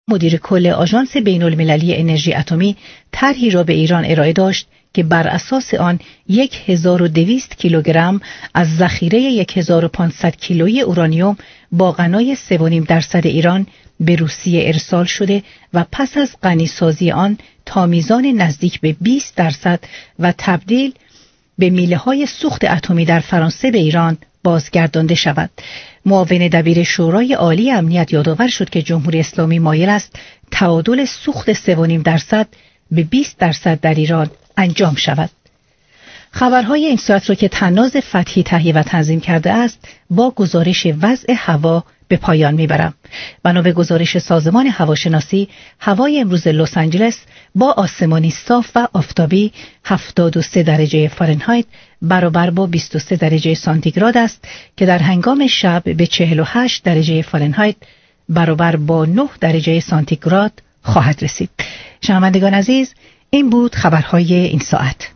مدیر کل آژانس بین‌المللی انرژی اتمی طرحی را به ایران ارائه داشت که بر اساس آن 1200 کیلوگرم از ذخیره 1500 کیلویی اورانیوم با غنای 3.5% ایران به روسیه ارسال شده و پس از غنیسازی آن تا میزان نزدیک به 20% و تبدیل به میله‌های سوخت اتمی در فرانسه به ایران بازگردانده شود. معاون دبیر شورای عالی امنیت یادآور شد که جمهوری اسلامی مایل است تعادل سوخت 3.5% به 20% در ایران انجام شود. خبرهای این ساعت را که طناز فتحی تهیه و تنظیم کرده است با گزارش وضع هوا به پایان میبرم. بنا به گزارش سازمان هواشناسی، هوای امروز لس آنجلس با آسمانی صاف و آفتابی 73 درجه فارنهایت برابر با 23 درجه سانتیگراد است که در هنگام شب به 48 درجه فارنهایت برابر با 9 درجه سانتیگراد خواهد رسید. شنوندگان عزیز، این بود خبرهای این ساعت.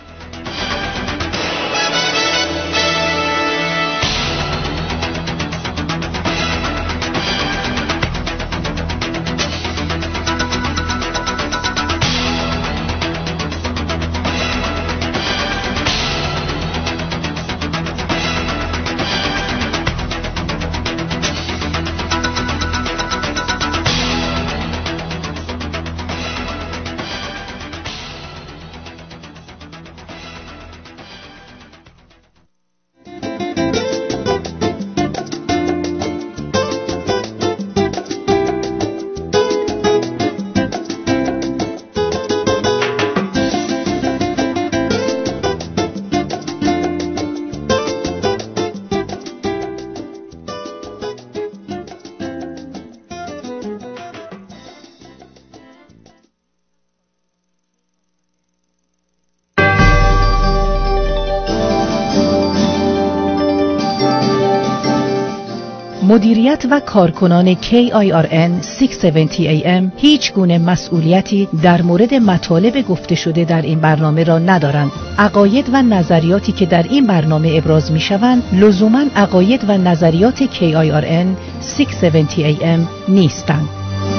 مدیریت و کارکنان KIRN 670 AM هیچ گونه مسئولیتی در مورد مطالب گفته شده در این برنامه را ندارند. عقاید و نظریاتی که در این برنامه ابراز می شوند لزوماً عقاید و نظریات KIRN 670 AM نیستند.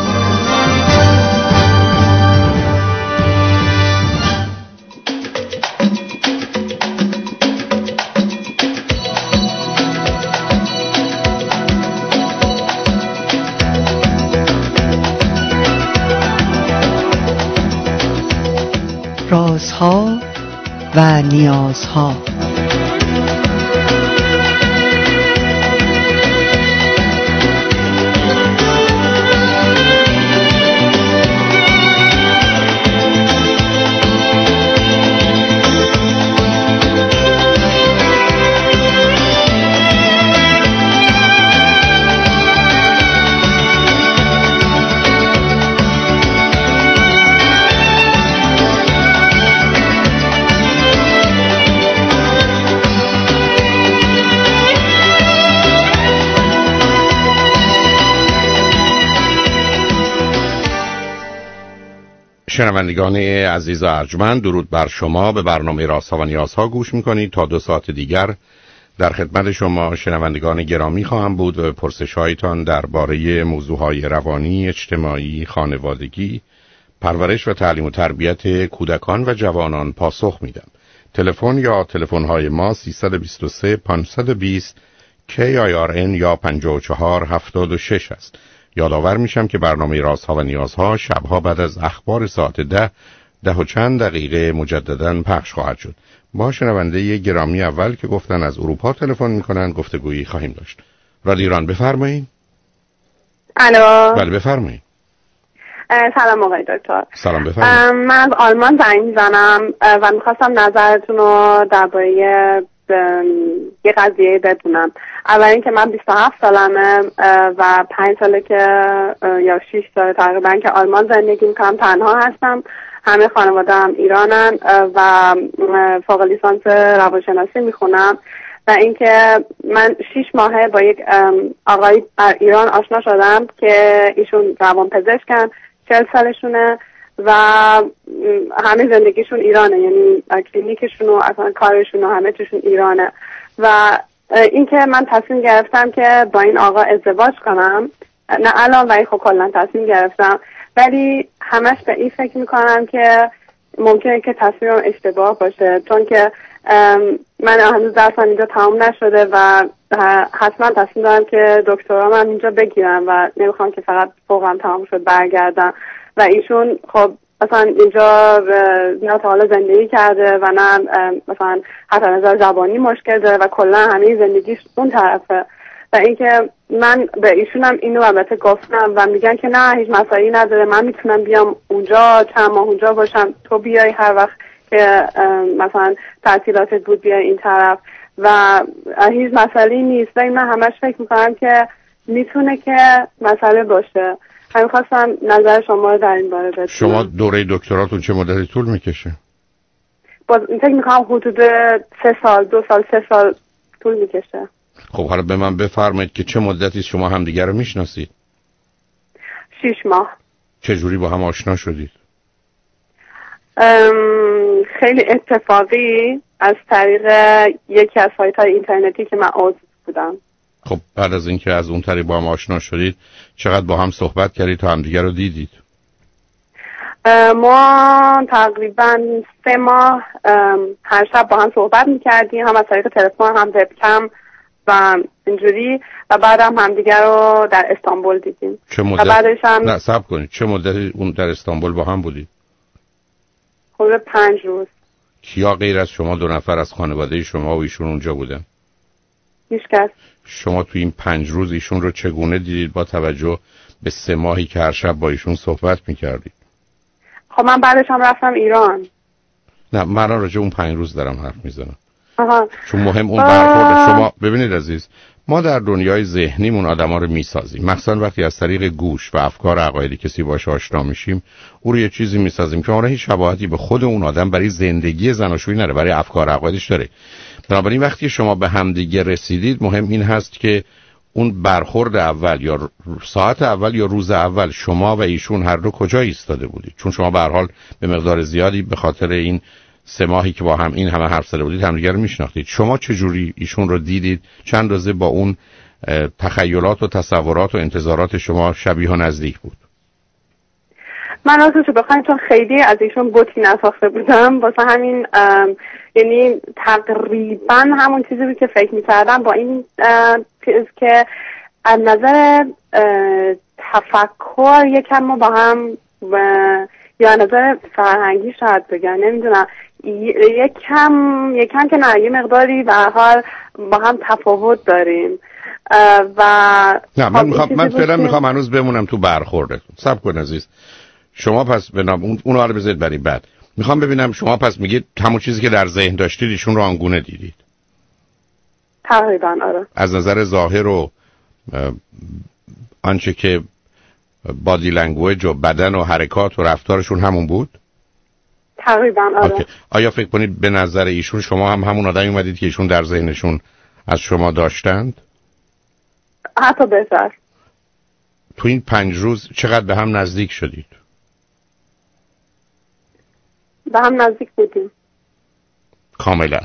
رازها و نیازها. شنوندگان عزیز و ارجمند، درود بر شما. به برنامه رازها و نیازها گوش میکنید. تا 2 ساعت دیگر در خدمت شما شنوندگان گرامی خواهم بود و به پرسش‌هایتان درباره موضوعهای روانی، اجتماعی، خانوادگی، پرورش و تعلیم و تربیت کودکان و جوانان پاسخ میدم. تلفن یا تلفن‌های ما 323 520 KIRN یا 5476 است. یادآور میشم که برنامه رازها و نیازها شبها بعد از اخبار ساعت 10 و چند دقیقه مجدداً پخش خواهد شد. ما شنونده گرامی اول که گفتن از اروپا تلفن میکنن گفتگویی خواهیم داشت. رادیو ایران بفرمایید. الو. بله بفرمایید. سلام آقای دکتر. سلام بفرمایید. من از آلمان زنگ میزنم و میخواستم نظرتون رو درباره یه قضیه بدونم. اول اینکه من 27 سالمه و 5 ساله که یا 6 سال تقریبا که آلمان زندگی میکنم، تنها هستم. همه خانواده هم ایرانن و فوق لیسانس روانشناسی میخونم. و اینکه من 6 ماهه با یک آقای ایران آشنا شدم که ایشون روانپزشکن، 40 سالشونه و همه زندگیشون ایرانه، یعنی کلینیکشون و اصلا کارشون و همه چیشون ایرانه. و اینکه من تصمیم گرفتم که با این آقا ازدواج کنم نه الان ولی خب کلا تصمیم گرفتم، ولی همش به این فکر میکنم که ممکنه که تصمیمم اشتباه باشه، چون که من هنوز درسم اینجا تمام نشده و حتما تصمیم دارم که دکترا من اینجا بگیرم و نمیخوام که فقط فوقم تمام شد برگردم. و ایشون خب مثلا اینجا نه تا حالا زندگی کرده و نه مثلا حتی نظر زبانی مشکل داره و کلا همه زندگیش اون طرفه. و اینکه من به ایشونم اینو البته گفتم و میگن که نه هیچ مسئله نداره، من میتونم بیام اونجا چند ماه اونجا باشم، تو بیای هر وقت که مثلا تعطیلاتت بود بیای این طرف و هیچ مسئله نیست. و من همش فکر میکنم که میتونه که مسئله باشه. همین خواستم نظر شما رو در این باره بدونم. شما دوره دکتراتون چه مدتی طول میکشه؟ باز فکر میکنم حدود 3 سال 2 سال 3 سال طول میکشه. خب حالا به من بفرمایید که چه مدتی شما همدیگر رو میشناسید؟ 6 ماه. چجوری با هم آشنا شدید؟ خیلی اتفاقی از طریق یکی از سایت‌های اینترنتی که من عضو بودم. خب بعد از اینکه از اون طریق با هم آشنا شدید چقدر با هم صحبت کردید تا همدیگر رو دیدید؟ ما تقریبا 3 ماه هر شب با هم صحبت میکردیم، هم از طریق تلفن هم وبکم و اینجوری، و بعد هم همدیگر رو در استانبول دیدیم. چه مدت؟ و بعدش هم نه صبر کنید، چه مدتی اون در استانبول با هم بودید؟ حدود 5 روز. کیا غیر از شما 2 نفر از خانواده شما و ایشون اونجا بودن؟ هیچکس. شما تو این 5 روز ایشون رو چگونه دیدید با توجه به 3 ماهی که هر شب با ایشون صحبت میکردید؟ خب من بعدش هم رفتم ایران. نه من راجع اون 5 روز دارم حرف میزنم. چون مهم اون برخورد شما. ببینید عزیز، ما در دنیای ذهنیمون آدما رو میسازیم، مخصوصا وقتی از طریق گوش و افکار عقایدی کسی باشه آشنا میشیم، او رو یه چیزی میسازیم که اون هیچ شباهتی به خود اون آدم برای زندگی زناشویی نداره، برای افکار عقایدش داره. بنابراین وقتی شما به همدیگه رسیدید، مهم این هست که اون برخورد اول یا ساعت اول یا روز اول شما و ایشون هر دو کجا ایستاده بودید؟ چون شما به هر حال به مقدار زیادی به خاطر این 3 ماهی که با هم این همه حرف زده بودید همدیگه رو میشناختید. شما چجوری ایشون رو دیدید؟ چند اندازه با اون تخیلات و تصورات و انتظارات شما شبیه و نزدیک بود؟ من راستش بخواید چون خیلی از ایشون بوتی نساخته بودم، واسه همین یعنی تقریبا همون چیزی بود که فکر میکردم، با این که از نظر تفکر یکم ما با هم یا از نظر فرهنگی شاید بگم، نمیدونم، یکم که نه یه مقداری به هر حال با هم تفاوت داریم. و نه من فعلا میخوام هنوز بمونم تو برخوردتون. صبر کن عزیز. شما پس بنام اونو رو بذارید برای بعد. میخوام ببینم شما پس میگید همون چیزی که در ذهن داشتید ایشون رو آنگونه دیدید؟ تقریبا آره. از نظر ظاهر و آنچه که بادی لنگویج و بدن و حرکات و رفتارشون همون بود؟ تقریبا آره. اوکی. آیا فکر کنید به نظر ایشون شما هم همون آدمی اومدید که ایشون در ذهنشون از شما داشتند؟ حتی بهتر. تو این 5 روز چقدر به هم نزدیک شدید؟ به هم نزدیک بودیم کاملا.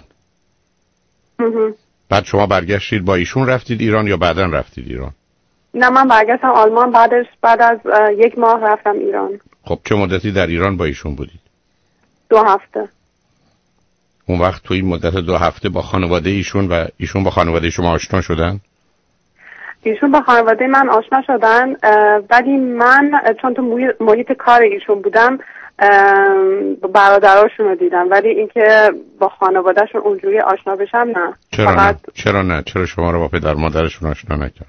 بعد شما برگشتید با ایشون رفتید ایران یا بعداً رفتید ایران؟ نه من برگشتم آلمان، بعد از 1 ماه رفتم ایران. خب چه مدتی در ایران با ایشون بودید؟ 2 هفته. اون وقت توی مدت 2 هفته با خانواده ایشون و ایشون با خانواده شما آشنا شدن؟ ایشون با خانواده من آشنا شدن، ولی من چون تو محیط کار ایشون بودم برادراشون رو دیدم، ولی اینکه با خانوادهشون اونجوری آشنا بشم نه. چرا شما رو با پدر مادرشون آشنا نکرد؟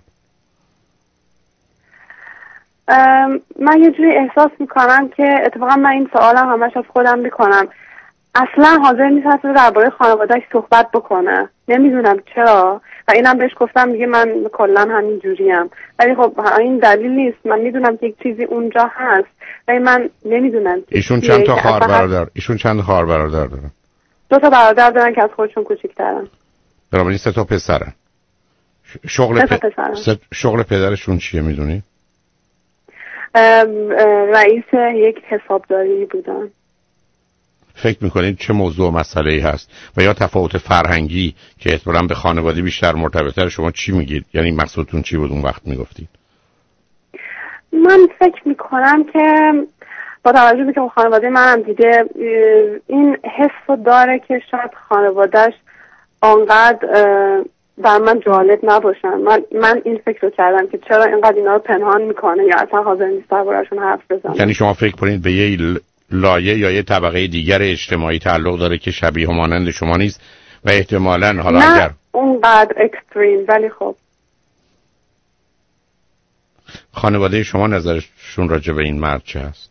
من یه جوری احساس میکنم که اتفاقا من این سوالم همش از خودم میکنم، اصلا حاضر نیست اصلا درباره خانوادهش صحبت بکنه. نمیدونم چرا، و اینم بهش گفتم میگه من کلا همین جوریم، ولی خب این دلیل نیست. من میدونم که یک چیزی اونجا هست ولی من نمیدونم. ایشون چند تا خواهر برادر؟ ایشون چند خواهر برادر دارن؟ 2 تا برادر دارن که از خودشون کوچیک‌ترن. بنابراین 3 تا پسرن. شغل پدرشون چیه میدونی؟ رئیس یک حسابداری بودن. فکر میکنید چه موضوع مسئله‌ای هست و یا تفاوت فرهنگی که احتمالاً به خانواده بیشتر مرتبطه، شما چی میگید؟ یعنی مقصودتون چی بود اون وقت میگفتید؟ من فکر میکنم که با توجه به که خانواده من هم دیده این حس داره که شاید خانوادهش آنقدر بر من جالب نباشن. من این فکر رو کردم که چرا اینقدر اینا رو پنهان میکنه یا اصلا حاضر نیست درباره‌شون حرف بزنه. یعنی شما فکر کنید به یه لایه یا یه طبقه دیگر اجتماعی تعلق داره که شبیه و مانند شما نیست و احتمالاً حالا نه اگر اونقدر اکستریم، ولی خب خانواده شما نظرشون راجع به این مرد چه هست؟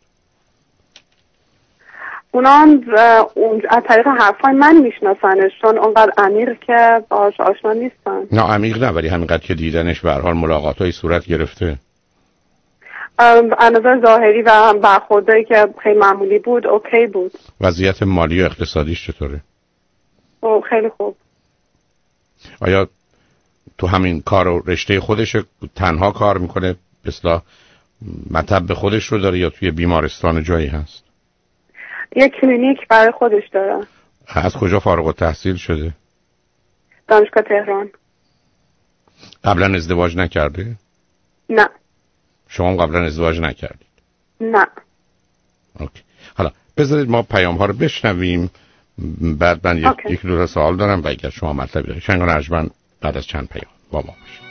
اونا از طریق حرفای من میشناسنش، چون اونقدر عمیق که باهاش آشنا نیستن. نه عمیق نه، ولی همینقدر که دیدنش به هر حال ملاقات‌های صورت گرفته. از نظر ظاهری و هم برخوردایی که خیلی معمولی بود اوکی بود. وضعیت مالی و اقتصادیش چطوره؟ خیلی خوب. آیا تو همین کار و رشته خودش تنها کار میکنه، به اصطلاح مطب خودش رو داره یا توی بیمارستان جایی هست؟ یک کلینیک برای خودش داره. از کجا فارغ التحصیل شده؟ دانشگاه تهران. قبلا ازدواج نکرده؟ نه. شما قبلا ازدواج نکردید؟ نه. اوکی. حالا بذارید ما پیام ها رو بشنویم، بعد من یک دو سوال دارم و اگر شما مطلبی دارید شنگان ارجمند بعد از چند پیام با ما باشید.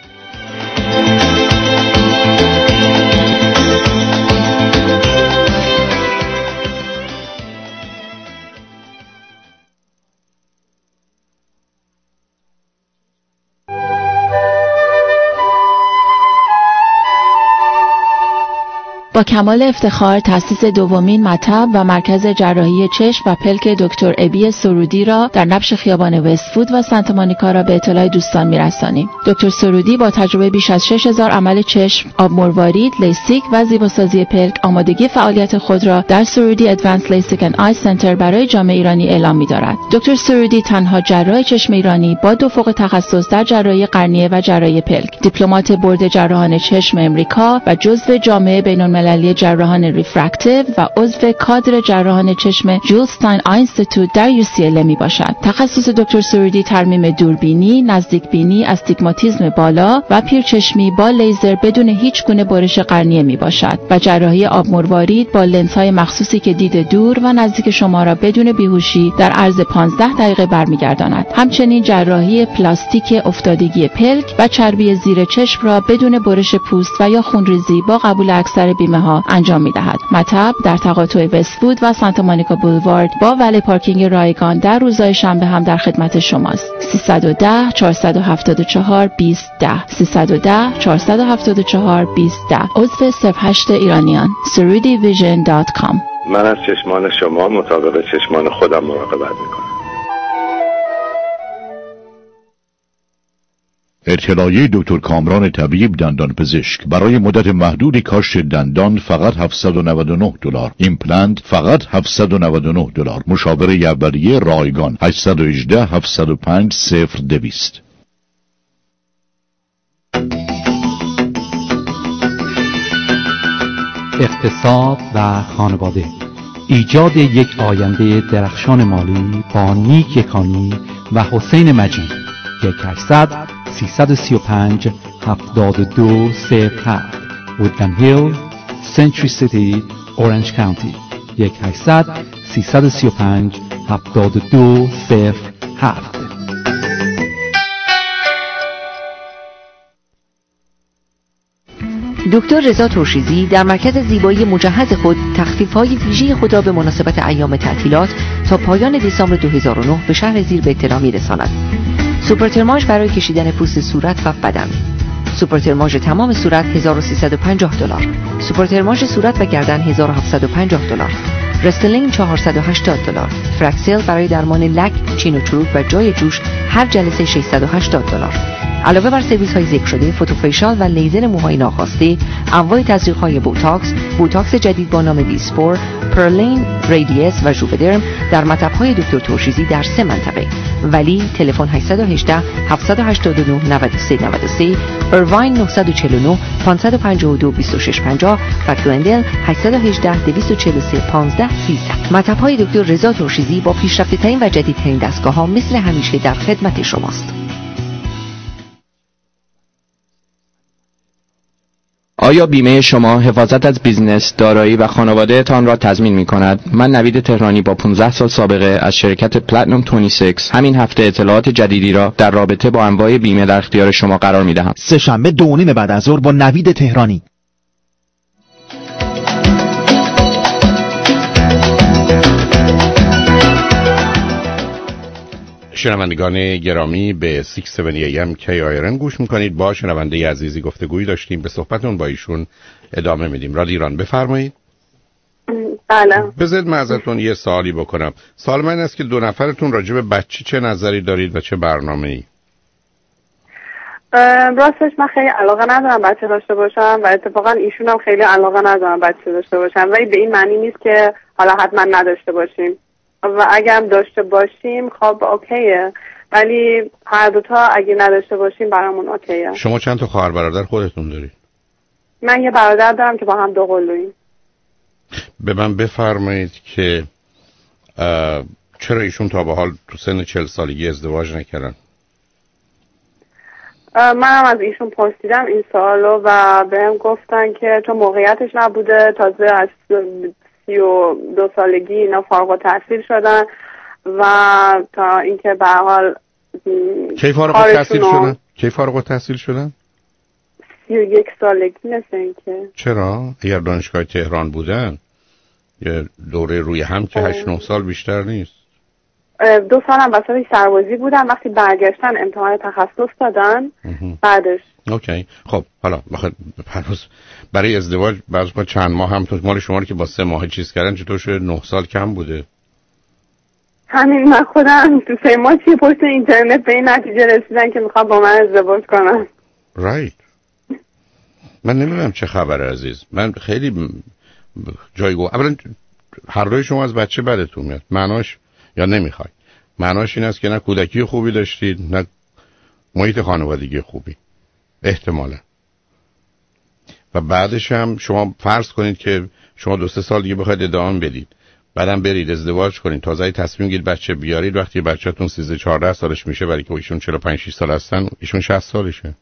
با کمال افتخار تأسیس دومین مطب و مرکز جراحی چشم و پلک دکتر ابی سرودی را در نبش خیابان وست‌فود و سانت مونیکا را به اطلاع دوستان می‌رسانیم. دکتر سرودی با تجربه بیش از 6000 عمل چشم، آب مروارید، لیسیک و زیباسازی پلک آمادگی فعالیت خود را در سرودی ادوانس لیسیک اند آی سنتر برای جامعه ایرانی اعلام می‌دارد. دکتر سرودی تنها جراح چشم ایرانی با 2 فوق تخصص در جراحی قرنیه و جراحی پلک، دیپلمات بورد جراحان چشم امریکا و جزو جامعه بین‌المللی جراحان ریفرکتیو و عضو کادر جراحان چشم جولستاین آی اینستیتوت در UCLA می باشد. تخصص دکتر سرودی ترمیم دوربینی، نزدیک بینی، استیگماتیسم بالا و پیرچشمی با لیزر بدون هیچ گونه برش قرنیه می باشد و جراحی آب مروارید با لنزهای مخصوصی که دید دور و نزدیک شما را بدون بیهوشی در عرض 15 دقیقه برمیگرداند. همچنین جراحی پلاستیک افتادگی پلک و چربی زیر چشم را بدون برش پوست و یا خونریزی با قبول اکثر بیمه ها انجام می‌دهد. مطب در تقاطع وست‌فود و سانت مونیکا بولوارد با ولی پارکینگ رایگان در روزهای شنبه هم در خدمت شماست. 310 474 2010 310 474 2010 عضو 08 ایرانیان surudivision.com. من از چشمان شما مطابق چشمان خودم مراقبت می‌کنم. اطلاعیه دکتر کامران طبیب دندان پزشک برای مدت محدودی کاشت دندان فقط $799، ایمپلنت فقط $799. مشاوره اولیه رایگان 818 705 0200. اقتصاد و خانواده، ایجاد یک آینده درخشان مالی با نیک یکانی و حسین مجید. 1-800-335-7207 Woodland Hill, Century City, Orange County. 1-800-335-7207. دکتر رضا ترشیزی در مرکز زیبایی مجهز خود تخفیف‌های ویژه خود را به مناسبت ایام تعطیلات تا پایان دسامبر 2009 به شهر زیر به اطلاع می‌رساند. سوپرترماژ برای کشیدن پوست صورت و بدن، سوپرترماژ تمام صورت $1350، سوپرترماژ صورت و گردن $1750، رستلینگ $480، فرکسل برای درمان لک، چین و چروک و جای جوش هر جلسه $680. علاوه بر سرویس های ذکر شده، فوتوفیشال و لیزر موهای ناخواسته، انواع تزریق های بوتاکس جدید با نام دیسپور، پرلین، ریدیس و ژوودرم در مطب های دکتر ترشیزی در 3 منطقه. ولی تلفن 818 789 9393، ایرواین 949 552 2650 و گلندل 818 243 1513. مطب های دکتر رضا ترشیزی با پیشرفته ترین و جدیدترین دستگاه ها مثل همیشه در خدمت شماست. آیا بیمه شما حفاظت از بیزنس، دارایی و خانواده تان را تضمین می کند؟ من نوید تهرانی با 15 سال سابقه از شرکت پلاتینوم 26 همین هفته اطلاعات جدیدی را در رابطه با انواع بیمه در اختیار شما قرار می دهم. سه‌شنبه 2:30 بعد از ظهر با نوید تهرانی. شنوندگان گرامی به 670 AM KIRN گوش میکنید. با شنونده عزیزی گفتگویی داشتیم، به صحبتون با ایشون ادامه میدیم. رادیو ایران، بفرمایید. بله. بذارید من ازتون یه سوالی بکنم. سوال من است که دو نفرتون راجع به بچه چه نظری دارید و چه برنامه‌ای؟ راستش من خیلی علاقه ندارم بچه داشته باشم و اتفاقا ایشون هم خیلی علاقه ندارم بچه داشته باشم، ولی به این معنی نیست که حالا حتما نداشته باشیم و اگه هم داشته باشیم خب اوکیه، ولی هر دوتا اگه نداشته باشیم برامون اوکیه. شما چند تا خواهر برادر خودتون دارید؟ من یه برادر دارم که با هم دو قلوییم. به من بفرمایید که چرا ایشون تا به حال تو سن 40 سالگی ازدواج نکردن؟ منم از ایشون پرسیدم این سوالو و بهم گفتن که چون موقعیتش نبوده، تازه از 32 سالگی اینا فارغ التحصیل شدن و تا اینکه به هر حال کی فارغ التحصیل شدن؟ کی فارغ التحصیل شدن؟ 31 سالگی مثل اینکه. چرا؟ اگر دانشگاه تهران بودن یه دوره روی هم که 8-9 سال بیشتر نیست. 2 سال هم وسط سربازی بودن، وقتی برگشتن امتحان تخصص دادن بعدش. اوکی. خب حالا هنوز برای ازدواج بعضی چند ماه هم تو مال شما رو که با 3 ماه چیز کردن چطور شده 9 سال کم بوده؟ همین من خودم تو 3 ماه چی پشت اینترنت به این نتیجه رسیدن که میخوام با من ازدواج کنن. رایت. من نمیدونم چه خبره عزیز. من خیلی جایگو اولا هر دوی شما از بچه بدتون میاد. معناش یا نمیخوای. معناش این است که نه کودکی خوبی داشتید نه محیط خانوادگی خوبی احتمالا. و بعدش هم شما فرض کنید که شما 2-3 سال دیگه بخواید ادامه بدید، بعدم برید ازدواج کنید، تازه تصمیم گیرید بچه بیارید، وقتی بچه‌تون 13-14 سالش میشه، برای که ایشون 45-6 سال هستن، ایشون 60 سالشه.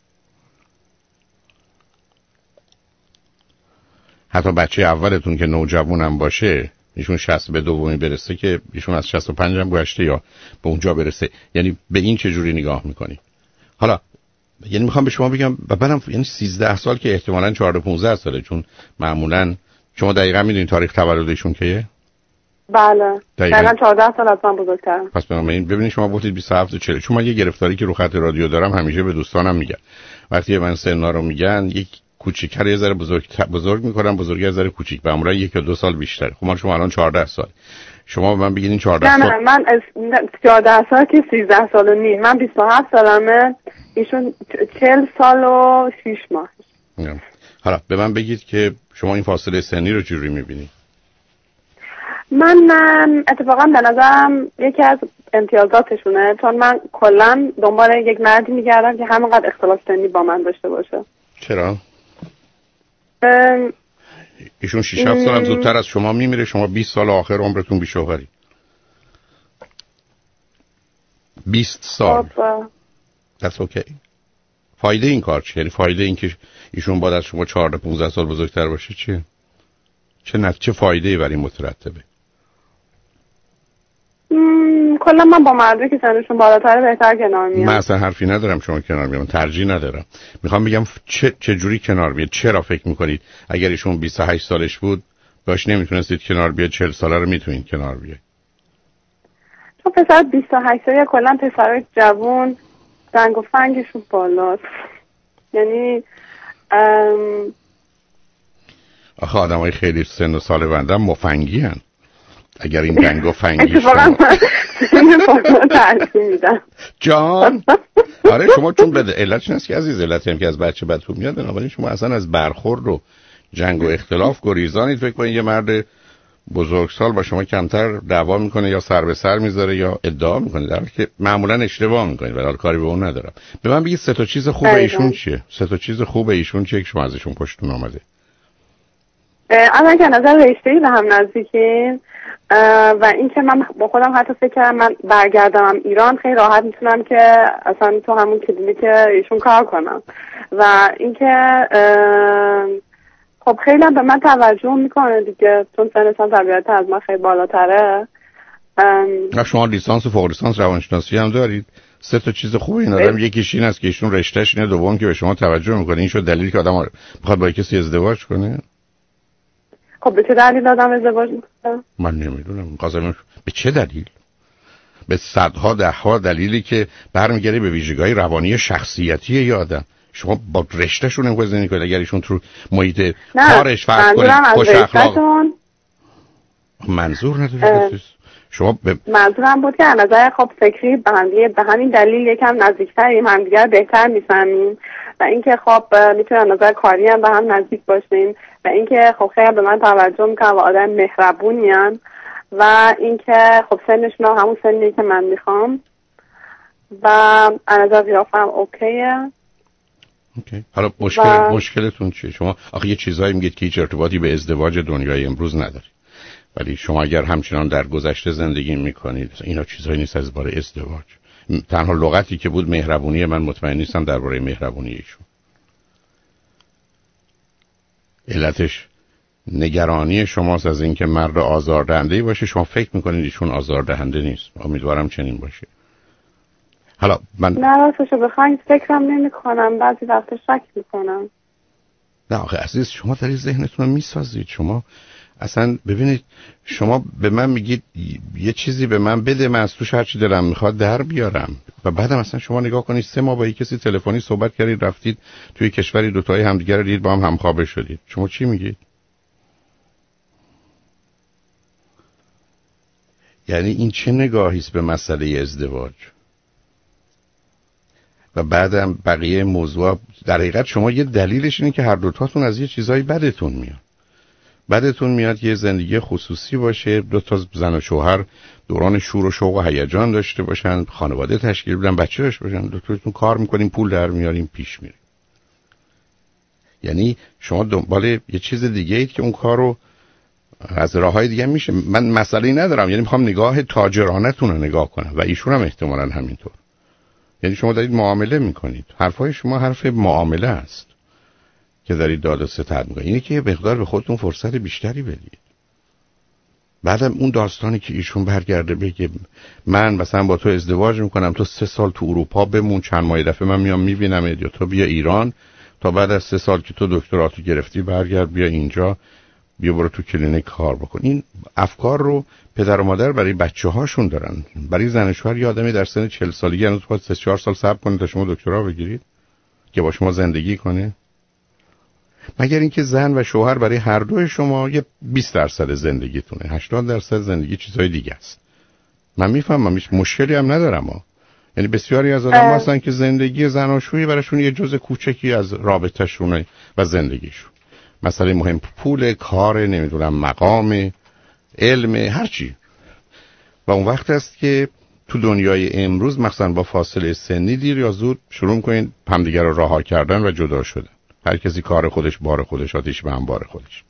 حتی بچه اولتون که نوجوانم باشه، ایشون 60 به دومی برسه که ایشون از 65 هم گذشته یا به اونجا برسه. یعنی به این چه جوری نگاه میکنی؟ حالا یعنی میخوام به شما بگم بعدم یعنی 13 سال که احتمالاً 14-15 ساله، چون معمولاً شما دقیقاً میدونید تاریخ تولدشون کیه؟ بله. دقیقاً 14 سال از من بزرگترم. پس بنابراین ببینید شما گفتید 27 و 40. چون من یه گرفتاری که رو خط رادیو دارم همیشه به دوستانم میگم. وقتی من سنا رو میگن یک کوچیک‌تر یه ذره بزرگ می‌کنم، بزرگی از ذره کوچیک، به امرای 1 یا 2 سال بیشتر. خب شما الان 14 سال. شما به من بگین این 14 سال. نه من از 14 سال که 13 سال و نیم. من 27 سالمه، ایشون 40 سال و 6 ماه. حالا به من بگید که شما این فاصله سنی رو چجوری می‌بینید؟ من اتفاقا به نظرم یکی از امتیازاتشونه، چون من کلا دنبال یک مردی میگردم که همینقدر اختلاف سنی با من داشته باشه. چرا؟ ایشون 6-7 سال هم زودتر از شما میمیره، شما 20 سال آخر عمرتون بیشوهری. 20 سال. That's okay. فایده این کار چیه؟ فایده این که ایشون باید از شما 14-15 سال بزرگتر باشه چیه؟ چه فایده‌ای برای این مترتبه؟ کلا من با مردمی که سنشون بالاتره بهتر کنار میام. من اصلا حرفی ندارم شما کنار بیام، ترجیح ندارم. میخوام بگم چه جوری کنار بیاد. چرا فکر میکنید اگر ایشون 28 سالش بود باش نمیتونستید کنار بیاد، 40 ساله رو میتونید کنار بیاد؟ چون پسر 28 ساله کلا پسرای جوون دنگ و فنگشون بالاست. یعنی آخه آدمای خیلی سن و سال بنده مفنگی هن. اگر این دنگ و فنگی اتفاقا من ترجیح میدم جان. آره شما چون بده علتش نیست که عزیز، علت هم که از بچه بدتون میاد، بنابراین شما اصلا از برخورد و جنگ و اختلاف گریزانید. فکر کنید یه مرد بزرگسال با شما کمتر دعوا میکنه یا سر به سر میذاره یا ادعا میکنه، در حالی که معمولا اشتباه میکنید، ولی کاری به اون ندارم. به من بگید 3 تا چیز خوب ایشون چیه؟ 3 تا چیز خوب ایشون چیه که شما ازشون خوشتون اومده؟ اما که نظر رشته‌ای به هم نزدیکیم و این که من با خودم حتی فکر کردم من برگردم ایران خیلی راحت میتونم که اصلا تو همون کلینیک ایشون کار کنم و این که خب خیلی به من توجه میکنه دیگه، چون سنشان طبیعتا از من خیلی بالاتره. شما لیسانس و فوق لیسانس روانشناسی هم دارید. 3 تا چیز خوبه این آدم. یکیش این است که ایشون رشتهش اینه، دوم که به شما توجه میکنه. این شد دلیلی که آدم میخواد با کسی ازدواج کنه. خب به چه دلیل آدم ازدواج میکنه؟ من نمیدونم. به چه دلیل؟ به صدها دهها دلیلی که برمیگره به ویژگی‌های روانی شخصیتی یه آدم. شما با رشتهشون نمیخواید زندگی کنید. اگر ایشون تو محیط کارش فرض کنید خوش اخلاق، منظور نداره. شما منظورم بود که از نظر خب فکری به همین دلیل یکم نزدیک‌تریم، همدیگر بهتر می‌فهمیم و اینکه خب میتونه از نظر کاری هم به هم نزدیک باشیم و اینکه خب خیلی به من توجه میکنن و آدم مهربونیان و اینکه خب سنشون همون سنی که من میخوام و از نظر قیافه‌ام اوکیه. اوکی. حالا مشکلتون چیه؟ شما آخه یه چیزایی میگید که هیچ ارتباطی به ازدواج دنیای امروز نداره، ولی شما اگر همچنان در گذشته زندگی میکنید، اینا چیزایی نیست از باره ازدواج. تنها لغتی که بود مهربونی، من مطمئن نیستم درباره مهربونی ایشون. علتش نگرانی شماست از اینکه مرد آزاردهنده‌ای باشه. شما فکر میکنید ایشون آزاردهنده نیست. امیدوارم چنین باشه. حالا من نه راستشو بخواین فکرم نمی کنم، بعضی وقتا شک میکنم. نه آخه عزیز، شما در ذهنتون رو میسازید. شما اصلا ببینید، شما به من میگید یه چیزی به من بده، من از توش هر چی دلم میخواد در بیارم، و بعدم اصلا شما نگاه کنید 3 ماه با یک کسی تلفنی صحبت کردید، رفتید توی کشوری دوتایی همدیگه رو دید، با هم همخوابه شدید. شما چی میگید؟ یعنی این چه نگاهی است به مسئله ازدواج؟ و بعدم بقیه موضوع. در حقیقت شما یه دلیلش اینه که هر دوتاتون از یه چیزایی بدتون میاد یه زندگی خصوصی باشه، 2 تا زن و شوهر دوران شور و شوق و هیجان داشته باشن، خانواده تشکیل بدن، بچه داشته باشن، 2 تاتون کار میکنین، پول در میارین، پیش میرین. یعنی شما دنبال یه چیز دیگه اید که اون کارو از راههای دیگه میشه. من مسئله‌ای ندارم، یعنی میخوام نگاه تاجرانه‌تون رو نگاه کنم و ایشون هم احتمالاً همینطور. یعنی شما دارید معامله میکنید. حرفای شما حرف معامله است که دارید داد و ستد میکنید. اینه که یه مقدار به خودتون فرصت بیشتری بدید. بعدم اون داستانی که ایشون برگرده بگه من مثلا با تو ازدواج میکنم، تو 3 سال تو اروپا بمون، چند ماه دفعه من میام میبینم، یا تو بیا ایران تا بعد از 3 سال که تو دکتراتو گرفتی برگرد بیا اینجا، بیا برو تو کلینیک کار بکن. این افکار رو پدر و مادر برای بچه‌هاشون دارن. برای زن و شوهر یه آدمی در سن 40 سالگی هنوز باید 3-4 سال صبر کنه تا شما دکترا بگیرید که با شما زندگی کنه؟ مگر اینکه زن و شوهر برای هر دوی شما یه 20% زندگیتونه، 80% زندگی چیزهای دیگه است. من میفهمم، هیچ مشکلی هم ندارم. یعنی بسیاری از آدم‌ها هستن که زندگی زناشویی براشون یه جزء کوچکی از رابطه‌شونه و زندگیشون. مسئله مهم پول، کار، نمیدونم مقام، علم، هرچی. و اون وقت است که تو دنیای امروز مثلا با فاصله سنی دیر یا زود شروع می‌کنین همدیگر رو رها کردن و جدا شدن. هر کسی کار خودش، بار خودش، آتیش به هم بار خودش.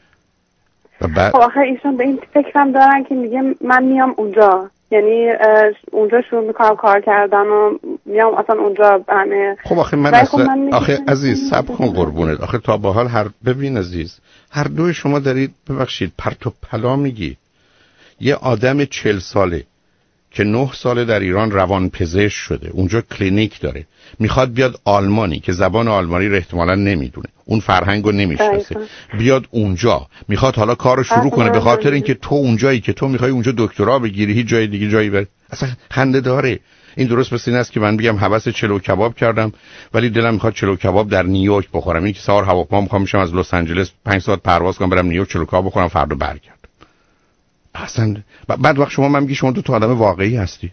و بعد خب آخه ایشون به این فکرم دارن که میگه من میام اونجا، یعنی اونجا شروع میکنم کار کردن و میام اصلا اونجا همه. خب آخه من اصلا آخه عزیز صبر کن قربونت. آخه تا با حال ببین عزیز، هر دوی شما دارید ببخشید پرت و پلا میگی. یه آدم 40 ساله که 9 ساله در ایران روانپزشک شده، اونجا کلینیک داره، میخواد بیاد آلمانی که زبان آلمانی رو احتمالاً نمیدونه، اون فرهنگو نمیشناسه، بیاد اونجا میخواد حالا کارو شروع کنه به خاطر اینکه تو اونجایی که تو میخوای اونجا دکترا بگیری، هیچ جای دیگه جایی بری. اصلا خنده داره. این درست مثل این است که من بگم هوس چلو کباب کردم ولی دلم میخواد چلو کباب در نیویورک بخورم. این که سوار هواپیما میخوام میشم از لس آنجلس 5 ساعت پرواز کنم برم نیویورک چلو کباب بخورم فردا برگردم. اصلا بعد وقت شما من میگی شما 2 تا آدم واقعی هستی.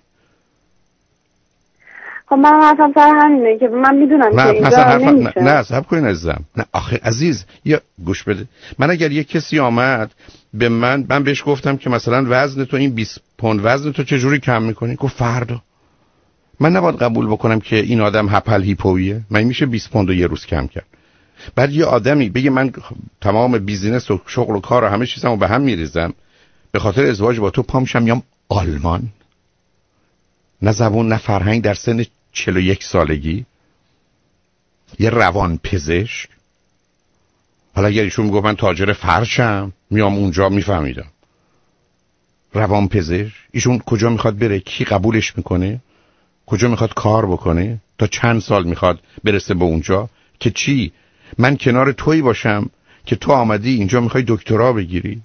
خب من حرفم سر همینه که من میدونم که اینجا نمیشه. نه صبر کنین عزیزم. نه آخه عزیز یا گوش بده. من اگر یک کسی آمد به من بهش گفتم که مثلا وزن تو این 20 پوند وزن تو چجوری کم میکنی؟ گفت فردا. من نباید قبول بکنم که این آدم هپل هیپویه. من میشه 20 پوند رو یه روز کم کرد. بعد یه آدمی بگه من تمام بیزینس و شغل و کار و همه چیزامو به هم میریزم به خاطر ازدواج با تو پا میشم میام آلمان، نه زبون نه فرهنگ، در سن 41 سالگی، یه روان پزشک. حالا اگر ایشون میگفت من تاجر فرشم میام اونجا، میفهمیدم. روانپزشک ایشون کجا میخواد بره؟ کی قبولش میکنه؟ کجا میخواد کار بکنه؟ تا چند سال میخواد برسه به اونجا که چی؟ من کنار تویی باشم که تو آمدی اینجا میخوای دکترا بگیری؟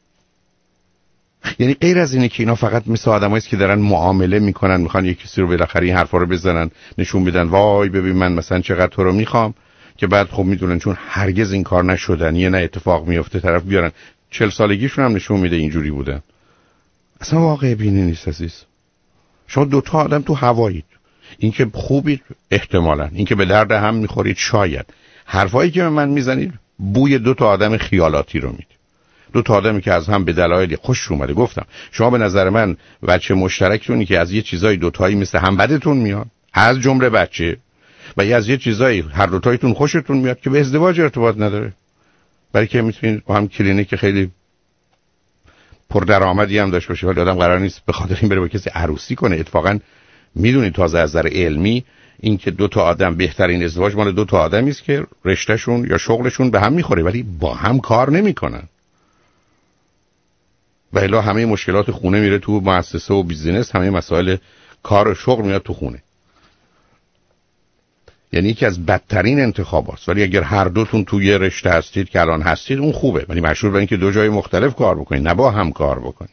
یعنی غیر از اینه که اینا فقط مثل آدمایی است که دارن معامله میکنن، میخوان یک کسی رو بالاخره این حرفا رو بزنن، نشون بدن وای ببین من مثلا چقدر تو رو میخوام، که بعد خب میدونن چون هرگز این کار نشدن یه نه اتفاق میفته طرف بیارن 40 سالگیشون هم نشون میده اینجوری بودن. اصلا واقع بینی نیست عزیز. شما دوتا آدم تو هوایید، این که خوبید احتمالاً، این که به درد هم میخورید شاید. حرفایی که به من میزنید بوی دوتا آدم خیالاتی رو میده، دوتا آدمی که از هم به دلایلی خوش اومده. گفتم شما به نظر من بچه مشترکتونی که از یه چیزای دوتایی مثل هم بدتون میاد، از جمله بچه، و یا از یه چیزایی هر دوتایتون خوشتون میاد که به ازدواج ارتباط نداره، برای که میتونید با هم کلینیک خیلی پردرآمدی هم داشته باشه، ولی آدم قرار نیست به خاطر این بره با کسی عروسی کنه. اتفاقا میدونید تازه از نظر علمی این که دو تا آدم، بهترین ازدواج مال دو تا آدمی است که رشتهشون یا شغلشون به هم میخوره ولی با هم کار نمیکنن. و الا همه مشکلات خونه میره تو مؤسسه و بیزینس، همه مسائل کار و شغل میاد تو خونه. یعنی یکی از بدترین انتخابات. ولی اگر هر دوتون تو یه رشته هستید که الان هستید اون خوبه، ولی مشهور به این که دو جای مختلف کار بکنید، نه با هم کار بکنید.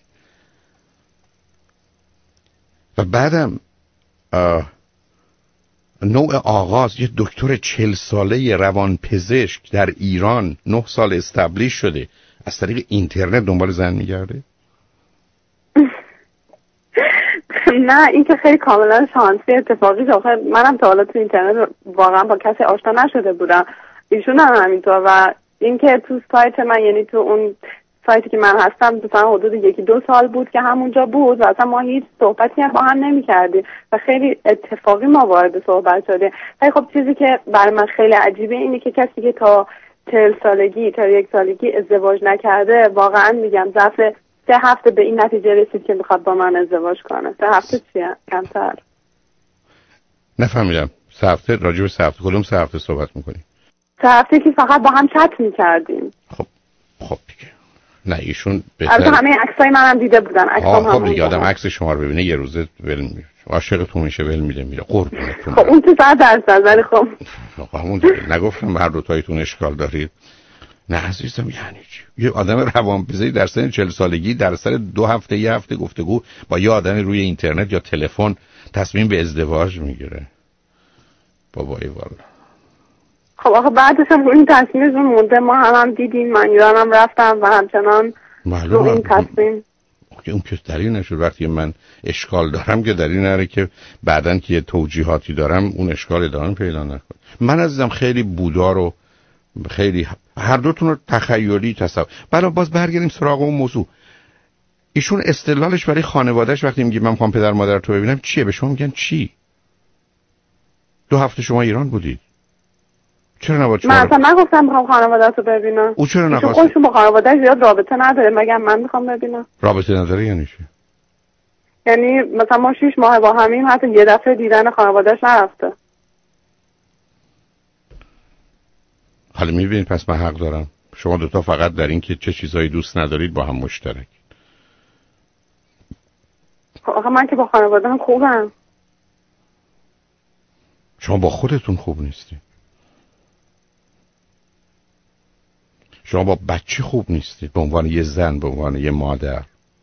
و بعدم نوع آغاز یه دکتر 40 ساله روانپزشک در ایران 9 سال استبلیش شده از طریق اینترنت دنبال زن میگرده. نه این که خیلی کاملا شانسی اتفاقی شد. منم تا حالا تو اینترنت واقعا با کسی آشنا نشده بودم، ایشون هم همینطور. و این که تو سایت من، یعنی تو اون سایتی که من هستم، مثلا حدود 1-2 سال بود که همونجا بود و اصلا ما هیچ صحبتی هم با هم نمی‌کردیم و خیلی اتفاقی ما وارد صحبت شدیم. ولی خب چیزی که برای من خیلی عجیبه اینه که کسی که تا 40 سالگی تا 1 سالگی ازدواج نکرده، واقعا میگم ظرف 3 هفته به این نتیجه رسید که میخواد با من ازدواج کنه. 3 هفته چیه؟ کمتر. نفهمیدم. 3 هفته راجع به 3 هفته کدوم 3 هفته صحبت می‌کنی؟ 3 هفته که فقط با هم چت می‌کردیم. خب دیگه. نه ایشون البته همه عکسای منم دیده بودن. عکسام خب دیگه آدم عکس شما رو ببینه یه روزه ول میشه. عاشقتون میشه ول میره قربونتون. خب اون تو 100%. ولی خب همون نگفتم هر دو تایتون اشکال دارید. نه عزیزم یعنی چی؟ یه آدم روانپزشک در سن 40 سالگی در سر 2 هفته یه هفته گفتگو با یه آدم روی اینترنت یا تلفن تصمیم به ازدواج میگیره. بابای والا. خب آخه بعدش هم این تصمیمشون مونده، ما هم دیدیم، من ایرانم رفتم و همچنان رو این تصمیم. اون که دلیل نشد. وقتی من اشکال دارم که دلیل نره که بعدن که یه توجیهاتی دارم اون اشکال ادامه پیدا نکنه. من عزیزم خیلی بودار و خیلی هر دوتون رو تخیلی تصور. بعد باز برگردیم سراغ اون موضوع. ایشون استدلالش برای خانوادهش وقتی میگه من میخوام پدر مادر تو ببینم چیه؟ به شما میگن چی؟ 2 هفته شما ایران بودید. چرا نباید؟ من اصلا نگفتم میخوام خانواده‌تو ببینم. او چرا نخواست؟ خودشون با خانواده‌اش زیاد رابطه نداره، مگه من میخوام ببینم؟ رابطه نداره یعنی چی؟ یعنی مثلا ما 6 ماه با همیم، حتی یه دفعه دیدن خانواده‌اش نرفته. حالا میبینید پس من حق دارم. شما دوتا فقط در این که چه چیزایی دوست ندارید با هم مشترک. آخه من که با خانواده‌ام خوبم. شما با خودتون خوب نیستی. شما با بچه خوب نیستید، به عنوان یه زن، به عنوان یه مادر.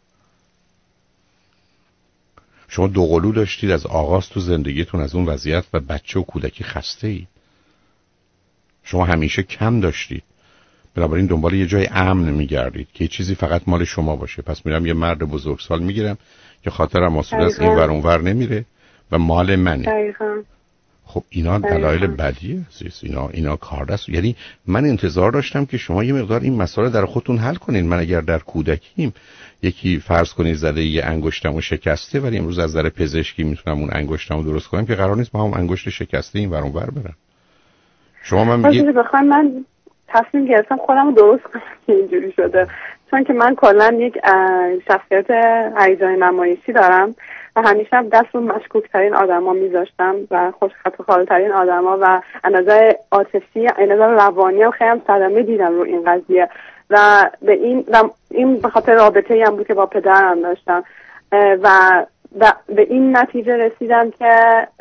شما دوقلو داشتید از آغاز تو زندگیتون از اون وضعیت و بچه و کودکی خسته اید. شما همیشه کم داشتید، بنابراین دنبال یه جای امن میگردید که یه چیزی فقط مال شما باشه. پس میرم یه مرد بزرگسال میگیرم که خاطرم آسوده است، این ور اون ور نمیره و مال منه. دقیقاً. خب اینا دلایل بدیه عزیز. اینا کار است. یعنی من انتظار داشتم که شما یه مقدار این مسئله در خودتون حل کنین. من اگر در کودکیم یکی فرض کنید زده یه انگشتمو شکسته، ولی امروز از نظر پزشکی میتونم اون انگشتمو درست کنم، که قرار نیست با هم انگشت شکسته این ور اون ور برم. شما من میگید بخوام من تصمیم گرفتم خودم رو درست کنم که اینجوری شده، چون که من کلا یک شخصیت هیجانی نمایشی دارم و همیشه هم دست رو مشکوک ترین آدما میذاشتم و خوش خط و خال ترین آدما و از نظر عاطفی از نظر روانی هم خیلی صدمه دیدم رو این قضیه و به این به خاطر رابطه‌ای هم بود که با پدرم داشتم و به این نتیجه رسیدم که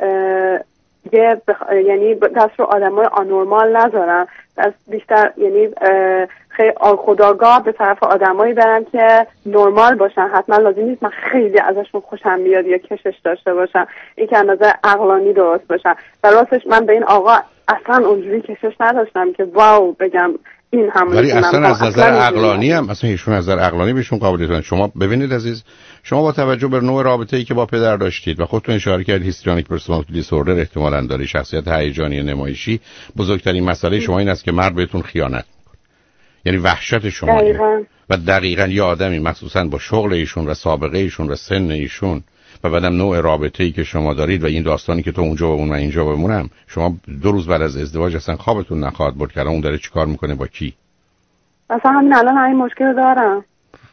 یعنی دست رو آدمای آنورمال نذارم، دست بیشتر یعنی خیلی خودآگاه به طرف آدمایی برم که نرمال باشن. حتما لازم نیست من خیلی ازشون خوشم بیاد یا کشش داشته باشم، این که از نظر عقلانی درست باشن. و راستش من به این آقا اصلا اونجوری کشش نداشتم که واو بگم این هم، ولی اصلا از نظر عقلانی هم اصلا ایشون از نظر عقلانی بهشون قابلیت. شما ببینید عزیز، شما با توجه به نوع رابطه‌ای که با پدر داشتید و خودتون اشاره کردید هیستریونیک پرسونالیتی دیسوردر احتمالاً داری، شخصیت هیجانی نمایشی، بزرگترین مسئله شما این است که مرد بهتون خیانت می‌کنه. یعنی وحشت شما و دقیقاً یه آدمی مخصوصاً با شغل ایشون و سابقه ایشون و سن ایشون و بعدم نوع رابطه‌ای که شما دارید و این داستانی که تو اونجا بمون و اینجا بمونم، شما 2 روز بعد از ازدواج اصلا خوابتون نخواهد برد که اون داره چیکار میکنه با کی. اصلا همین الان این مشکل دارم.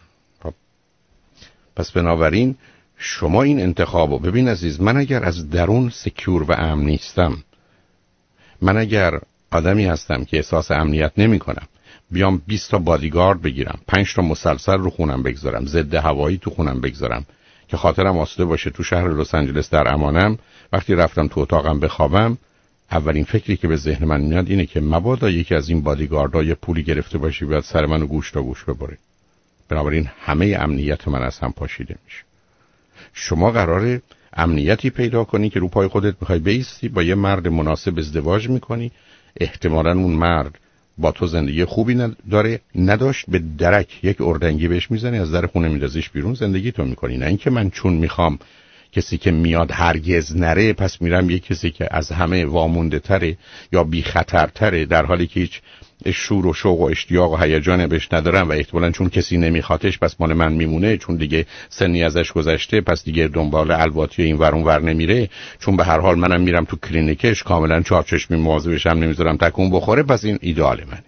پس بنابراین شما این انتخابو ببین عزیز، من اگر از درون سکیور و امن نیستم، من اگر آدمی هستم که احساس امنیت نمی کنم، بیام 20 تا بادیگارد بگیرم، 5 تا مسلسل رو خونم بگذارم، ضد هوایی تو خونم بگذارم که خاطرم آسوده باشه تو شهر لس آنجلس در امانم، وقتی رفتم تو اتاقم بخوابم اولین فکری که به ذهن من میاد اینه که مبادا یکی از این بادیگاردها یه پولی گرفته باشه بیاد سر منو گوش تا گوش ببره. بنابراین همه امنیت من از هم پاشیده میشه. شما قراره امنیتی پیدا کنی که رو پای خودت میخوای بایستی، با یه مرد مناسب ازدواج میکنی، احتمالاً اون مرد با تو زندگی خوبی نداشت، به درک یک اردنگی بهش میزنی، از در خونه میندازیش بیرون، زندگی تو میکنی. نه اینکه من چون میخوام کسی که میاد هرگز نره پس میرم یک کسی که از همه وامونده تره یا بی خطر تره، در حالی که هیچ شور و شوق و اشتیاق و هیجان بهش ندارم و احتمالاً چون کسی نمیخوادش پس مال من میمونه، چون دیگه سنی ازش گذشته پس دیگه دنبال الواتی این ور اون ور نمیره، چون به هر حال منم میرم تو کلینیکش کاملا چارچشمی مواظبش هم نمیذارم تکون بخوره، پس این ایدئال منه.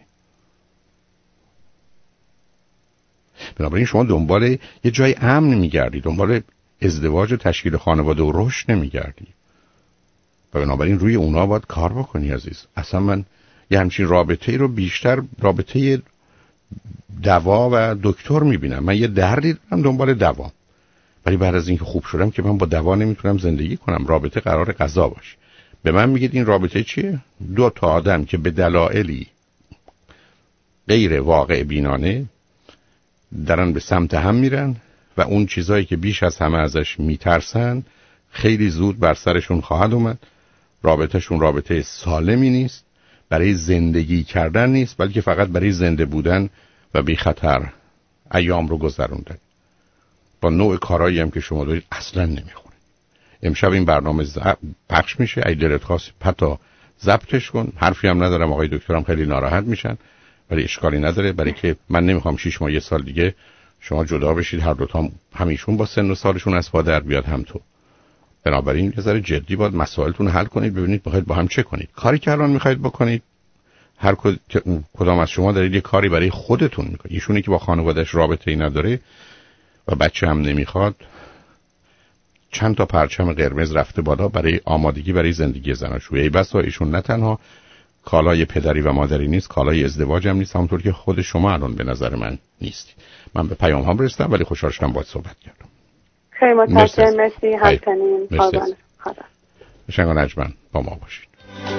بنابراین شما دنبال یه جای امن میگردی، دنبال ازدواج و تشکیل خانواده و رشد نمیگردی و بنابراین روی اونا باید کار بکنی عزیز. اصلا من یه همچین رابطه‌ای رو بیشتر رابطه دوا و دکتر میبینم. من یه دردی دارم دنبال دوا، ولی بعد از اینکه خوب شدم که من با دوا نمیتونم زندگی کنم. رابطه قرار غذا باشه. به من میگید این رابطه چیه؟ 2 تا آدم که به دلایلی غیر واقع بینانه دارن به سمت هم میرن و اون چیزایی که بیش از همه ازش میترسن خیلی زود بر سرشون خواهد اومد. رابطهشون رابطه سالمی نیست، برای زندگی کردن نیست، بلکه فقط برای زنده بودن و بی خطر ایام رو گذروندن. با نوع کارایی هم که شما دارید اصلا نمیخونه. امشب این برنامه پخش میشه، اگه دلت خواست حتی ضبطش کن. حرفی هم ندارم، آقای دکترم خیلی ناراحت میشن، ولی اشکالی نداره، برای که من نمیخوام 6 ماه 1 سال دیگه شما جدا بشید، هر دوتا همیشون با سن و سالشون از پا در بیاد هم تو. بنابراین یه ذره جدی باید مسائلتون حل کنید، ببینید بخواید با هم چه کنید. کاری که الان میخواید بکنید، هر کدام از شما دارید یه کاری برای خودتون میکنید. ایشونی که با خانواده‌اش رابطه‌ای نداره و بچه هم نمیخواد، چند تا پرچم قرمز رفته بالا برای آمادگی برای زندگی زناشویی. ای بسا ایشون نه تنها کالای پدری و مادری نیست، کالای ازدواج هم نیست، همونطور که خود شما الان به نظر من نیستید. من به پیام هم رسیدم ولی خوشحال شدم باهات صحبت کردم. خیلی متشکرم. مرسی. همچنین. خدا. شنگ نجمن با ما باشید.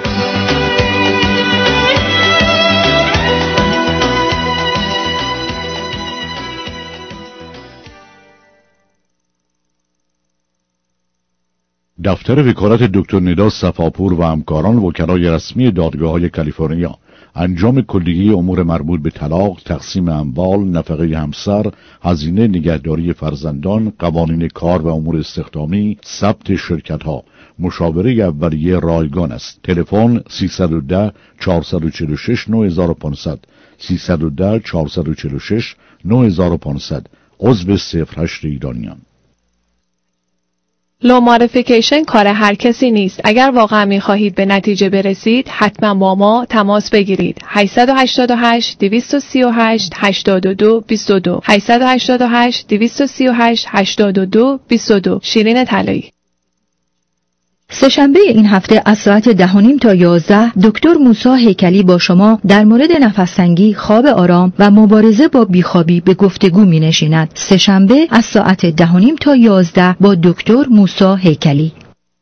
دفتر وکالت دکتر ندا صفاپور و همکاران وکلای رسمی دادگاه‌های کالیفرنیا انجام کلیه امور مربوط به طلاق، تقسیم اموال، نفقه همسر، هزینه نگهداری فرزندان، قوانین کار و امور استخدامی، ثبت شرکت‌ها، مشاوره اولیه رایگان است. تلفن 310 446 9500 310 446 9500 عضو 08 ایرانیان. لو مودیفیکیشن کار هر کسی نیست. اگر واقعا می‌خواهید به نتیجه برسید، حتما با ما تماس بگیرید. 888 238 82 22 888 238 82 22. شیرین طلایی. سه‌شنبه این هفته از ساعت 10:30 تا 11 دکتر موسی هیکلی با شما در مورد نفس‌تنگی، خواب آرام و مبارزه با بیخوابی به گفتگو می‌نشیند. سه‌شنبه از ساعت 10:30 تا 11 با دکتر موسی هیکلی.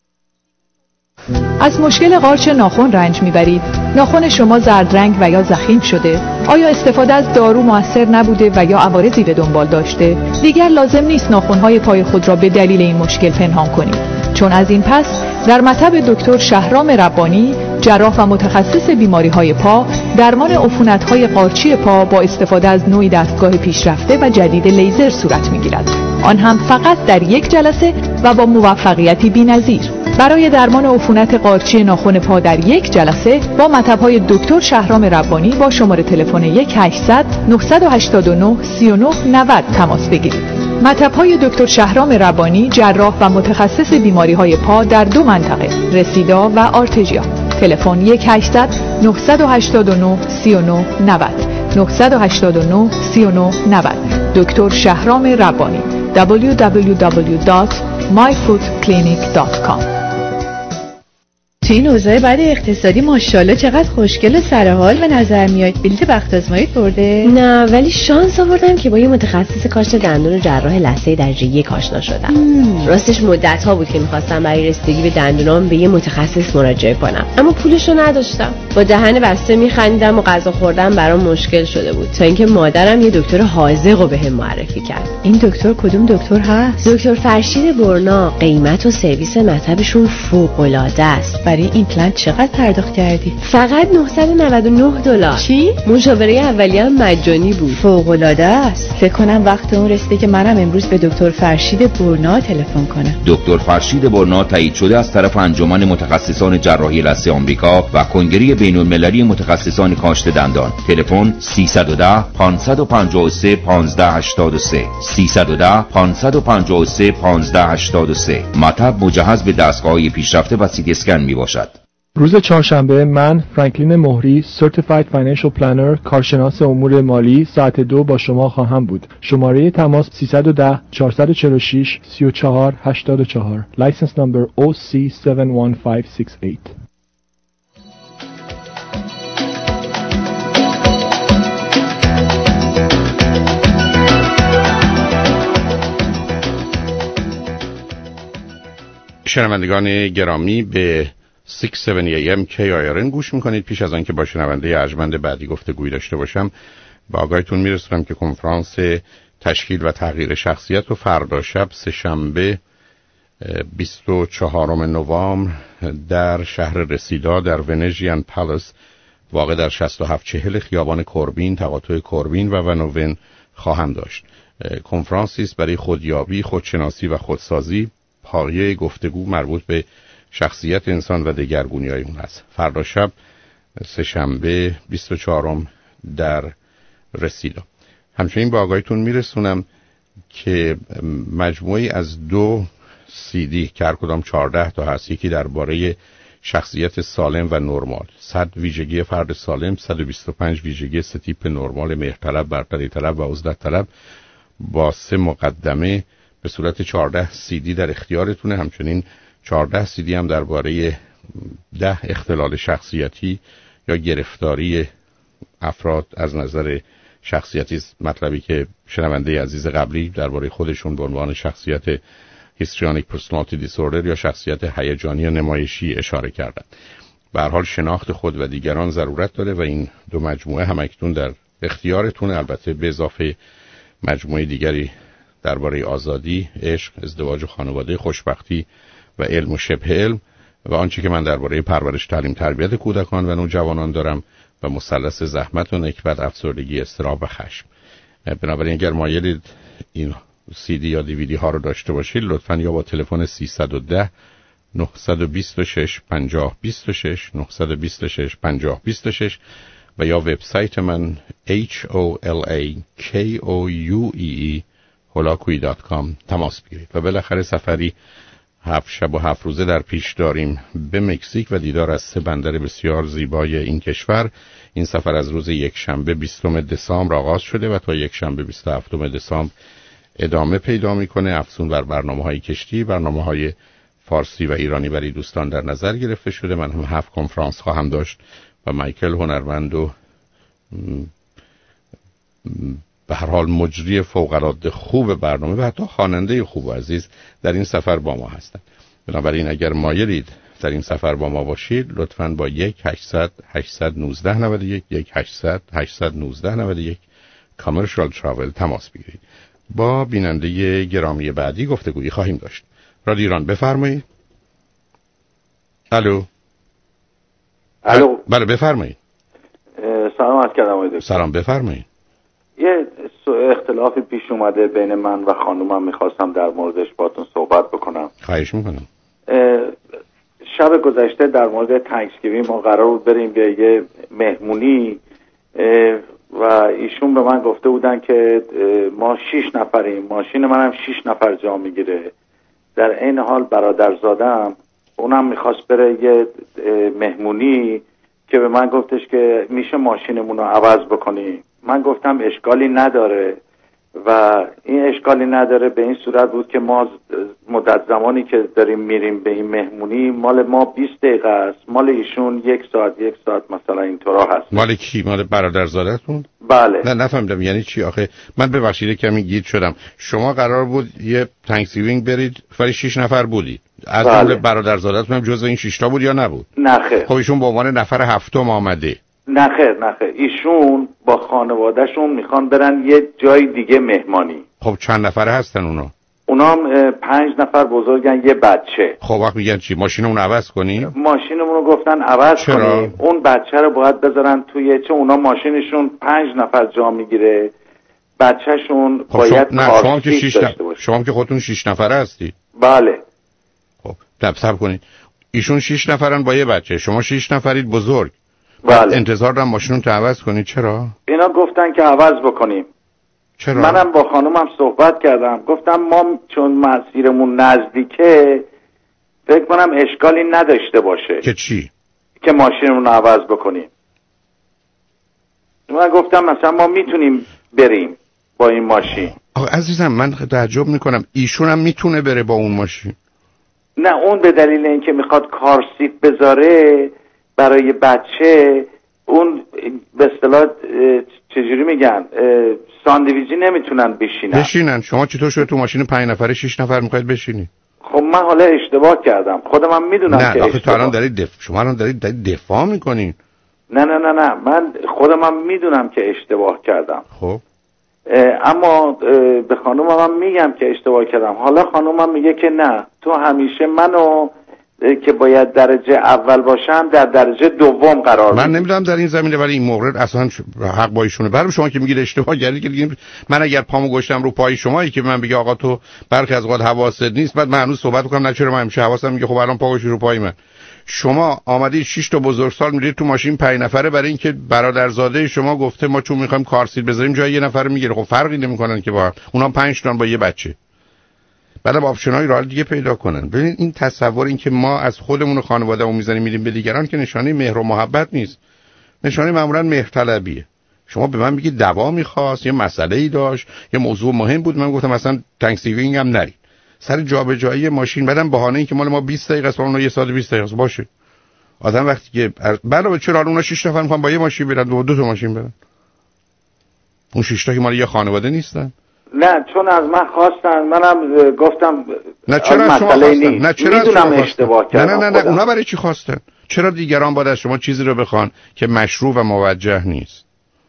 از مشکل قارچ ناخن رنج میبرید؟ ناخن شما زرد رنگ و یا ضخیم شده؟ آیا استفاده از دارو مؤثر نبوده و یا عوارضی به دنبال داشته؟ دیگر لازم نیست ناخن‌های پای خود را به دلیل این مشکل پنهان کنید. چون از این پس در مطب دکتر شهرام ربانی، جراح و متخصص بیماری‌های پا، درمان عفونت‌های قارچی پا با استفاده از نوعی دستگاه پیشرفته و جدید لیزر صورت می‌گیرد. آن هم فقط در یک جلسه و با موفقیتی بی‌نظیر. برای درمان عفونت قارچی ناخن پا در یک جلسه با مطب‌های دکتر شهرام ربانی با شماره تلفن 1-800 989 39 90 تماس بگیرید. مطب‌های دکتر شهرام ربانی، جراح و متخصص بیماری‌های پا در 2 منطقه، رسیدا و آرتژیا. تلفن 1-800 989 39 90 989 39 90. دکتر شهرام ربانی. www.myfootclinic.com. تو این اوضاع بعد اقتصادی ماشاءالله چقدر خوشگل و سرحال به نظر میاد. بلیت بخت آزمایی برده؟ نه، ولی شانس آوردم که با یه متخصص کاشت دندون و جراح لثه درجه 1 آشنا شدم. راستش مدت ها بود که می‌خواستم برای رسیدگی به دندونام به یه متخصص مراجعه کنم، اما پولشو نداشتم. با دهن بسته می‌خندیدم و غذا خوردن برام مشکل شده بود، تا اینکه مادرم یه دکتر حاذقو بهم معرفی کرد. این دکتر کدوم دکتر هست؟ دکتر فرشید برنا. قیمت و سرویس مطبشون فوق‌العاده است. برای ایمپلنت چقدر پرداخت کردی؟ فقط $999. چی؟ مشاوره اولیه هم مجانی بود. فوق‌العاده است. فکر کنم وقت اون رسیده که منم امروز به دکتر فرشید برنا تلفن کنم. دکتر فرشید برنا تایید شده از طرف انجمن متخصصان جراحی لثه آمریکا و کنگره بین‌المللی متخصصان کاشت دندان. تلفن 310 553 1583 310 553 1583. مطب مجهز به دستگاه‌های پیشرفته و سی تی اسکن میباشد. روز چهارشنبه من فرانکلین مهری Certified Financial Planner کارشناس امور مالی ساعت 2 با شما خواهم بود. شماره تماس 310 446 34 84. License number OC71568. شنوندگان گرامی به 670 AM KIRN گوش میکنید. پیش از آن که با شنونده ارجمند بعدی گفتگویی داشته باشم با آگاهیتون میرسونم که کنفرانس تشکیل و تغییر شخصیت رو فردا شب سه‌شنبه 24 نوامبر در شهر رسیدا در ونژین پالاس واقع در 6740 خیابان کوربین تقاطع کوربین و ونوون خواهم داشت. کنفرانسی است برای خودیابی، خودشناسی و خودسازی. پایه گفتگو مربوط به شخصیت انسان و دگرگونی‌های اون هست. فردا شب سه‌شنبه 24 در رسیدا. همچنین با آگاهیتون میرسونم که مجموعی از 2 CD که هر کدام 14 تا هست، یکی درباره شخصیت سالم و نرمال، 100 ویژگی فرد سالم، 125 ویژگی سه تیپ نرمال، مهرطلب، برتری طلب و عزلت طلب، با 3 مقدمه به صورت 14 CD در اختیارتونه. همچنین 14 CD هم درباره 10 اختلال شخصیتی یا گرفتاری افراد از نظر شخصیتی، مطلبی که شنونده عزیز قبلی درباره خودشون به عنوان شخصیت هیستریونیک پرسونالیتی دیسوردر یا شخصیت هیجانی یا نمایشی اشاره کردن. به هر حال شناخت خود و دیگران ضرورت داره و این 2 مجموعه همکنون در اختیارتونه، البته به اضافه مجموعه دیگری درباره آزادی، عشق، ازدواج و خانواده، خوشبختی و علم و شبه علم و آنچه که من درباره پرورش، تعلیم، تربیت کودکان و نوجوانان دارم و مثلث زحمت و نکبت، افسردگی، اضطراب و خشم. بنابراین اگر مایلید این CD یا DVD ها رو داشته باشید لطفاً یا با تلفن 310 926 5026 926 5026 و یا وبسایت من HOLAKOUEE holakoui.com تماس بگیرید و بالاخره سفری 7 شب و 7 روزه در پیش داریم به مکزیک و دیدار از 3 بندر بسیار زیبای این کشور. این سفر از روز یکشنبه 20 دسامبر آغاز شده و تا یکشنبه 27 دسامبر ادامه پیدا میکنه. افزون بر برنامه‌های کشتی، برنامه‌های فارسی و ایرانی برای دوستان در نظر گرفته شده. من هم 7 کنفرانس خواهم داشت و مایکل هنرمند و به هر حال مجری فوق‌العاده خوب برنامه و حتی خواننده خوب و عزیز در این سفر با ما هستند. بنابراین اگر مایلید در این سفر با ما باشید لطفاً با 1-800-819-91 1-800-819-91 کامرشال تراول تماس بگیرید. با بیننده گرامی بعدی گفتگویی خواهیم داشت. رادیو ایران بفرمایید. الو. بله بفرمایید. سلام عرض کردم آقای دکتر. سلام بفرمایید. یه اختلافی پیش اومده بین من و خانومم، میخواستم در موردش باتون صحبت بکنم. خواهش میکنم. شب گذشته در مورد تانکسگیوینگ ما قرار بود بریم به یه مهمونی و ایشون به من گفته بودن که ما 6 نفریم، ماشین منم 6 نفر جا میگیره. در این حال برادرزادم اونم میخواست بره یه مهمونی که به من گفتش که میشه ماشینمون رو عوض بکنی. من گفتم اشکالی نداره و این اشکالی نداره به این صورت بود که ما مدت زمانی که داریم میریم به این مهمونی مال ما 20 دقیقه است، مال ایشون 1 ساعت مثلا اینطورا هست. مال کی؟ مال برادرزادتون؟ بله. نه نفهمیدم یعنی چی آخه. من ببخشید کمی گیج شدم. شما قرار بود یه تانکسگیوینگ برید ولی 6 نفر بودید. از جمله برادرزادتون هم جزو این 6 تا بود یا نبود؟ نه خیر. خب ایشون به عنوان نفر هفتم آمده. نه خیر ایشون با خانوادهشون میخوان برن یه جای دیگه مهمانی. خب چند نفره هستن اونا؟ اونام 5 نفر بزرگن یه بچه. خب وقت میگن چی؟ ماشینمون عوض کنیم؟ ماشینمون رو گفتن عوض کنیم. اون بچه رو باید بذارن توی چه اونا ماشینشون 5 نفر جا میگیره، بچهشون خب باید شما که 6 شما که خودتون 6 نفره هستی. بله. خب صبر کنید. ایشون 6 نفرن با یه بچه، شما 6 نفرید بزرگ. بله. انتظار دارم ماشینون تو عوض کنید. چرا؟ اینا گفتن که عوض بکنیم. چرا؟ منم با خانومم صحبت کردم، گفتم ما چون مسیرمون نزدیکه فکر کنم اشکالی نداشته باشه. که چی؟ که ماشینمون رو عوض بکنیم. من گفتم مثلا ما میتونیم بریم با این ماشین. آخه عزیزم من تعجب میکنم ایشون هم میتونه بره با اون ماشین. نه اون به دلیل اینکه میخواد کار سیت بذاره برای بچه، اون به اصطلاح چجوری میگن ساندویچی نمیتونن بشینن. شما چطور شده تو ماشین 5 نفره 6 نفر میخواید بشینی؟ خب من حالا اشتباه کردم، خودم هم میدونم که آخه تو الان شما الان دارید دفاع میکنین. نه من خودم هم میدونم که اشتباه کردم. خب اما به خانومم هم میگم که اشتباه کردم. حالا خانومم میگه که نه تو همیشه منو که باید درجه اول باشم در درجه دوم قرار من نمیدونم در این زمینه، ولی این مورد اصلا حق با ایشونه. برای شما که میگید اشتباه کردید که دیگه من اگر پامو گشتم رو پای شمایی که من بگه آقا تو برخی از اوقات حواست نیست، بعد من هنوز صحبت کنم نه چرا من همیشه حواسم میگه خب الان پا گوشی رو پای من. شما آمدید 6 تا بزرگسال میرید تو ماشین 5 نفره برای اینکه برادرزاده شما گفته ما چون میخوایم کار سیت بذاریم جای یه نفر میگیره. خب فرقی نمیکنن که با اونا 5 تا با یه بچه. بعدم آپشن‌های راه دیگه پیدا کنن. ببین این تصور این که ما از خودمون و خانواده‌مون میزنیم میریم به دیگران که نشانه مهر و محبت نیست. نشانه معمولاً مهرطلبیه. شما به من بگید دوا می‌خواست، یه مسئله‌ای داشت، یه موضوع مهم بود، من گفتم مثلا تانکسگیوینگ هم نرید. سر جابجایی ماشین بعدم بهانه این که مال ما 20 دقیقه است، اون یه ساعت 20 دقیقه است باشه. آدم وقتی که علاوه چرا اونا 6 نفر می‌خوان با یه ماشین برن، دو تا ماشین برن. اون 6 تا که مال یه خانواده نیستن. نه چون از من خواستن، منم گفتم نه چرا از شما خواستن؟ نه چرا میدونم اشتباه کردم. نه اونا برای چی خواستن؟ چرا دیگران باید از شما چیزی رو بخوان که مشروع و موجه نیست؟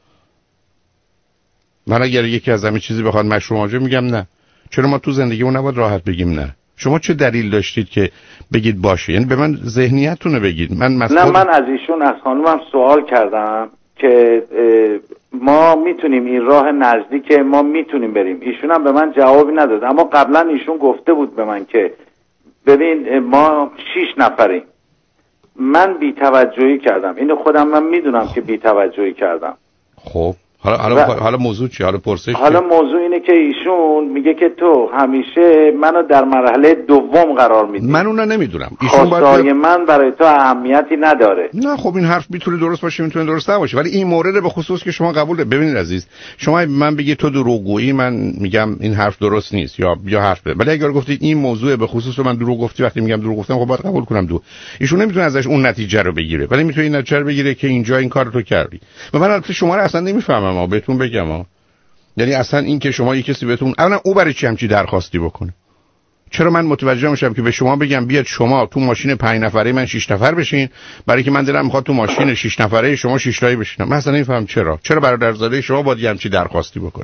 من اگر یکی از همین چیزی بخواد مشروع موجه میگم نه. چرا ما تو زندگیمون نباید راحت بگیم نه؟ شما چه دلیل داشتید که بگید باشه؟ یعنی به من ذهنیتونه بگید. من من از ایشون از خانومم سوال کردم که ما میتونیم این راه نزدیک ما میتونیم بریم. ایشون هم به من جوابی نداد، اما قبلا ایشون گفته بود به من که ببین ما 6 نفریم. من بی‌توجهی کردم. اینو خودم من میدونم که بی‌توجهی کردم. خب حالا موضوع چی؟ حالا پرسش حالا موضوع اینه که ایشون میگه که تو همیشه منو در مرحله دوم قرار میدی. من اونو نمیدونم. ایشون خواستای من برای تو اهمیتی نداره. نه خب این حرف میتونه درست باشه میتونه درست نباشه، ولی این مورد به خصوص که شما قبول ببینید عزیز، شما من بگید تو دروغگویی، من میگم این حرف درست نیست یا حرف بده. ولی اگر گفتید این موضوع به خصوص من دروغ گفتی، وقتی میگم دروغ گفتم خب باید قبول کنم ایشون نمیتونه ازش اون نتیجه رو بگیره، ولی میتونه این نتیجه رو بگیره که اینجا این کارو تو کردی. و من البته شما رو اصلا نمیفهمم، بهتون بگم یعنی اصلا این که شما کسی بهتون اولا او برای چی همچی درخواستی بکنه؟ چرا من متوجه میشم که به شما بگم بیاد شما تو ماشین 5 نفره من 6 نفر بشین، برای که من دلم میخواد تو ماشین 6 نفره شما 6 تایی بشینم؟ من اصلا نمیفهم چرا برادرزاده شما باید همچی درخواستی بکنه.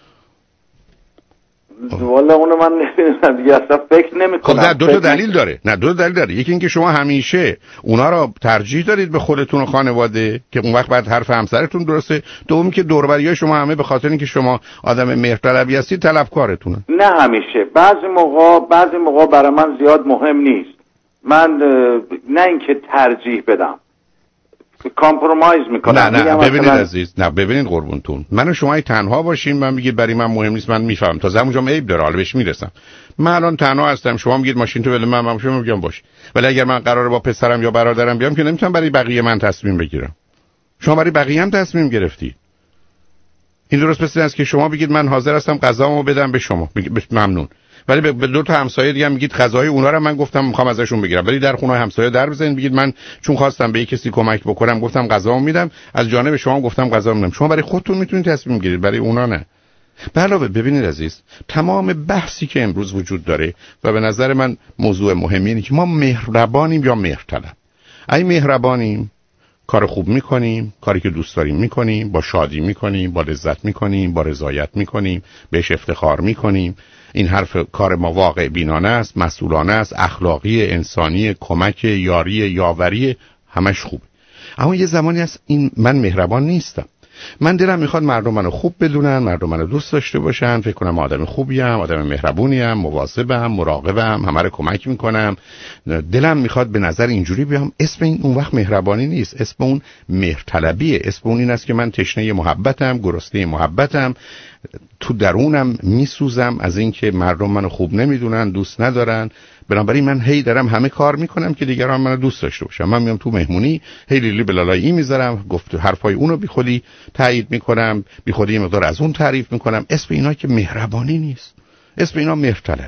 والا اونو من نمیدونم دیگه، اصلا فکر نمی‌کنم. خب نه دو تا دلیل داره. یکی اینکه شما همیشه اونا رو ترجیح دارید به خودتون و خانواده که اون وقت بعد حرف همسرتون درسته. دومی که دور و بریای شما همه به خاطر اینکه شما آدم مهرطلبی هستید طلبکارتونه. نه همیشه، بعضی موقع برای من زیاد مهم نیست. من نه اینکه ترجیح بدم، کامپرومایز میکنم. نه ببینید عزیز، نه ببینید قربونتون، من و شما تنها باشین من میگید برای من مهم نیست، من میفهمم تا زمانجا عیب داره، حالا بهش میرسم. من الان تنها هستم، شما میگید ماشین تو بده من شما میگم باش، ولی اگر من قراره با پسرم یا برادرم بیام که نمیتونم برای بقیه من تصمیم بگیرم. شما برای بقیه هم تصمیم گرفتی. این درست مثل است که شما بگید من حاضر هستم غذامو بدم به شما، ممنون، ولی به دو تا همسایه دیگه میگید غذای اونها رو من گفتم میخوام ازشون بگیرم، ولی در خونه همسایه در بزنید بگید من چون خواستم به کسی کمک بکنم گفتم غذامو میدم، از جانب شما گفتم غذامو میدم. شما برای خودتون میتونید تصمیم بگیرید، برای اونا نه. به علاوه ببینید عزیز، تمام بحثی که امروز وجود داره و به نظر من موضوع مهمی اینه که ما مهربانیم یا مهرطلب. اگه مهربانیم کار خوب میکنیم، کاری که دوست داریم میکنیم، با شادی میکنیم، با لذت میکنیم، با رضایت میکنیم، بهش افتخار میکنیم. این حرف کار ما واقع بینانه است، مسئولانه است، اخلاقی، انسانی، کمک، یاری، یاوری، همش خوبه. اما یه زمانی هست این من مهربان نیستم. من دلم میخواد مردم منو خوب بدونن، مردم منو دوست داشته باشن، فکر کنم آدم خوبیم، آدم مهربونیم، مواظبم، مراقبم، همه رو کمک میکنم. دلم میخواد به نظر اینجوری بیام. اسم این اون وقت مهربانی نیست، اسم اون مهرطلبیه. اسم اون این است که من تشنه محبتم، گرسنه محبتم، تو درونم میسوزم از این که مردم منو خوب نمیدونن، دوست ندارن. بنابراین من هی دارم همه کار میکنم که دیگران منو دوست داشته باشن. من میام تو مهمونی هی لیلی بلالایی میذارم، گفت حرفای اونو بی خودی تایید میکنم، بی خودی مقدار از اون تعریف میکنم. اسم اینا که مهربانی نیست، اسم اینا مهرطلبی.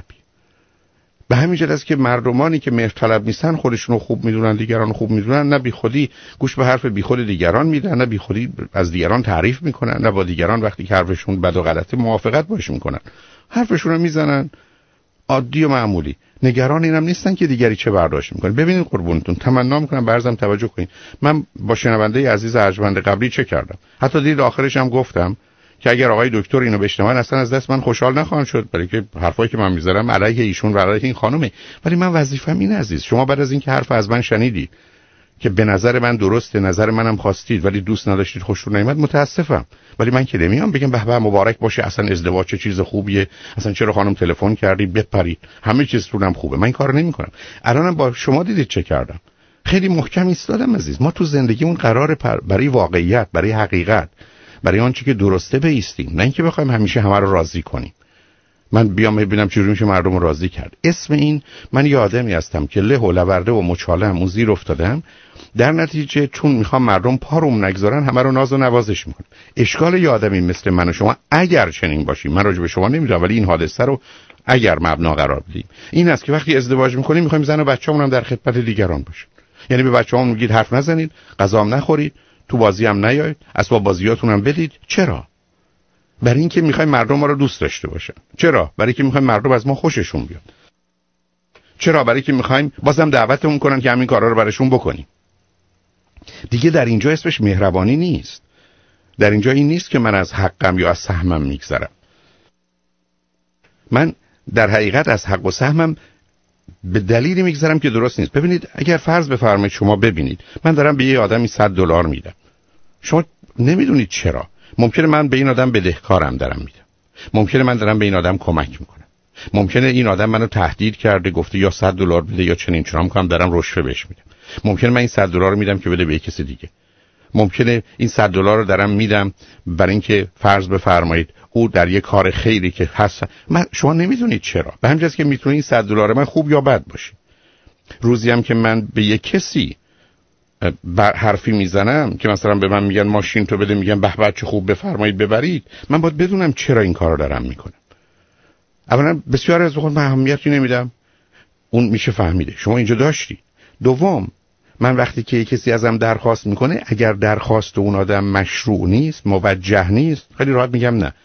به همین جهت است که مردمانی که مهرطلب نیستن خودشونو خوب میدونن، دیگران خوب میدونن، نه بی خودی گوش به حرف بی خود دیگران میدن، نه بی خودی از دیگران تعریف میکنن، نه با دیگران وقتی که حرفشون بد و غلطه موافقت باش میکنن. حرفشون رو میزنن عادی و معمولی، نگران اینم نیستن که دیگری چه برداشت میکنه. ببینید قربونتون، تمنا میکنم برزم توجه کنین. من با شنونده عزیز ارجمند قبلی چه کردم، حتی دید آخرش هم گفتم که اگر آقای دکتر اینو بشنون اصلا از دست من خوشحال نخواهند شد، برای که حرفایی که من میذارم علیه ایشون و علیه این خانومه. ولی من وظیفه‌م این عزیز، شما بعد از این که حرف از من شنیدید که به نظر من درسته، نظر منم خواستید ولی دوست نداشتید، خوشتون نیامد، متاسفم. ولی من که نمیام بگم به به مبارک باشه، اصلا ازدواج چه چیز خوبیه، اصلا چرا خانم تلفن کردی بپرید، همه چیز رونم خوبه. من این کارو نمیکنم. الانم با شما دیدید چه کردم، خیلی محکم ایستادم عزیز. ما تو زندگیمون قراره برای واقعیت، برای حقیقت، برای آنچه که درسته بایستیم، نه اینکه بخوایم همیشه همه رو راضی کنیم. من بیام ببینم چجوری میشه مردم رو راضی کرد. اسم این من یه آدمی هستم که له و لورده و مچاله هم زیر افتادم، در نتیجه چون میخوام مردم پاروم نگذارن همه رو ناز و نوازش میکنم. اشکال یه آدمی مثل من و شما اگر چنین باشیم، من راجع به شما نمیدونم، ولی این حادثه رو اگر مبنا قرار بدیم این است که وقتی ازدواج میکنیم میخوایم زن و بچه‌مون هم در خدمت دیگران باشه. یعنی به بچه‌هامون میگید حرف نزنید، غذام نخورید، تو بازی هم نیایید، اسباب بازیاتون هم بدید. چرا؟ برای اینکه میخوایم مردم ما رو دوست داشته باشن. چرا؟ برای اینکه میخوایم مردم از ما خوششون بیاد. چرا؟ برای اینکه میخوایم بازم دعوتمون کنن که همین کارا رو براشون بکنیم. دیگه در اینجا اسمش مهربانی نیست. در اینجا این نیست که من از حقم یا از سهمم میگذرم. من در حقیقت از حق و سهمم به دلیلی میگذرم که درست نیست. ببینید اگر فرض بفرمایید شما ببینید من دارم به یه آدمی $100 میدم، شما نمیدونید چرا. ممکنه من به این آدم بدهکارم دارم میدم، ممکنه من دارم به این آدم کمک میکنم، ممکنه این آدم منو تهدید کرده گفته یا $100 بده یا چنین چنان کنم، دارم رشوه بهش میدم. ممکنه من این $100 رو میدم که بده به کسی دیگه. ممکنه این $100 رو دارم میدم برای اینکه فرض بفرمایید او در یک کار خیری که هست، شما نمیدونید چرا، به همین جاست که میتونه این $100 من خوب یا بد باشه. روزی هم که من به یک کسی حرفی میزنم که مثلا به من میگن ماشین تو بده، میگن به بچه خوب بفرمایید ببرید، من باید بدونم چرا این کارو دارم میکنم. اولا بسیار از وقت من اهمیتی نمیدم، اون میشه فهمیده شما اینجا داشتی. دوم، من وقتی که کسی ازم درخواست میکنه، اگر درخواست اون آدم مشروع نیست، موجه نیست، خیلی راحت میگم نه.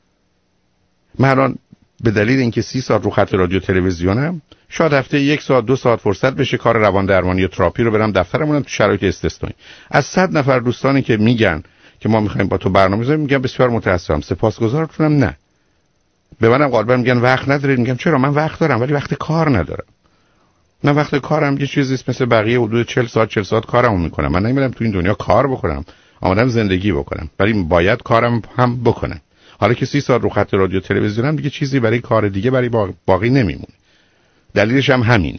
من الان به دلیل اینکه 30 ساعت رو خط رادیو تلویزیونم، شاید هفته 1 ساعت 2 ساعت فرصت بشه کار روان درمانی یا تراپی رو برم دفترمونم تو شرایط استثنایی. از 100 نفر دوستانی که میگن که ما میخوایم با تو برنامه بزنیم، میگم بسیار متاسفم، سپاسگزارتونم، نه. به منم غالبا میگن وقت ندارید، میگم چرا؟ من وقت دارم ولی وقت کار ندارم. من وقت کارم یه چیزی مثل بقیه، حدود 40 ساعت کارمو میکنم. من نمیرم تو این دنیا کار بکنم، آمدم زندگی بکنم، ولی باید کارم هم بکنم. حالا که 30 ساعت رو خط رادیو تلویزیونم، دیگه چیزی برای کار دیگه برای باقی نمیمونه. دلیلش هم همینه.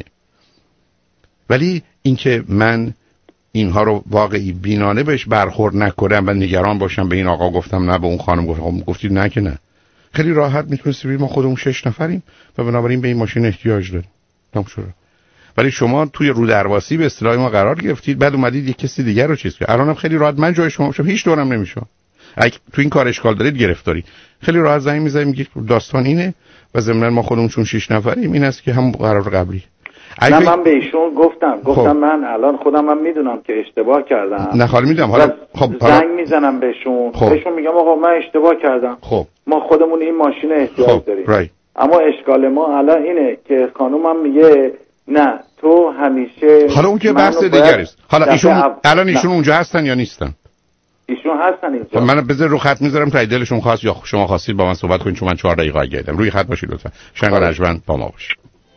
ولی اینکه من اینها رو واقعی بینانه بهش برخورد نکنم و نگران باشم، به این آقا گفتم نه، به اون خانم گفتید نه که نه، خیلی راحت میتونستی بگید ما خودمون 6 نفریم و بنابراین به این ماشین احتیاج داریم. تمام شد. ولی شما توی رودرواسی به اصطلاح ما قرار گرفتید، بعد اومدید یک کسی دیگر رو چیز کرد. الانم خیلی راحت من جای شما باشم، هیچ دورم نمیشه. اگه تو این کار اشکال دارید گرفتاری، خیلی راحت زنگ میزنید میگید داستان اینه و ضمن ما خودمون چون 6 نفریم این است که هم قرار قبلی. نه من به ایشون گفتم من الان خودم هم میدونم که اشتباه کردم. نه خالی میدونم. حالا خب زنگ میزنم بهشون، بهشون میگم آقا من اشتباه کردم. خب ما خودمون این ماشین احتیاج داریم. اما اشکال ما الان اینه که خانومم میگه نه تو همیشه. حالا اون که بحث دیگری است. حالا الان ایشون اونجا هستن یا نیستن؟ ایشون هستن اینجا. من بذار رو خط میذارم تا دلشون خواست یا شما خواستید با من صحبت کنید، چون من 4 دقیقه گیدم. روی خط باشید لطفا. شنگان رجمن با ما باشید.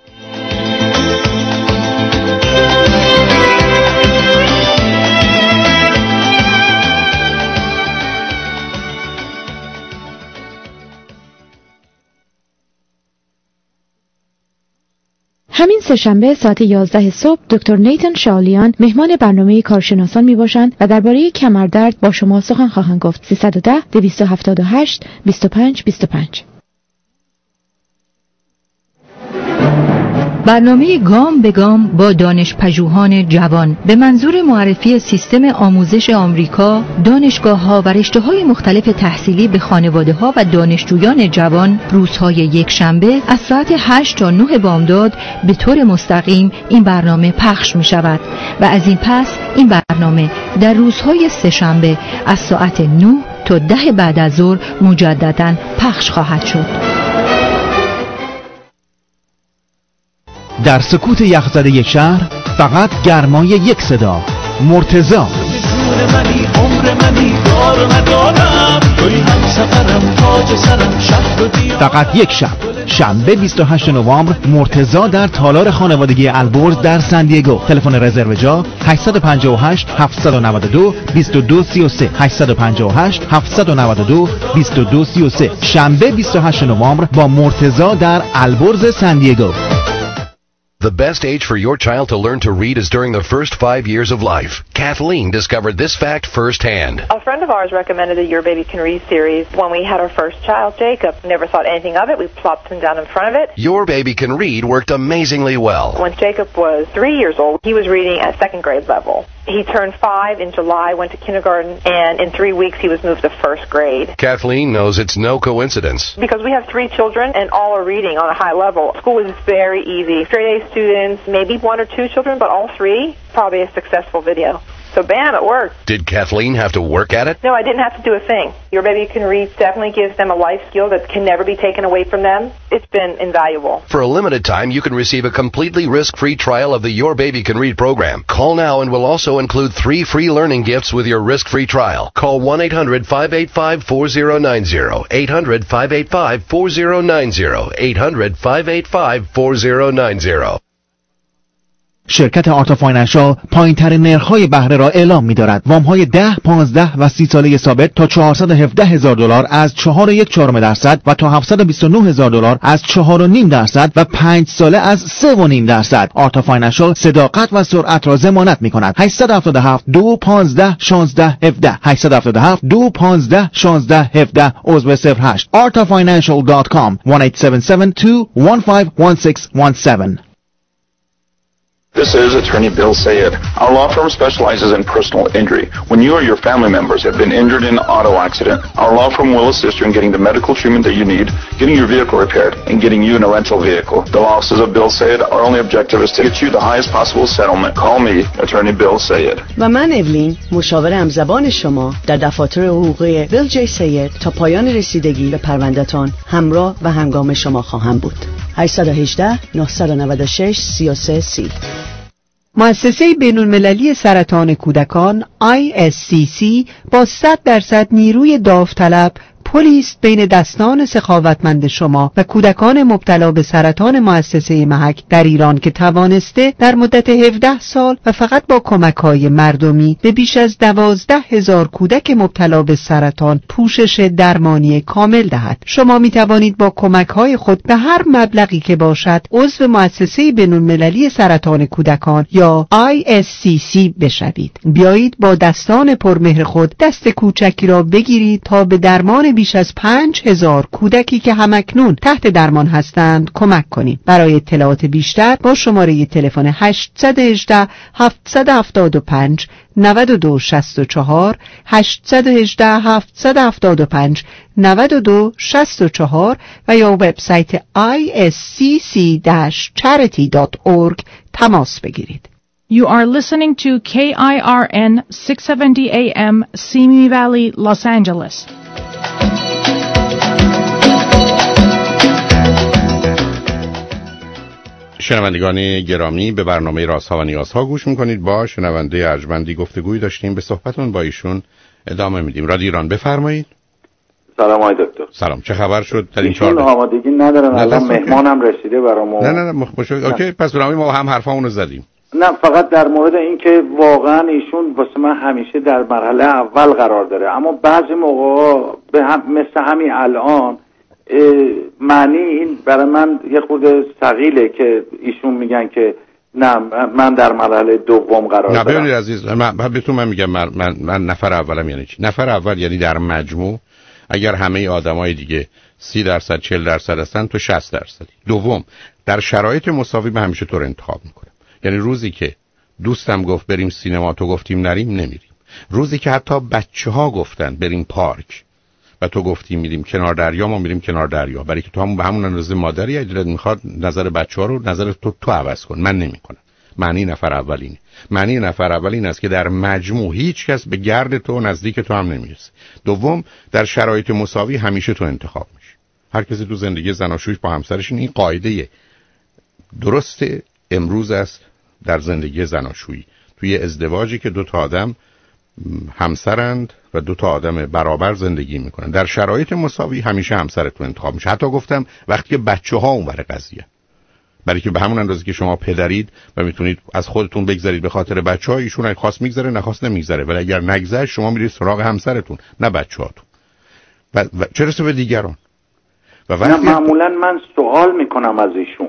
همین سه‌شنبه ساعت 11 صبح دکتر نیتن شالیان مهمان برنامه کارشناسان می باشند و درباره کمردرد با شما سخن خواهند گفت. 310 278 2525. برنامه گام به گام با دانش‌پژوهان جوان به منظور معرفی سیستم آموزش آمریکا، دانشگاه‌ها و رشته‌های مختلف تحصیلی به خانواده‌ها و دانشجویان جوان، روزهای یکشنبه از ساعت 8 تا 9 بامداد به طور مستقیم این برنامه پخش می‌شود و از این پس این برنامه در روزهای سه‌شنبه از ساعت 9 تا 10 بعد از ظهر مجدداً پخش خواهد شد. در سکوت یخزده یک شهر فقط گرمای یک صدا، مرتضی. فقط یک شب، شنبه 28 نوامبر، مرتضی در تالار خانوادگی البرز در سن دیگو. تلفن رزرو جا 858 792 2233 858 792 2233. شنبه 28 نوامبر با مرتضی در البرز سن دیگو. The best age for your child to learn to read is during the first 5 years of life. Kathleen discovered this fact firsthand. A friend of ours recommended the Your Baby Can Read series when we had our first child, Jacob. Never thought anything of it. We plopped him down in front of it. Your Baby Can Read worked amazingly well. When Jacob was 3 years old, he was reading at second grade level. He turned 5 in July, went to kindergarten, and in 3 weeks he was moved to first grade. Kathleen knows it's no coincidence. Because we have 3 children and all are reading on a high level. School is very easy. Straight A students, maybe 1 or 2 children, but all 3, probably a successful video. So bam, it worked. Did Kathleen have to work at it? No, I didn't have to do a thing. Your Baby Can Read definitely gives them a life skill that can never be taken away from them. It's been invaluable. For a limited time, you can receive a completely risk-free trial of the Your Baby Can Read program. Call now and we'll also include 3 free learning gifts with your risk-free trial. Call 1-800-585-4090, 800-585-4090, 800-585-4090. شرکت آرتا فاینانشال پایین‌ترین نرخ‌های بهره را اعلام می‌دارد. وام‌های 10، 15 و 30 ساله ثابت تا $417,000 از 4.4% و تا $729,000 از 4.5% و 5 ساله از 3.5%. آرتا فاینانشال صداقت و سرعت را ضمانت می‌کند. 877 215 1617 877 215 1617 عضو 08 artafinancial.com 1-877-215-1617. This is Attorney Bill Sayed. Our law firm specializes in personal injury. When you or your family members have been injured in an auto accident, our law firm will assist you in getting the medical treatment that you need, getting your vehicle repaired, and getting you in a rental vehicle. The law offices of Bill Sayed, our only objective is to get you the highest possible settlement. Call me, Attorney Bill Sayed. و من اولین مشاور همزبان شما در دفاتر حقوقی بیل جی سید تا پایان رسیدگی به پرونده‌تان همراه و همگام شما خواهم بود. 818 996 3330. مؤسسه بین‌المللی سرطان کودکان ISCC با 100% نیروی داوطلب پلی است بین دستان سخاوتمند شما و کودکان مبتلا به سرطان مؤسسه محک در ایران که توانسته در مدت 17 سال و فقط با کمک‌های مردمی به بیش از 12,000 کودک مبتلا به سرطان پوشش درمانی کامل دهد. شما می توانید با کمک‌های خود به هر مبلغی که باشد عضو مؤسسه بین‌المللی سرطان کودکان یا ISCC بشوید. بیایید با دستان پرمهر خود دست کوچکی را بگیرید تا به درمان بیش از 5,000 کودکی که همکنون تحت درمان هستند کمک کنید. برای اطلاعات بیشتر با شماره تلفن 818 775 9264 818 775 9264 و یا وبسایت iscc-charity.org تماس بگیرید. You are listening to KIRN 670 AM, Simi Valley, Los Angeles. شنوندگان گرامی، به برنامه رازها و نیازها گوش میکنید. با شنونده ارجمندی گفتگوی داشتیم، به صحبتون با ایشون ادامه میدیم. رادیو ایران، بفرمایید. سلام آقای دکتر. سلام، چه خبر شد در این چهار آمادگی ندارم، الان مهمانم رسیده برامو. نه اوکی، پس برنامه ما هم حرفامونو زدیم. نه، فقط در مورد این که واقعا ایشون واسه من همیشه در مرحله اول قرار داره، اما بعضی موقع مثل همین الان معنی این برای من یه خورده ثقیله که ایشون میگن که نه من در مرحله دوم قرار دارم. نه ببینید عزیز، من میگم من نفر اولم. یعنی چی نفر اول؟ یعنی در مجموع اگر همه آدمای دیگه 30% 40% هستن تو 60%. دوم، در شرایط مساوی من همیشه تو رو انتخاب میکنم. یعنی روزی که دوستم گفت بریم سینما، تو گفتیم نریم، نمیریم. روزی که حتی بچه‌ها گفتن بریم پارک و تو گفتی میریم کنار دریا، ما میریم کنار دریا، برای که تو هم به همون اندازه مادری اجازه میخواد نظر بچه‌ها رو نظر تو عوض کن. من نمیکنم. معنی نفر اولینه. معنی نفر اولین است که در مجموع هیچ کس به گرد تو نزدیک تو هم نمیرسه. دوم، در شرایط مساوی همیشه تو انتخاب میشه. هر کسی تو زندگی زناشویی با همسرش این قاعده درست امروز است. در زندگی زناشویی توی ازدواجی که دو تا آدم همسرند و دو تا آدم برابر زندگی میکنن، در شرایط مساوی همیشه همسرتون انتخاب میشه. حتی گفتم وقتی که بچه‌ها اونور قضیه، برای که به همون اندازه که شما پدرید و میتونید از خودتون بگذرید به خاطر بچه‌ها، ایشون اگه خواست میگذره، نخواست نمیگذره. ولی اگر نگذره شما میرید سراغ همسرتون، نه بچه‌هاتون. و چه رسه به دیگران. و وقتی معمولا من سوال میکنم از ایشون،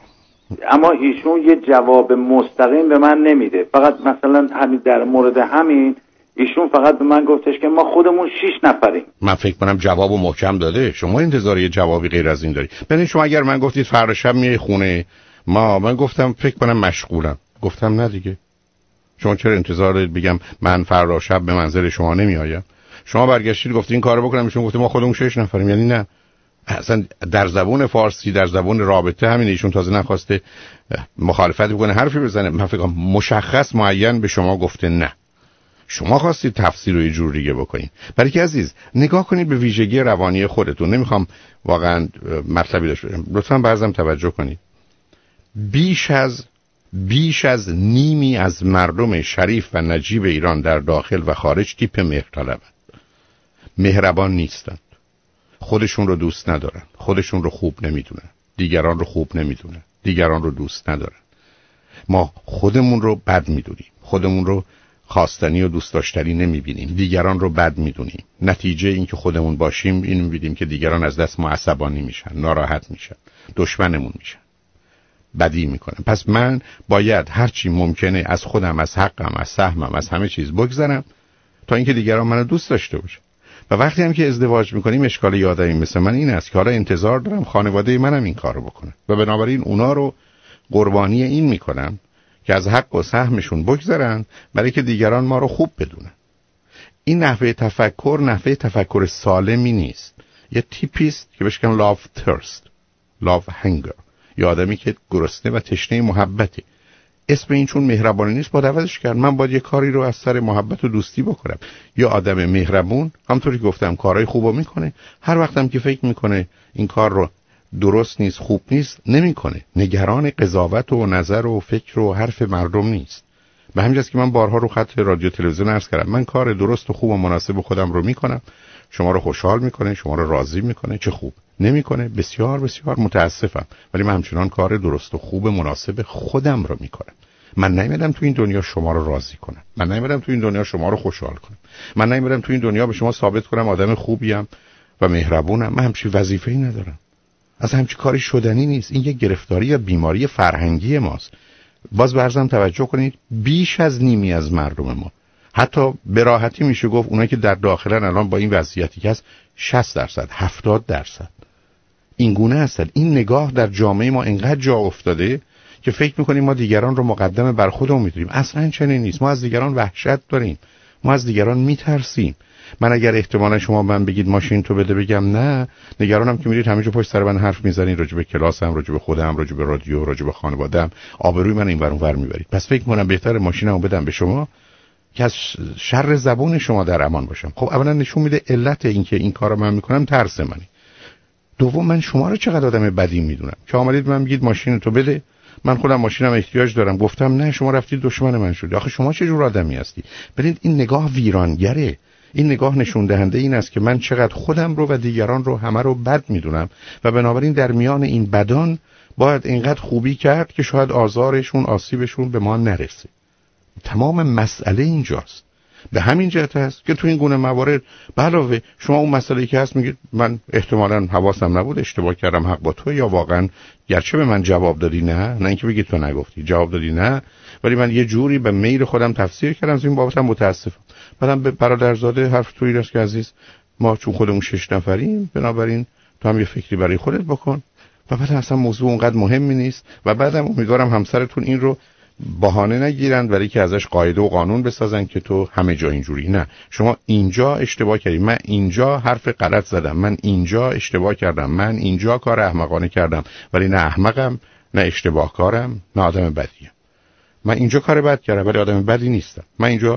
اما ایشون یه جواب مستقیم به من نمیده. فقط مثلا همین در مورد همین ایشون فقط به من گفتش که ما خودمون 6 نفریم. من فکر کنم جوابو محکم داده. شما انتظار یه جوابی غیر از این داری؟ ببین شما اگر من گفتید فردا شب میای خونه من گفتم فکر کنم مشغولم، گفتم نه دیگه. شما چرا انتظار دارید بگم من فردا شب به منزل شما نمیایم؟ شما برگشتید گفتید این کارو بکنم، ایشون گفت ما خودمون 6 نفریم. یعنی نه، اصلا در زبان فارسی، در زبان رابطه همین. ایشون تازه نخواسته مخالفت بکنه، حرفی بزنه. من فکر کنم مشخص معین به شما گفته نه. شما خواستید تفسیر رو یه جور دیگه بکنید. برای که عزیز نگاه کنید به ویژگی روانی خودتون. نمیخوام واقعا مطلبی داشته باشم، لطفاً بعضم توجه کنید. بیش از نیمی از مردم شریف و نجیب ایران در داخل و خارج تیپ مهرطلبند. مهربان نیستند. خودشون رو دوست ندارن، خودشون رو خوب نمیدونن، دیگران رو خوب نمیدونن، دیگران رو دوست ندارن. ما خودمون رو بد میدونیم، خودمون رو خواستنی و دوست داشتنی نمیبینیم، دیگران رو بد میدونیم. نتیجه این که خودمون باشیم اینو میبینیم که دیگران از دست ما عصبانی میشن، ناراحت میشن، دشمنمون میشن، بدی میکنن. پس من باید هرچی ممکنه از خودم، از حقم، از سهمم، از همه چیز بگذرم تا اینکه دیگران منو دوست داشته باشن. و وقتی هم که ازدواج میکنیم اشکال یه آدمی مثل من این است که حالا انتظار دارم خانواده منم این کارو بکنه و بنابراین اونا رو قربانی این میکنم که از حق و سهمشون بگذرن برای که دیگران ما رو خوب بدونن. این نحوه تفکر سالمی نیست. یه تیپیست که بهش میگن love thirst، love hunger، یه آدمی که گرسنه و تشنه محبته. اسم این چون مهربانی نیست باید عوضش کرد. من باید یه کاری رو از سر محبت و دوستی بکنم. یا آدم مهربون همونطوری که گفتم کارهای خوبو میکنه، هر وقتم که فکر میکنه این کار رو درست نیست، خوب نیست، نمیکنه. نگران قضاوت و نظر و فکر و حرف مردم نیست. به همین جاست که من بارها رو خط رادیو تلویزیون عرض کردم من کار درست و خوب و مناسب خودم رو میکنم، شما رو خوشحال میکنه، شما رو راضی میکنه، چه خوب. نمیکنه بسیار بسیار متاسفم، ولی من همچنان کار درست و خوب مناسب خودم رو میکنم. من نمیدم تو این دنیا شما رو راضی کنم، من نمیدم تو این دنیا شما رو خوشحال کنم، من نمیدم تو این دنیا به شما ثابت کنم آدم خوبیم و مهربونم. من همچین وظیفه‌ای ندارم، از همچین کاری شدنی نیست. این یک گرفتاری یا بیماری فرهنگی ماست. باز برزم توجه کنید بیش از نیمی از مردم ما، حتی به راحتی میشه گفت اونایی که در داخلن الان با این وضعیتی که هست 60%، 70% این گونه هستن. این نگاه در جامعه ما انقدر جا افتاده که فکر میکنیم ما دیگران رو مقدم بر خودمون میدونیم. اصلا چنین نیست. ما از دیگران وحشت داریم، ما از دیگران میترسیم. من اگر احتمالا شما من بگید ماشین تو بده بگم نه، نگرانم که میرید همینجا پشت سر من حرف میزنید راجع به کلاسم، راجع به خودم، راجع به رادیو، راجع به خانواده‌ام، آبروی من این ور میبرید. پس فکر میکنم بهتره ماشینمو بدم به شما که از شر زبون شما در امان باشم. خب اولا نشون میده علت این که این کارو من میکنم ترس منی. دوم من شما رو چقدر آدم بدی میدونم که آمدید من میگید ماشین تو بده، من خودم ماشینم احتیاج دارم، گفتم نه شما رفتید دشمن من شدی. آخه شما چه جور آدمی هستی؟ ببینید این نگاه ویرانگره. این نگاه نشون دهنده این است که من چقدر خودم رو و دیگران رو همه رو بد میدونم و بنابراین در میان این بدان باید اینقدر خوبی کرد که شاید آزارشون، آسیبشون به ما نرسه. تمام مسئله اینجاست. به همین جهت است که تو این گونه موارد به علاوه شما اون مسئله‌ای که هست میگید من احتمالاً حواسم نبود، اشتباه کردم، حق با تو، یا واقعاً گرچه به من جواب دادی نه اینکه بگید تو نگفتی، جواب دادی نه، ولی من یه جوری به میل خودم تفسیر کردم، از این بابتم متاسفم. بعدم به برادرزاده حرف تویی است که عزیز ما چون خودمون 6 نفریم بنابراین تو هم یه فکری برای خودت بکن و بعد اصلا موضوع اونقدر مهمی نیست و بعدم امیدوارم همسرتون این رو بهانه نگیرند برای که ازش قاعده و قانون بسازن که تو همه جا اینجوری. نه، شما اینجا اشتباه کردی، من اینجا حرف غلط زدم، من اینجا اشتباه کردم، من اینجا کار احمقانه کردم، ولی نه احمقم، نه اشتباه کارم، نه آدم بدیم. من اینجا کار بد کردم ولی آدم بدی نیستم. من اینجا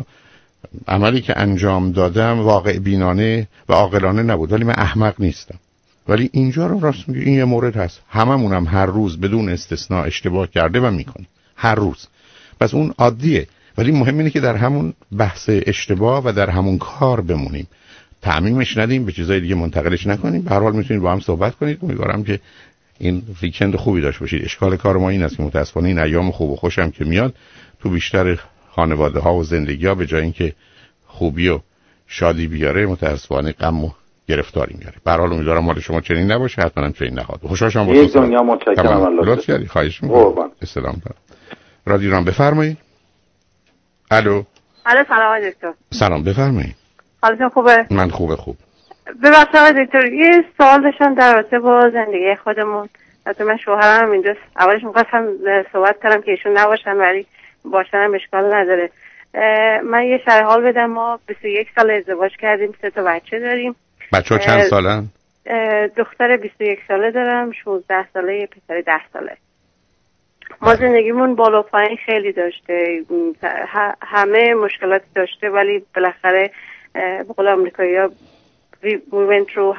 عملی که انجام دادم واقع بینانه و عاقلانه نبود ولی من احمق نیستم. ولی اینجا رو راست میگی، این یه مورد هست. هممونم هر روز بدون استثناء اشتباه کرده و میکنیم هر روز. پس اون عادیه، ولی مهم اینه که در همون بحث اشتباه و در همون کار بمونیم، تعمیمش ندیم، به چیزای دیگه منتقلش نکنیم. به هر حال میتونید با هم صحبت کنید. امیدوارم که این ویکند خوبی داشته باشید. اشکال کار ما این است که متاسفانه این ایام خوب و خوشم که میاد تو بیشتر خانواده ها و زندگی ها به جای اینکه خوبی و شادی بیاره متاسفانه غم و گرفتاری میاره. به هر حال امیدوارم مال شما چنین نباشه، حتما چنین نخواهد. خوشحال شدم با تو. دنیا متشکرم. الله لطف کردی. خواهش می‌کنم. استلام دارم. رادیو رام بفرمایید. الو. سلام دکتر. سلام بفرمایید. حالتون خوبه؟ من خوبه. ببخشید دکتر یه سوال داشتم در رابطه با زندگی خودمون. البته من شوهرم اینجاست. اولش می‌خواستم صحبت کنم که ایشون نباشن ولی باشن اشکال نداره. من یه شرح حال بدم. ما 21 سال ازدواج کردیم، 3 تا بچه داریم. بچه‌ها چند سالن؟ دختر 21 ساله دارم، 16 ساله، یه پسر 10 ساله. ما زندگیمون بالا پایین خیلی داشته، همه مشکلات داشته، ولی بالاخره به قول آمریکایی‌ها we went through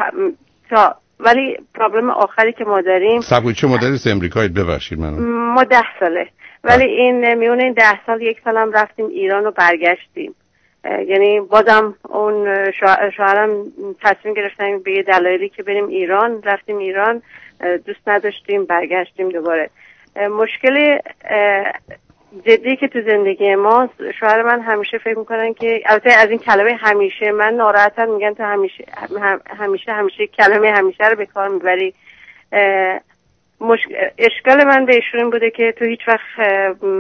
ولی پرابلم آخری که ما داریم چه مدلی امریکایی ببخشید ما 10 ساله، ولی این میونه این 10 سال 1 سالم رفتیم ایران و برگشتیم. یعنی بازم اون شوهرم تصمیم گرفتیم به یه دلایلی که بریم ایران، رفتیم ایران، دوست نداشتیم، برگشتیم دوباره. مشکل جدی که تو زندگی ما شوهر من همیشه فکر میکنن که البته از این کلمه همیشه من ناراحتم، میگن تو همیشه کلمه همیشه رو به کار میبری. اشکال من به ایشون این بوده که تو هیچ وقت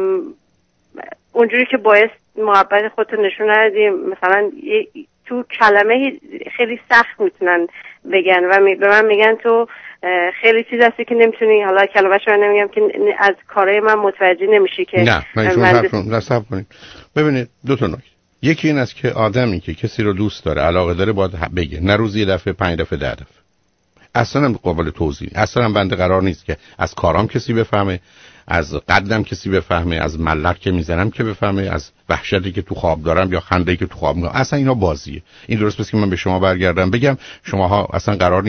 اونجوری که باعث محبت خودتو نشون ندی، مثلا تو کلمه خیلی سخت میتونن بگن و به من میگن تو خیلی چیز هستی که نمیتونی، حالا کلمه‌اش من نمیگم که از کارهای من متوجه نمیشی که نه نصب کنید. ببینید دو تا نکته، یکی این است که آدمی که کسی رو دوست داره، علاقه داره، باید بگه، نه روزی 1 دفعه 5 دفعه 10 دفعه. اصلا قابل توضیح، اصلا بنده قرار نیست که از کارام کسی بفهمه، از قدم کسی بفهمه، از ملق که میزنم که بفهمه، از وحشتی که تو خواب دارم یا خنده‌ای که تو خواب میکنم. اصلا اینا بازیه. این درست پس که من به شما برگردم بگم شماها اصلا قرار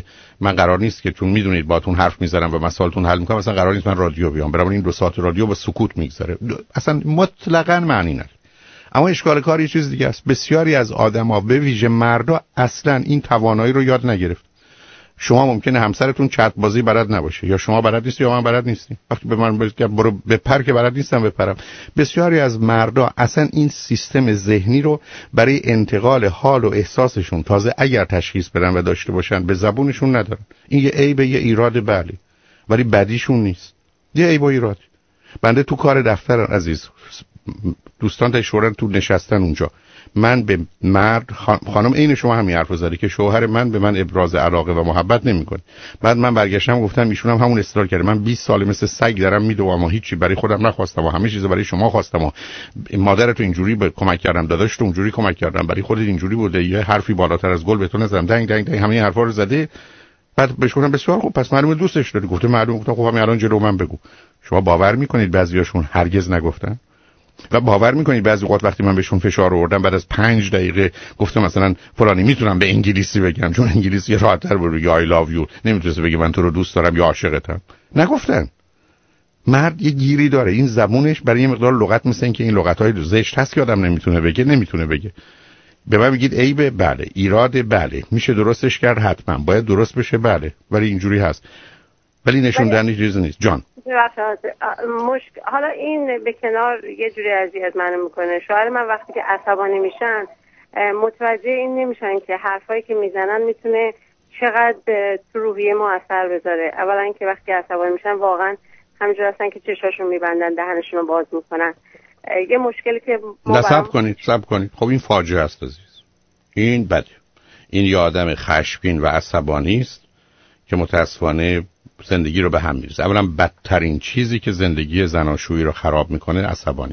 نیست که چون میدونید باهاتون حرف میزنم و مسائلتون حل میکنم، اصلا قرار نیست من رادیو بیام. برام این 2 ساعت رادیو با سکوت میگذره. اصلا مطلقاً معنی نداره. اما اشکال کار یه چیز دیگه است. بسیاری از آدما به ویژه مردا اصلا این توانایی رو یاد نگرفت. شما ممکنه همسرتون چت بازی بلد نباشه، یا شما بلد نیستی یا من بلد نیستیم. وقتی به من بگید برو بپر که بلد نیستم بپرم. بسیاری از مردا اصلا این سیستم ذهنی رو برای انتقال حال و احساسشون تازه اگر تشخیص بدن و داشته باشن به زبونشون ندارن. این یه عیب، یه ایراد بله، ولی بدیشون نیست. یه عیب و ایراد. بنده تو کار دفتر عزیز دوستان تشورن تو نشستن اونجا، من به مرد خانم عین شما همین حرفو زدی که شوهر من به من ابراز علاقه و محبت نمیکنه. بعد من برگشتم گفتم ایشون هم همون اصرار کرده. من 20 سال مثل سگ دارم میدوام و هیچی برای خودم نخواستم و همه چیز برای شما خواستم و مادرت اینجوری به کمک کردم، داداشت اونجوری کمک کردم، برای خودت اینجوری بوده، یه حرفی بالاتر از گل بهتون نزدم، دنگ دنگ دنگ همین حرفا رو زده. بعد بهش گفتم بسیار خوب، پس معلومه دوستش داری. گفته معلومه. گفتم خب همین الان جلو من بگو. شما باور میکنید بعضیاشون هرگز نگفتن؟ و باور میکنید بعضی وقت وقتی من بهشون فشار آوردم بعد از 5 دقیقه گفتم مثلا فلانی میتونم به انگلیسی بگم، چون انگلیسی راحت‌تر بود، یا I love you، نمیتونست بگه من تو رو دوست دارم یا عاشقتم. نگفتن. مرد یه گیری داره، این زبونش برای یه مقدار لغت مثل این که این لغت‌های زشت هست که آدم نمیتونه بگه. به من بگید عیبه، بله، ایراد، بله، میشه درستش کرد، حتما باید درست بشه، بله، ولی اینجوری هست. ولی نشون دادن چیزی نیست. جان حالا این به کنار یه جوری اذیت منو میکنه. شوهر من وقتی که عصبانی میشن متوجه این نمیشن که حرفایی که میزنن میتونه چقدر تو روحیه ما اثر بذاره. اولا که وقتی عصبانی میشن واقعا همینجور هستن که چشاشون میبندن، دهنشون رو باز میکنن. یه مشکلی که ما صبر کنید. خب این فاجعه است عزیز. این بده. این یه آدم خشمگین و عصبانی است که متاسفانه زندگی رو به هم می‌ریزه. اولا بدترین چیزی که زندگی زناشویی رو خراب میکنه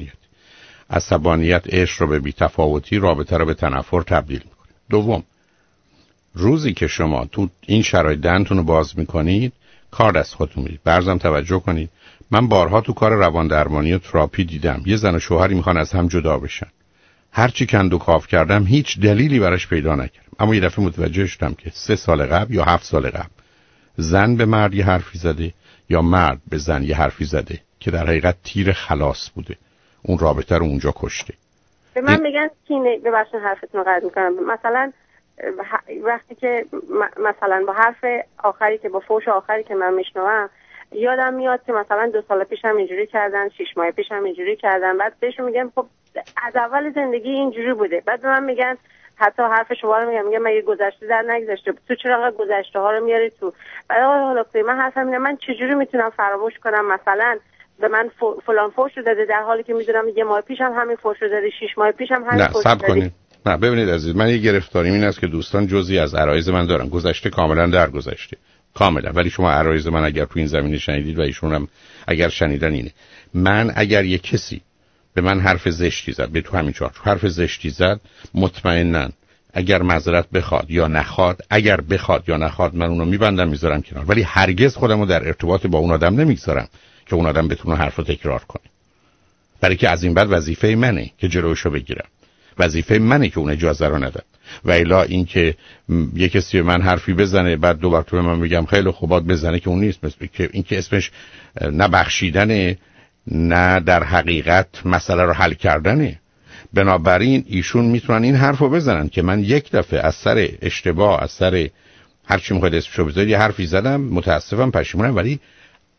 عصبانیت عشق رو به بی‌تفاوتی، رابطه رو به تنفر تبدیل میکنه. دوم، روزی که شما تو این شرایط دهنتون رو باز میکنید کار دست خودتون میدید. برزم توجه کنید، من بارها تو کار روان درمانی و تراپی دیدم یه زن و شوهری میخوان از هم جدا بشن، هرچی کند و کاف کردم هیچ دلیلی براش پیدا نکردم. اما یه دفعه متوجه شدم که 3 سال قبل یا 7 سال قبل زن به مرد یه حرفی زده یا مرد به زن یه حرفی زده که در حقیقت تیر خلاص بوده، اون رابطه رو اونجا کشته. به من میگن کینه، ببخشید حرفتون رو قطع میکنم، مثلا وقتی که مثلا با حرف آخری که با فوش آخری که من میشنوم یادم میاد که مثلا 2 سال پیش هم اینجوری کردن، 6 ماه پیش هم اینجوری کردن. بعد بهشون میگم خب از اول زندگی اینجوری بوده. بعد به من میگن، حتی حرف شما رو میگم مگه گذشته در نگذشته، تو چرا انقدر گذشته ها رو میاری تو؟ بعد حالا من حرفم اینه من چجوری میتونم فراموش کنم مثلا به من فلان فوش داده در حالی که میدونم 1 ماه پیش هم همین فوش داده، 6 ماه پیش هم همین فوش داده. نه ببینید عزیز، من یه گرفتاریم این است که دوستان جزئی از عرایض من دارن، گذشته کاملا در گذشته کاملا، ولی شما عرایض من اگر تو این زمینه شنیدید و ایشون هم اگر شنیدن اینه، من اگر یه کسی به من حرف زشتی زد، به تو همین چهار حرف زشتی زد، مطمئناً اگر معذرت بخواد یا نخواد، اگر بخواد یا نخواد من اونو میبندم میذارم کنار، ولی هرگز خودمو در ارتباط با اون آدم نمیگذارم که اون آدم بتونه حرفو تکرار کنه، برای که از این بعد وظیفه منه که جلوشو بگیرم، وظیفه منه که اون اجازه رو ندم. و الا این که یه کسی من حرفی بزنه بعد 2 بار تو من میگم خیلی خوبات بزنه، که اون نیست. مثل که این که اسمش نبخشیدنه، نه در حقیقت مسئله رو حل کردنه. بنابراین ایشون میتونن این حرفو بزنن که من یک دفعه از سر اشتباه، از سر هر چی میخواد اسمشو بذاری یه حرفی زدم، متاسفم، پشیمونم، ولی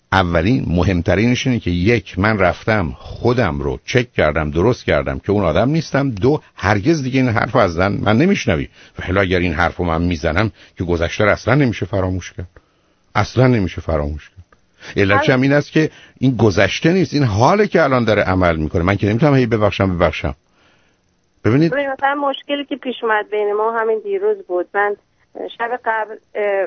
اولین مهمترینش اینه که یک، من رفتم خودم رو چک کردم، درست کردم که اون آدم نیستم. دو، هرگز دیگه این حرف از من نمیشنوی. ولی اگر این حرف رو من میزنم که گذشته اصلا نمیشه فراموش کرد، اصلا نمیشه فراموش کرد. علتش هم این است که این گذشته نیست، این حاله که الان داره عمل میکنه. من که نمیتونم هی ببخشم. ببینید مثلا مشکلی که پیش اومد بین ما همین دیروز بود. من شب قبل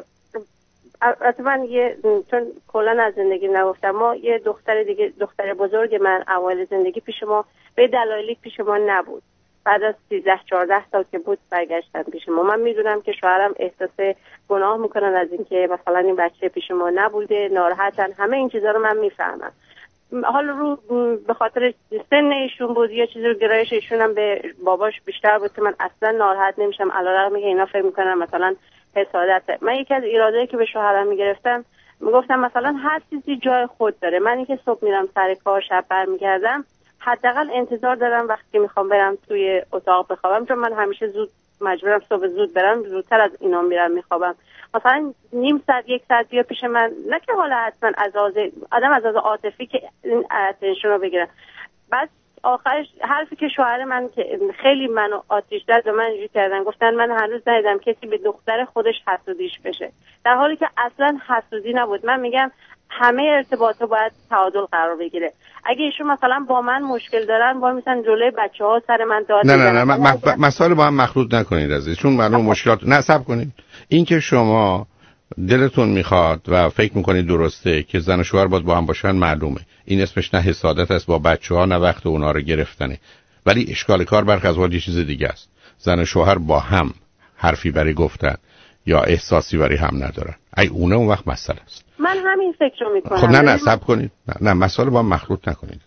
من چون کلا از زندگی نگفتم، ما یه دختر دیگه، دختر بزرگ من اوایل زندگی پیش ما به دلایلی پیش ما نبود. بعد از 13-14 سال که بود برگشتن پیش ما. من میدونم که شوهرم احساس گناه میکنن از اینکه مثلا این بچه پیش ما نبوده، ناراحتن، همه این چیزا رو من میفهمم. حالا رو به خاطر سن ایشون بود، یه چیزی رو گرایش ایشون هم به باباش بیشتر بود که من اصلا ناراحت نمیشم، علیرغم که اینا فکر میکنن مثلا حسادته. من یکی از ایرادایی که به شوهرم میگرفتم، میگفتم مثلا هر چیزی جای خود داره. من اینکه صبح میرم سر کار، شب برمیگردم، حداقل انتظار دارم وقتی که میخوام برم توی اتاق بخوابم، چون من همیشه زود مجبورم صبح زود برم، زودتر از اینا میرم میخوابم. مثلا نیم ساعت 1 ساعت بیا پیش من، نه که حالا حتما آدم از عاطفی که این اتنشن رو بگیرن. بعد آخرش حرفی که شوهر من که خیلی منو آتیش زد و من اینجوری کردن، گفتن من هنوز ندیدم کسی به دختر خودش حسودیش بشه، در حالی که اصلا حسودی نبود. من میگم همه ارتباطا باید تعادل قرار بگیره. اگه ایشون مثلا با من مشکل دارن، با مثلا جلوی بچه‌ها سر من داد نه مسائل با هم مخلوط نکنید عزیز، چون معلوم مشکلات نه صبر کنید. این که شما دلتون میخواد و فکر میکنید درسته که زن و شوهر باید با هم باشن، معلومه. این اسمش نه حسادت است با بچه‌ها، نه وقت اونا رو گرفتنه. ولی اشکال کار برخلاف از یه چیز دیگه است. زن و شوهر با هم حرفی برای گفتن یا احساسی برای هم ندارن. اون وقت مسئله است. من همین فکرو میکنم. خب نه صبر کنید. نه مسائل با هم مخلوط نکنید.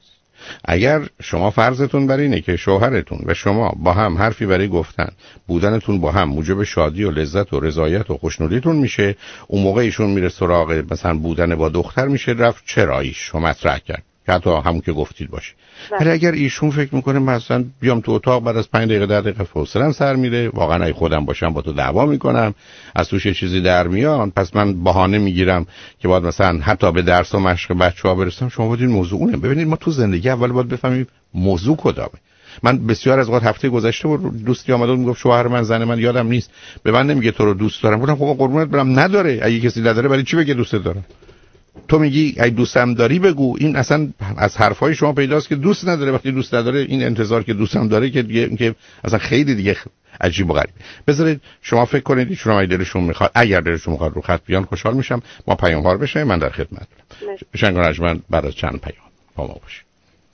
اگر شما فرضتون بر اینه که شوهرتون و شما با هم حرفی برای گفتن، بودنتون با هم موجب شادی و لذت و رضایت و خوشنودیتون میشه، اون موقع ایشون میره سراغ مثلا بودن با دختر، میشه رفت چراییش رو مطرح کرد که حتی همون که گفتید باشه. ولی اگر ایشون فکر میکنه مثلا بیام تو اتاق بعد از 5 دقیقه 10 دقیقه حوصله‌ام سر میره، واقعا اگه خودم باشم با تو دعوا میکنم، از توش یه چیزی در میاد، پس من بهانه میگیرم که باید مثلا حتی به درس و مشق بچه‌ها برسم. شما باید این موضوع اونه. ببینید ما تو زندگی اول باید بفهمیم موضوع کدامه. من بسیار از وقت هفته گذشته بود دوستی اومد میگفت شوهر من زن من یادم نیست به من نمیگه تو رو دوست دارم. گفتم خب قربونت برم نداره. اگه کسی نداره ولی چی بگه دوست دارم؟ تو میگی ای دوستم داری بگو. این اصلا از حرفای شما پیداست که دوست نداره. وقتی دوست نداره این انتظار که دوستم داره که دیگه که اصلا خیلی دیگه عجیب و غریب. بذارید شما فکر کنید شما اگه دلشون میخواد، اگر دلشون میخواد رو خط بیان خوشحال میشم. ما پیاموار بشه، من در خدمتم. شنگان رجمن بعد از چند پیام با ما باشید.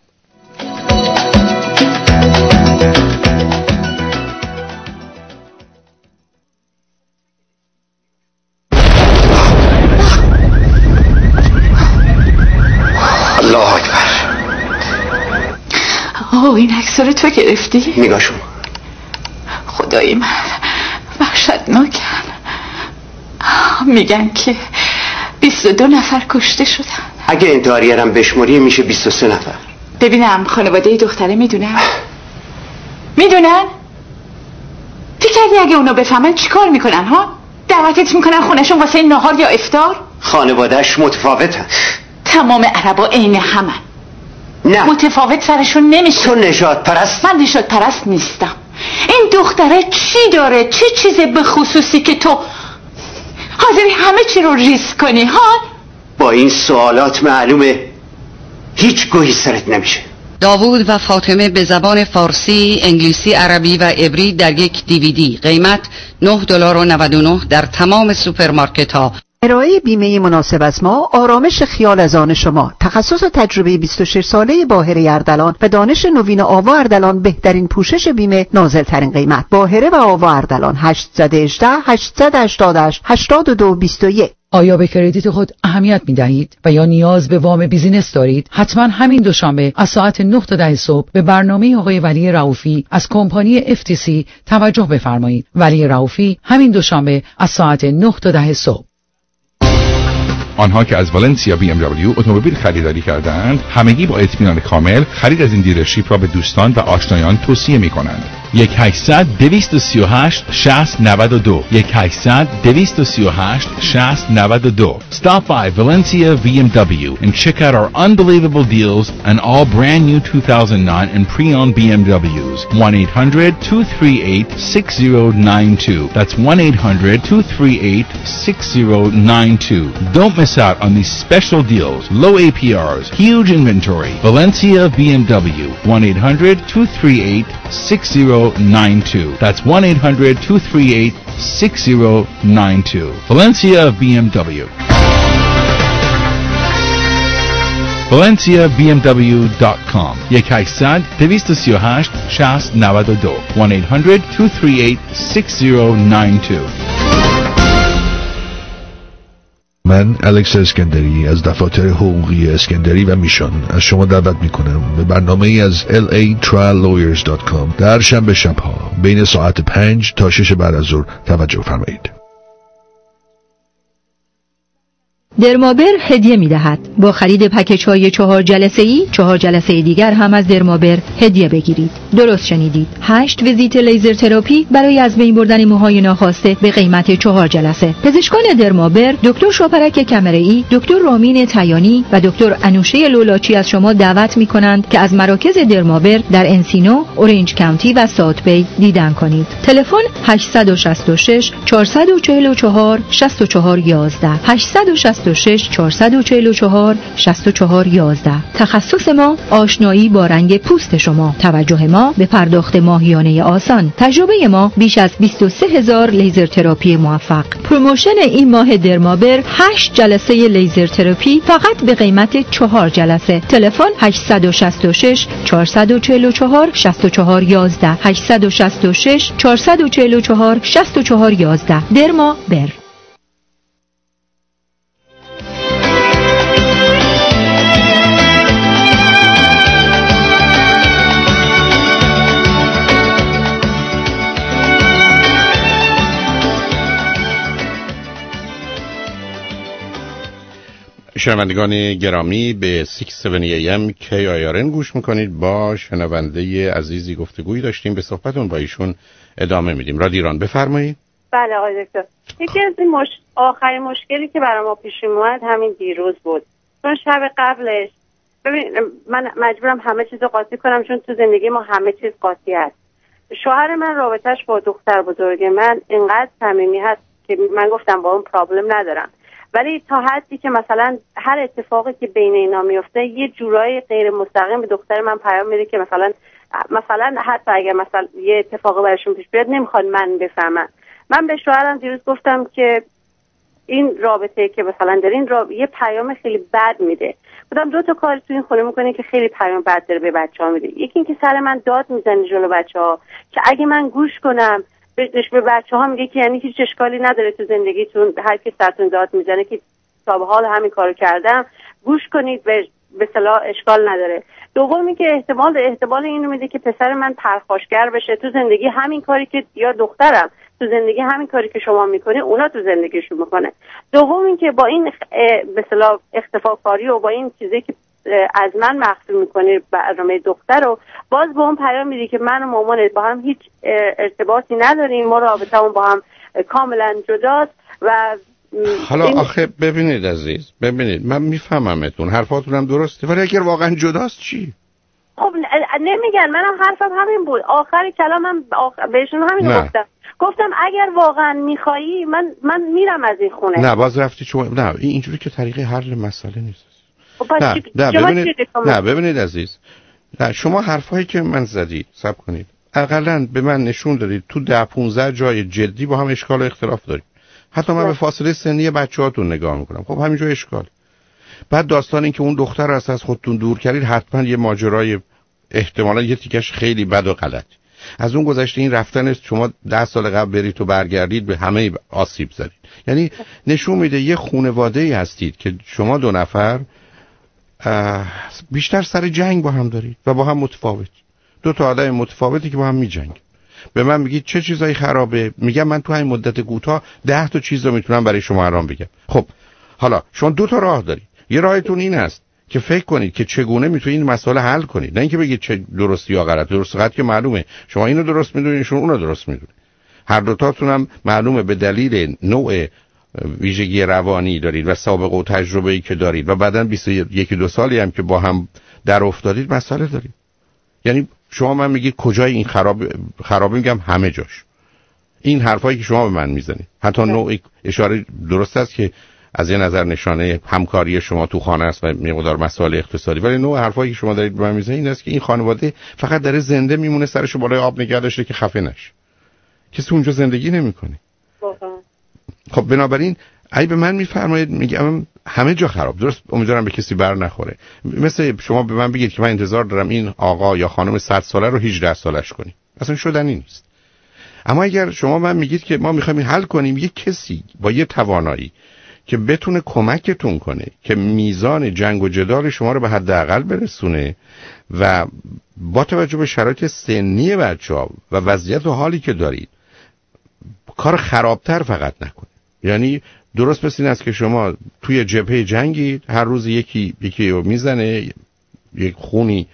الله اکبر. این عکس رو تو گرفتی؟ نگاه شما. خدای من وحشتناکن. میگن که 22 نفر کشته شدن. اگه انتحاریه‌رم بشماری میشه 23 نفر. ببینم خانواده دختره میدونن؟ فکر کردی اگه اونا بفهمن چیکار میکنن ها؟ دعوتت میکنن خونهشون واسه نهار یا افطار؟ خانواده‌اش متفاوتن. تمام عربا عین همن. نه متفاوت سرشون نمیشه. تو نژاد پرست؟ من نژاد پرست نیستم. این دختره چی داره؟ چه چیزی به خصوصی که تو حاضری همه چی رو ریسک کنی ها؟ با این سوالات معلومه هیچ گویی سرت نمیشه. داوود و فاطمه به زبان فارسی، انگلیسی، عربی و عبری در یک DVD. قیمت $9.99 در تمام سوپرمارکت ها. ارائه بیمه مناسب از ما، آرامش خیال از آن شما. تخصص و تجربه 26 ساله باهره اردلان و دانش نوین آوا اردلان، بهترین پوشش بیمه، نازل ترین قیمت. باهره و آوا اردلان 818 888 8221. آیا به کردیت خود اهمیت می دهید و یا نیاز به وام بیزینس دارید؟ حتما همین دوشنبه از ساعت 9 تا 10 صبح به برنامه آقای ولی رؤوفی از کمپانی FTC توجه بفرمایید. ولی رؤوفی همین دوشنبه از ساعت 9 تا 10 صبح. آنها که از والنسیا BMW اتومبیل خریداری کردند، همگی با اطمینان کامل خرید از این دیلرشیپ را به دوستان و آشنایان توصیه می کنند. 1-800-238-6092 1-800-238-6092. Stop by Valencia BMW and check out our unbelievable deals on all brand new 2009 and pre-owned BMWs. 1-800-238-6092. That's 1-800-238-6092. Don't miss out on these special deals, low APRs, huge inventory. Valencia BMW, 1-800-238-6092. That's 1-800-238-6092. Valencia BMW. ValenciaBMW.com 1-800-238-6092 1-800-238-6092. من الکس اسکندری از دفاتر حقوقی اسکندری و میشان از شما دعوت میکنم به برنامه ای از latriallawyers.com در شنبه شبها بین ساعت 5 تا 6 بعد از ظهر توجه فرمایید. درمابر هدیه می‌دهد. با خرید پکیج‌های 4 جلسه‌ای 4 جلسه دیگر هم از درمابر هدیه بگیرید. درست شنیدید. 8 ویزیت لیزر تراپی برای از بین بردن موهای ناخواسته به قیمت 4 جلسه. پزشکان درمابر دکتر شوپرک کمره‌ای، دکتر رامین تیانی و دکتر انوشه لولاچی از شما دعوت می‌کنند که از مراکز درمابر در انسینو، اورنج کانتی و ساوت بی دیدن کنید. تلفن 866 444 6411 866 444 6411. تخصص ما آشنایی با رنگ پوست شما، توجه ما به پرداخت ماهیانه آسان، تجربه ما بیش از 23000 لیزر تراپی موفق. پروموشن این ماه درمابر 8 جلسه لیزر تراپی فقط به قیمت 4 جلسه. تلفن 866 444 6411 866 444 6411. درمابر. شنوندگان گرامی به 670 AM KIRN گوش میکنید. با شنونده عزیزی گفتگویی داشتیم، به صحبتون با ایشون ادامه میدیم. رادیو ایران بفرمایید. بله آقای دکتر، یکی از این آخرین مشکلی که برای ما پیش اومد همین دیروز بود. چون شب قبلش ببین من مجبورم همه چیز رو قاطی کنم چون تو زندگی ما همه چیز قاطی است. شوهر من رابطش با دختر بزرگ من اینقدر صمیمی هست که من گفتم با اون پرابلم ندارم، ولی تا حدی که مثلا هر اتفاقی که بین اینا میفته یه جورایی غیر مستقیم به دختر من پیام میده که مثلا حتی اگر مثلا یه اتفاقی براشون پیش بیاد نمیخواد من بفهمم. من به شوهرم دیروز گفتم که این رابطه که مثلا دارین یه پیام خیلی بد میده. گفتم 2 تا کار تو این خونه میکنه که خیلی پیام بد داره به بچه‌ها میده. یکی این که سر من داد میزنه جلو بچه‌ها که اگه من گوش کنم به بچه‌ها میگه که یعنی هیچ اشکالی نداره تو زندگیتون، هر کی سرتون داد میزنه که تا به حال همین کارو کردم گوش کنید به اصطلاح اشکال نداره. دومی که احتمال اینو میده که پسر من پرخاشگر بشه تو زندگی، همین کاری که یا دخترم تو زندگی همین کاری که شما میکنی اونا تو زندگیشون میکنه. دوم این که با این به اصطلاح اختفاکاری و با این چیزی که از من مخفی میکنی برنامه دختر رو باز به اون پیام میدی که من و مامانت با هم هیچ ارتباطی نداریم، ما رابطمون با هم کاملا جداست. و حالا آخه ببینید عزیز، ببینید من میفهممتون، حرفاتونم درسته، ولی اگر واقعا جداست چی؟ خب نمیگن، منم حرفم همین بود. آخر کلامم بهشون همین گفتم اگر واقعا میخوایی من میرم از این خونه. نه باز رفتی چون نه اینجوری که طریق حل مسئله نیست. نه ببینید عزیز، نه شما حرفایی که من زدی صبر کنید حداقل به من نشون دادید تو 10-15 جای جدی با هم اشکال و اختلاف دارید. حتی من به فاصله سنی بچه‌هاتون نگاه میکنم، خب همینجا اشکال. بعد داستان این که اون دختر رو از خودتون دور کردید حتما یه ماجرای احتمالاً یه تیکش خیلی بد و غلط. از اون گذشته این رفتن شما 10 سال قبل برید تو برگردید به همه آسیب زدید. یعنی نشون میده یه خانواده‌ای هستید که شما 2 نفر بیشتر سر جنگ با هم دارید و با هم متفاوت. 2 تا آدم متفاوتی که با هم میجنگن. به من میگید چه چیزایی خرابه؟ میگم من تو همین مدت کوتاه 10 تا چیز رو میتونم برای شما الان بگم. خب حالا شما 2 تا راه دارید. یه راهتون این است که فکر کنید که چگونه میتونید این مسئله حل کنید، نه اینکه بگید چه درستی یا غلط. درست غلط که معلومه، شما اینو درست میدونید، ایشون اونو درست میدونه، هر دوتاتون هم معلومه به دلیل نوع ویژگی روانی دارید و سابقه و تجربه‌ای که دارید و بعداً 21-2 سالی هم که با هم در افتادید مسئله دارید. یعنی شما من میگید کجای این خرابی میگم همه جاش. این حرفایی که شما به من میزنید حتی نوع اشاره درست است که از یه نظر نشانه همکاری شما تو خانه است و مقدار مسائل اقتصادی، ولی نوع حرفایی که شما دارید به من میزنید این است که این خانواده فقط داره زنده میمونه، سرشو بالای آب نگه داشته که خفه نشه، کسی اونجا زندگی نمیکنه. خب بنابراین اگه به من میفرمایید میگم همه جا خراب، درست امیدوارم به کسی بر نخوره. مثل شما به من بگید که من انتظار دارم این آقا یا خانم 100 ساله رو 18 سالش کنیم، اصلا شدنی نیست. اما اگر شما من میگید که ما میخوایم حل کنیم، یه کسی با یه توانایی که بتونه کمکتون کنه که میزان جنگ و جدال شما رو به حداقل برسونه و با توجه به شرایط سنی بچه‌ها و وضعیت و حالی که دارید کار خرابتر فقط نکنه. یعنی درست مثل این است که شما توی جبهه جنگید، هر روز یکی رو میزنه، یک خونی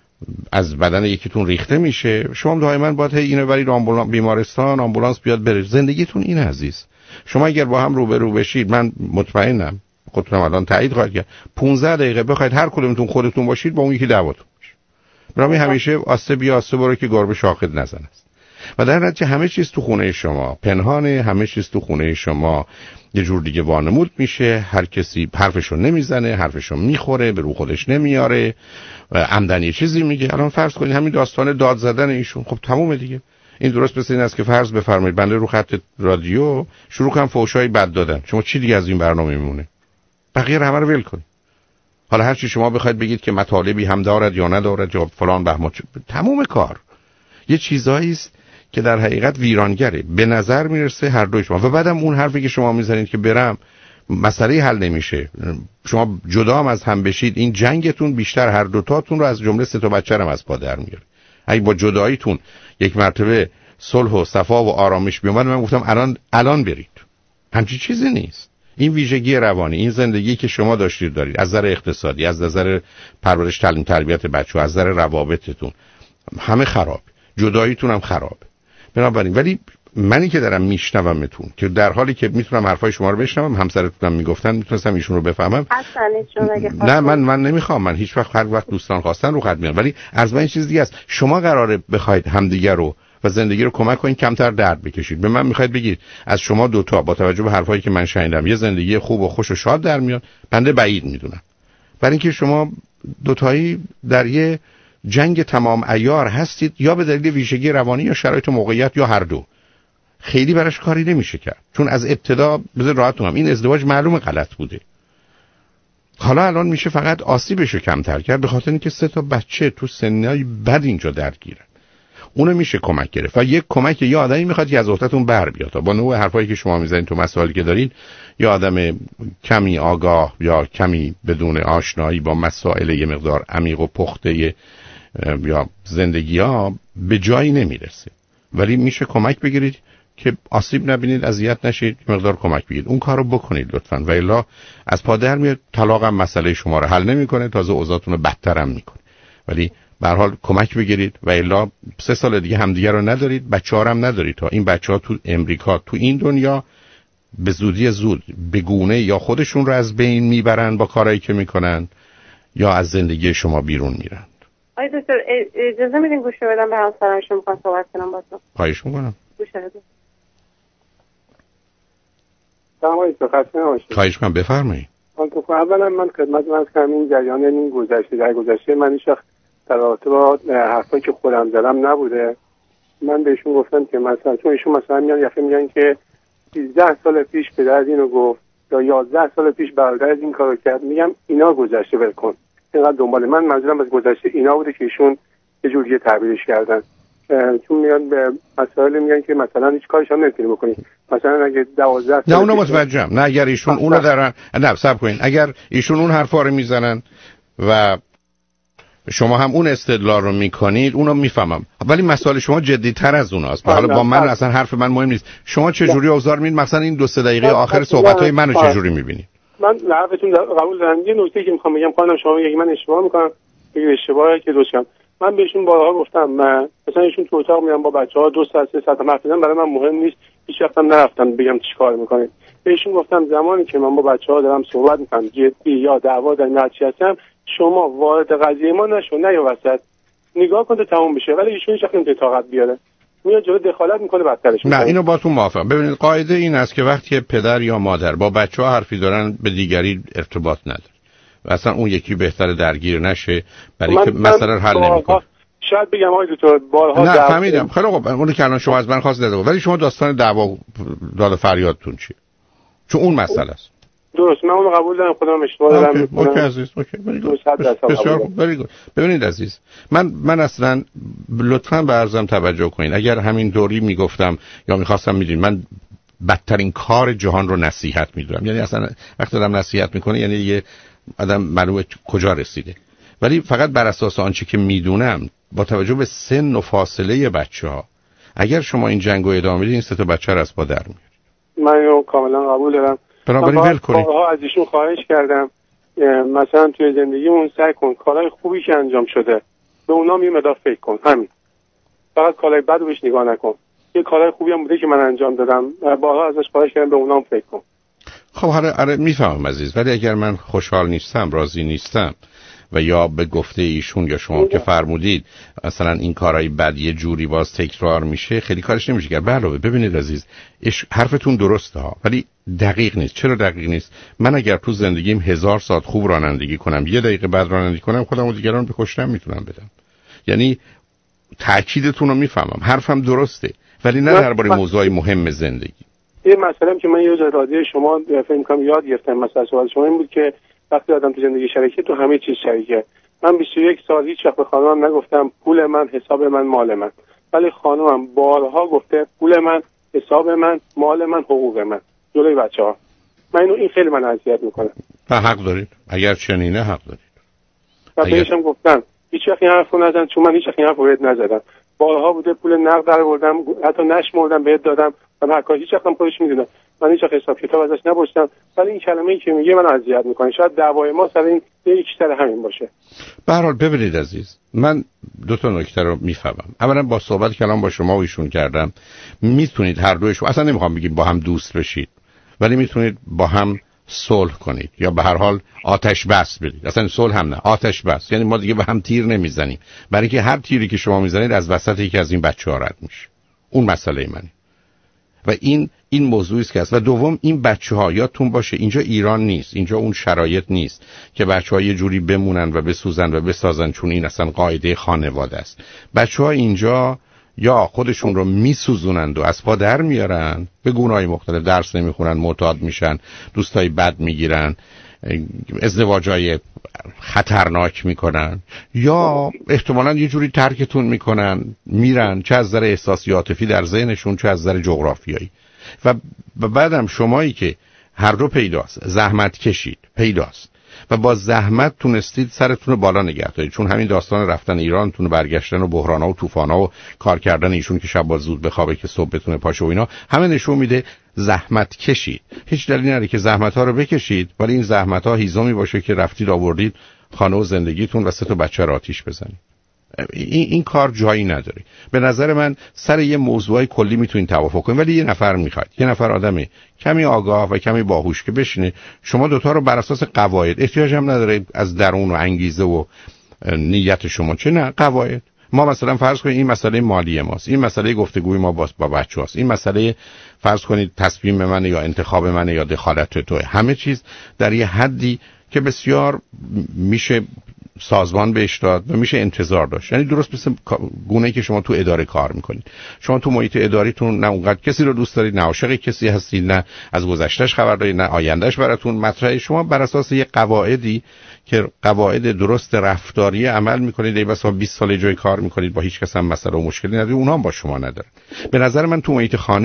از بدن یکیتون ریخته میشه، شما دائما باید اینو برید بیمارستان، آمبولانس بیاد بره. زندگیتون این عزیز. شما اگر با هم روبرو بشید، من مطمئنم خودتونم الان تایید خواهید کرد، 15 دقیقه بخواید هر کدومتون خودتون باشید با اون یکی دعواتون بشه. برای همیشه آسته بیا آسته برو که گربه شاخد نزنه است. و در نتیجه همه چیز تو خونه شما پنهانه، همه چیز تو خونه شما یه جور دیگه وانمود میشه، هر کسی حرفشو نمیزنه، حرفشو میخوره، به رو خودش نمیاره، عمدن چیزی میگه. الان فرض کنید همین داستان داد زدن ایشون، خب تمومه دیگه. این درست مثل این است که فرض بفرمایید بنده رو خط رادیو شروع کنم فحشای بد دادن، شما چی دیگه از این برنامه میمونه؟ بقیه رو همه رو ول کنید. حالا هر چی شما بخواید بگید که مطالبی هم دارد یا ندارد یا فلان بهمان، تموم کار یه چیزایی است که در حقیقت ویرانگره به نظر میرسه هر دوی شما. و بعدم اون حرفی که شما میزنید که برم مسئله حل نمیشه، شما جدا هم از هم بشید، این جنگتون بیشتر هر دوتاتون رو از جمله 3 بچه هم از پا در میاره. اگه با جداییتون یک مرتبه صلح و صفا و آرامش بیومد، من گفتم الان برید. همچین چیزی نیست. این ویژگی روانی، این زندگی که شما دارید از نظر اقتصادی، از نظر پرورش تعلیم تربیت بچه‌ها، از نظر روابطتون همه خراب، جداییتون هم خراب. بنابراین ولی منی که دارم میشنومتون که در حالی که میتونم حرفای شما رو بشنوم، همسرتونم میگفتن میتونستم ایشون رو بفهمم. نه من نمیخوام، من هیچ وقت هر وقت دوستان خواستن رو خط میام، ولی از من این چیز دیگه است. شما قراره بخواید همدیگه رو و زندگی رو کمک کنید کمتر درد بکشید. به من میخواید بگید از شما دوتا با توجه به حرفایی که من شنیدم یه زندگی خوب و خوش و شاد در میاد، بنده بعید میدونم. برای اینکه شما دوتایی در یه جنگ تمام عیار هستید، یا به دلیل ویژگی روانی یا شرایط و موقعیت یا هر دو. خیلی براش کاری نمیشه کرد، چون از ابتدا بذار راحتون هم این ازدواج معلومه غلط بوده. حالا الان میشه فقط آسیبشو کمتر کرد، به خاطر اینکه 3 بچه تو سنای بد اینجا درگیرن. اونو میشه کمک گرفت و یک کمک یه آدمی میخواد که از وقتتون بر بیاد. با نوع حرفایی که شما میزنید تو مسائلی که دارین، یه آدم کمی آگاه یا کمی بدون آشنایی با مسائل یه مقدار عمیق و پخته یا زندگی ها به جایی نمیرسه، ولی میشه کمک بگیرید که آسیب نبینید، اذیت نشید، مقدار کمک بگیرید. اون کارو بکنید لطفاً، و الا از پا در میاد. طلاق هم مسئله شما رو حل نمیکنه، تازه اوضاعتون رو بدتر هم میکنه. ولی به هر حال کمک بگیرید و الا 3 سال دیگه همدیگه رو ندارید، بچه‌ها هم ندارید. تا این بچه‌ها تو امریکا تو این دنیا به زودی زود به گونه یا خودشون رو از بین میبرن با کارهایی که میکنن یا از زندگی شما بیرون میرن. آقای دکتر اجازه میدین گوش بدم به همسرمشون میخوام صحبت کنم باهاتون؟ خواهش میکنم. گوش بدید. خواهش میکنم بفرمایید. اولا من خدمت من کنم این جریان این گذشته من هیچ وقت در رابطه با حرفایی که خودم زدم نبوده. من بهشون گفتم که مثلا چون ایشون مثلا میگن که 13 سال پیش پدر اینو گفت یا 11 سال پیش برادر این کارو کرد، میگم اینا گذشته ول کن. اینقدر دنبال منظورم از گذشته اینا بوده که ایشون یه جوری تعبیرش کردن، چون میان به مسائل میگن که مثلا هیچ کارش هم نمیتونی بکنی. مثلا اگه 12 سال نه اونو متوجهم، نه اگر ایشون اونو دارن، نه صبر کنین، اگر ایشون اون حرفا رو میزنن و شما هم اون استدلال رو میکنید اونو میفهمم، ولی مسائل شما جدی‌تر از اوناست. حالا با من اصلا حرف من مهم نیست. شما چه جوری اوزار میبینید؟ مثلا این 2-3 دقیقه آخر صحبت‌های منو چه جوری میبینید؟ من لحظتون قبول دارم. یه نکته که میخوام بگم خانم، شما میگید من اشتباه میکنم، میگید اشتباهی که درست کنم. من بهشون بارها گفتم مثلا ایشون تو اتاق میرن با بچه‌ها 2 ساعت 3 ساعت حرف میزنن، برای من مهم نیست، هیچ وقت هم نرفتم بگم چیکار میکنید. بهشون گفتم زمانی که من با بچه‌ها دارم صحبت میکنم جدی یا دعوا در نچی هستم، شما وارد قضیه ما نشو، نه یا وسط نگاه کن تا تموم بشه. ولی ایشون هیچ وقت نمیتونه طاقت بیاره، میاد جلو دخالت میکنه، بدترش میکنه. نه اینو باهاتون موافقم. ببینید قاعده این است که وقتی پدر یا مادر با بچه‌ها حرفی دارن به دیگری ارتباط نداره و اصلا اون یکی بهتره درگیر نشه برای که مثلا حل نمیکنه. شاید بگم آقای دکتر بارها نه فهمیدم. خیلی خوب، اون که الان شما از من خواست داده، ولی شما داستان دعوا داد فریادتون چیه؟ چون اون مسئله است. درست، من اونو قبول دارم، خودم اشتباه دارم میکنم. اوکی عزیز، اوکی. بسیار خوب. ببینید عزیز، من اصلا لطفاً به عرضم توجه کنین. اگر همین دوری میگفتم یا میخواستم، میدونید من بدترین کار جهان رو نصیحت میدونم. یعنی اصلا وقتی آدم نصیحت میکنه یعنی یه آدم معلومه کجا رسیده. ولی فقط بر اساس آنچه که میدونم با توجه به سن و فاصله بچه‌ها، اگر شما این جنگو ادامه بدید این 3 تا بچه رو از پا در میارید. من اینو کاملا قبول دارم. بنابراین ول کنید. از ایشون خواهش کردم مثلا توی زندگیمون سعی کن کارهای خوبی که انجام شده به اونام یه مقدار فکر کن، همین. فقط کارهای بد رو بهش نگاه نکن. یه کارهای خوبی هم بوده که من انجام دادم، بارها ازش خواهش کردم به اونام فکر کن. خب آره میفهمم عزیز، ولی اگر من خوشحال نیستم، راضی نیستم و یا به گفته ایشون یا شما که فرمودید مثلا این کارهای بد یه جوری باز تکرار میشه، خیلی کارش نمیشه کرد. علاوه ببینید عزیز، حرفتون درسته ها، ولی دقیق نیست. چرا دقیق نیست؟ من اگر تو زندگیم 1000 ساعت خوب رانندگی کنم، 1 دقیقه بعد رانندگی کنم، خودم و دیگران به کشتن میتونم بدم. یعنی تأکیدتون رو میفهمم، حرفم درسته، ولی نه درباره موضوعی مهم زندگی. یه مسئله که من یه جای رادیو شما فکر می‌کنم یاد گرفتم، مثلا سوال شما این بود که وقتی آدم تو زندگی شریکه تو همه چیز شریکه. من 21 سال هیچ وقت به خانمم نگفتم پول من، حساب من، مال من، ولی خانمم بارها گفته پول من، حساب من، مال من، حقوق من جلوی بچه‌ها. این خیلی من اذیت میکنه. و حق دارید، اگر چنینه حق دارید. و بهشم گفتم هیچ وقت این حرفو نزن، چون من هیچ وقت این حرفو بهت نزدم. بارها بوده پول نقد درآوردم، حتی نشمردم بهت دادم و هر کاری هیچ وقت خودش میدونه. من هیچ وقت حساب کتاب ازش نپرسیدم، ولی این کلمه‌ای که میگه من اذیت میکنه. شاید دعوای ما سر این یکی سر همین باشه. به هر حال ببینید عزیز، من 2 تا نکته رو میفهمم. اولا با صحبت کلام با شما و ایشون کردم، میتونید هر دویشون، اصلا نمیخوام بگیم با هم دوست بشید، ولی میتونید با هم صلح کنید یا به هر حال آتش بس بدید. اصلا صلح هم نه، آتش بس. یعنی ما دیگه به هم تیر نمیزنیم، برای که هر تیری که شما میزنید از وسط یکی از این بچه‌ها رد میشه. اون مسئله منه و این موضوعی است که است. و دوم، این بچه‌ها یادتون باشه اینجا ایران نیست، اینجا اون شرایط نیست که بچه‌ها یه جوری بمونن و بسوزن و بسازن، چون این اصلا قاعده خانواده است. بچه‌ها اینجا یا خودشون رو میسوزونند و از پا در میارن، به گونه‌های مختلف درس نمیخونن، معتاد میشن، دوستای بد میگیرن، ازدواجای خطرناک میکنن، یا احتمالاً یه جوری ترکتون میکنن میرن، چه از نظر احساسی عاطفی در ذهنشون، چه از نظر جغرافیایی. و بعدم شمایی که هر دو پیداست، زحمت کشید، پیداست و با زحمت تونستید سرتون رو بالا نگه دارید، چون همین داستان رفتن ایرانتون، برگشتن و بحران‌ها و طوفان‌ها و کار کردن ایشون که شب باز زود بخوابه که صبح بتونه پاشه و اینا، همه نشون میده زحمت کشید. هیچ دلیلی نداره که زحمت‌ها رو بکشید ولی این زحمت‌ها هیزمی باشه که رفتید آوردید خانه و زندگیتون و 3 تا بچه رو آتیش بزنید. این کار جایی نداره. به نظر من سر یه موضوعی کلی میتونین توافق کنین، ولی یه نفر میخواد، یه نفر آدمی کمی آگاه و کمی باهوش که بشینه شما دوتا رو بر اساس قواعد، احتیاج هم نداره از درون و انگیزه و نیت شما، چه نه قواعد. ما مثلا فرض کنید این مسئله مالی ماست، این مسئله گفتگوی ما با بچه‌هاست، این مسئله فرض کنید تصمیم من یا انتخاب من یا دخالت توه، همه چیز در یه حدی که بسیار میشه سازمان بهش داد و میشه انتظار داشت. یعنی درست مثل گونه‌ای که شما تو اداره کار میکنید، شما تو محیط اداریتون نه اونقدر کسی رو دوست دارید، نه عاشق کسی هستید، نه از گذشتهش خبر دارید، نه آیندهش براتون مطرحه. شما بر اساس یه قواعدی که قواعد درست رفتاری عمل میکنید، ای بسا 20 سال جای کار میکنید، با هیچ کس هم مسئله و مشکلی نداره، اونها هم با شما ندارن. به نظر من تو محیط خانه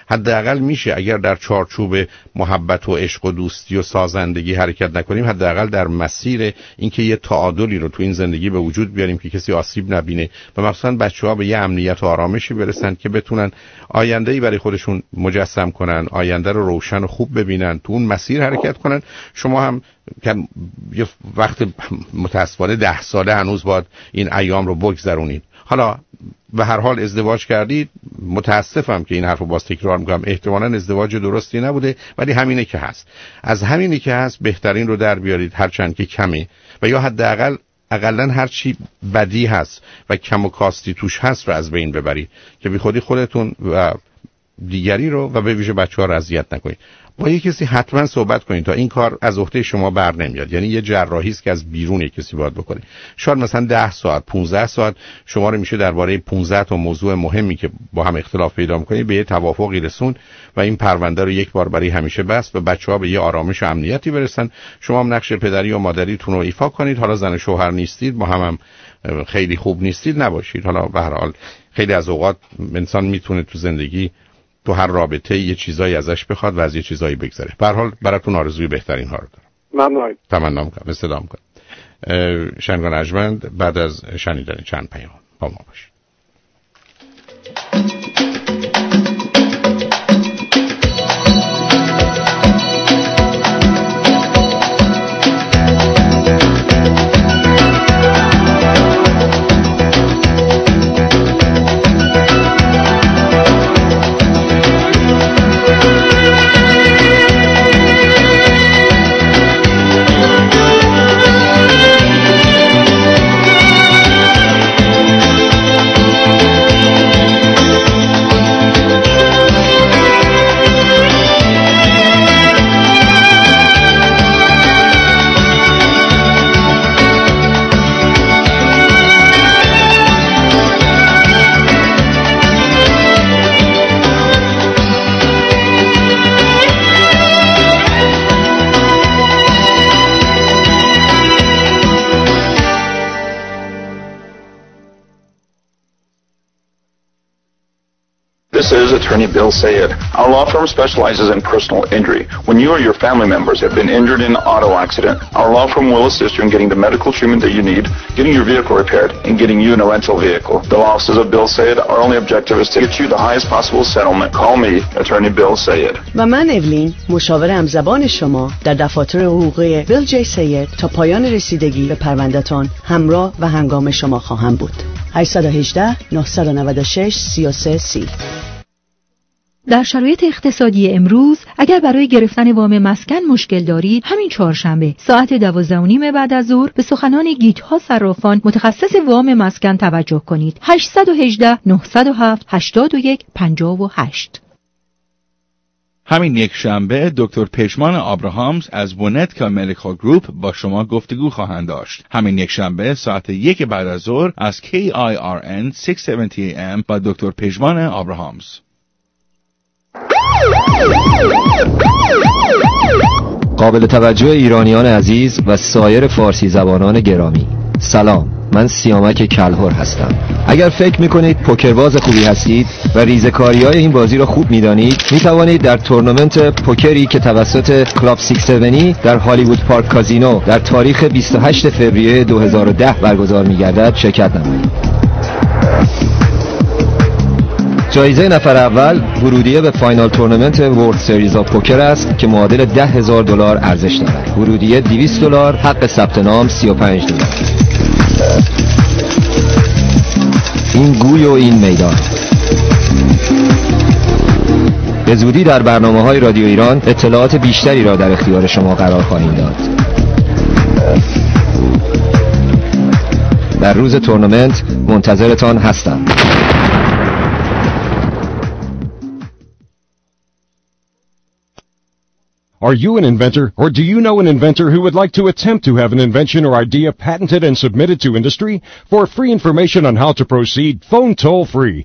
حداقل میشه اگر در چارچوب محبت و عشق و دوستی و سازندگی حرکت نکنیم، حداقل در مسیر اینکه یه تعادلی رو تو این زندگی به وجود بیاریم که کسی آسیب نبینه و مثلا بچه‌ها به یه امنیت و آرامشی برسن که بتونن آینده‌ای برای خودشون مجسم کنن، آینده رو روشن و خوب ببینن، تو اون مسیر حرکت کنن. شما هم که یه وقت متأسفانه 10 ساله هنوز باید این ایام رو بگذرونید. حالا به هر حال ازدواج کردید، متاسفم که این حرفو باز تکرار میکنم، احتمالاً ازدواج درستی نبوده، ولی همینه که هست. از همینی که هست بهترین رو در بیارید، هرچند که کمه، و یا حداقل اقلن هر چی بدی هست و کم و کاستی توش هست رو از بین ببرید که بی خودی خودتون و دیگری رو و به ویژه بچه‌ها رو اذیت نکنید. با یه کسی حتما صحبت کنید تا این کار از عهده شما بر نمیاد. یعنی یه جراحی است که از بیرون یک کسی باید بکنه. شاید مثلا 10 ساعت 15 ساعت شما رو میشه درباره 15 تا موضوع مهمی که با هم اختلاف پیدا می‌کنید به یه توافقی رسون و این پرونده رو یک بار برای همیشه بس و بچه‌ها به یه آرامش و امنیتی برسن. شما هم نقش پدری و مادریتون رو ایفا کنید. حالا زن و شوهر نیستید، با هم خیلی خوب نیستید، نباشید. حالا به هر حال خیلی از اوقات انسان میتونه تو زندگی تو هر رابطه یه چیزایی ازش بخواد و از یه چیزایی بگذره. به هر حال براتون آرزوی بهترین ها رو دارم. ممنون. تمنا میکنم، استدام کنم. شنگان ارجمند، بعد از شنیدن چند پیام با ما باشید. This is Attorney Bill Sayed. Our law firm specializes in personal injury. When you or your family members have been injured in an auto accident, our law firm will assist you in getting the medical treatment that you need, getting your vehicle repaired, and getting you in a rental vehicle. The law offices of Bill Sayed, our only objective is to get you the highest possible settlement. Call me, Attorney Bill Sayed. و من اولین، مشاور همزبان شما در دفاتر حقوقی بیل جی سید تا پایان رسیدگی به پرونده‌تان همراه و هنگام شما خواهم بود. 818 996 3330. در شرایط اقتصادی امروز اگر برای گرفتن وام مسکن مشکل دارید، همین چهارشنبه ساعت 12:30 بعد از ظهر به سخنان گیت‌ها صرافان متخصص وام مسکن توجه کنید. 818 907 81 58. همین یک شنبه دکتر پشمان آبراهامز از بونتکا مدیکال گروپ با شما گفتگو خواهند داشت. همین یک شنبه ساعت 1 بعد از ظهر از KIRN 670 AM با دکتر پشمان آبراهامز. قابل توجه ایرانیان عزیز و سایر فارسی زبانان گرامی، سلام. من سیامک کلهر هستم. اگر فکر میکنید پوکرباز خوبی هستید و ریزکاری‌های این بازی را خوب میدانید، میتوانید در تورنمنت پوکری که توسط کلاب 670 در هالیوود پارک کازینو در تاریخ 28 فوریه 2010 برگزار میگردد شرکت نمایید. جایزه نفر اول ورودیه به فاینال تورنمنت ورلد سریز آف پوکر است که معادل $10,000 ارزش دارد. ورودیه $200، حق ثبت نام $35. این گوی و این میدان. به زودی در برنامه‌های رادیو ایران اطلاعات بیشتری را در اختیار شما قرار خواهیم داد. در روز تورنمنت منتظرتان هستم. Are you an inventor, or do you know an inventor who would like to attempt to have an invention or idea patented and submitted to industry? For free information on how to proceed, phone toll-free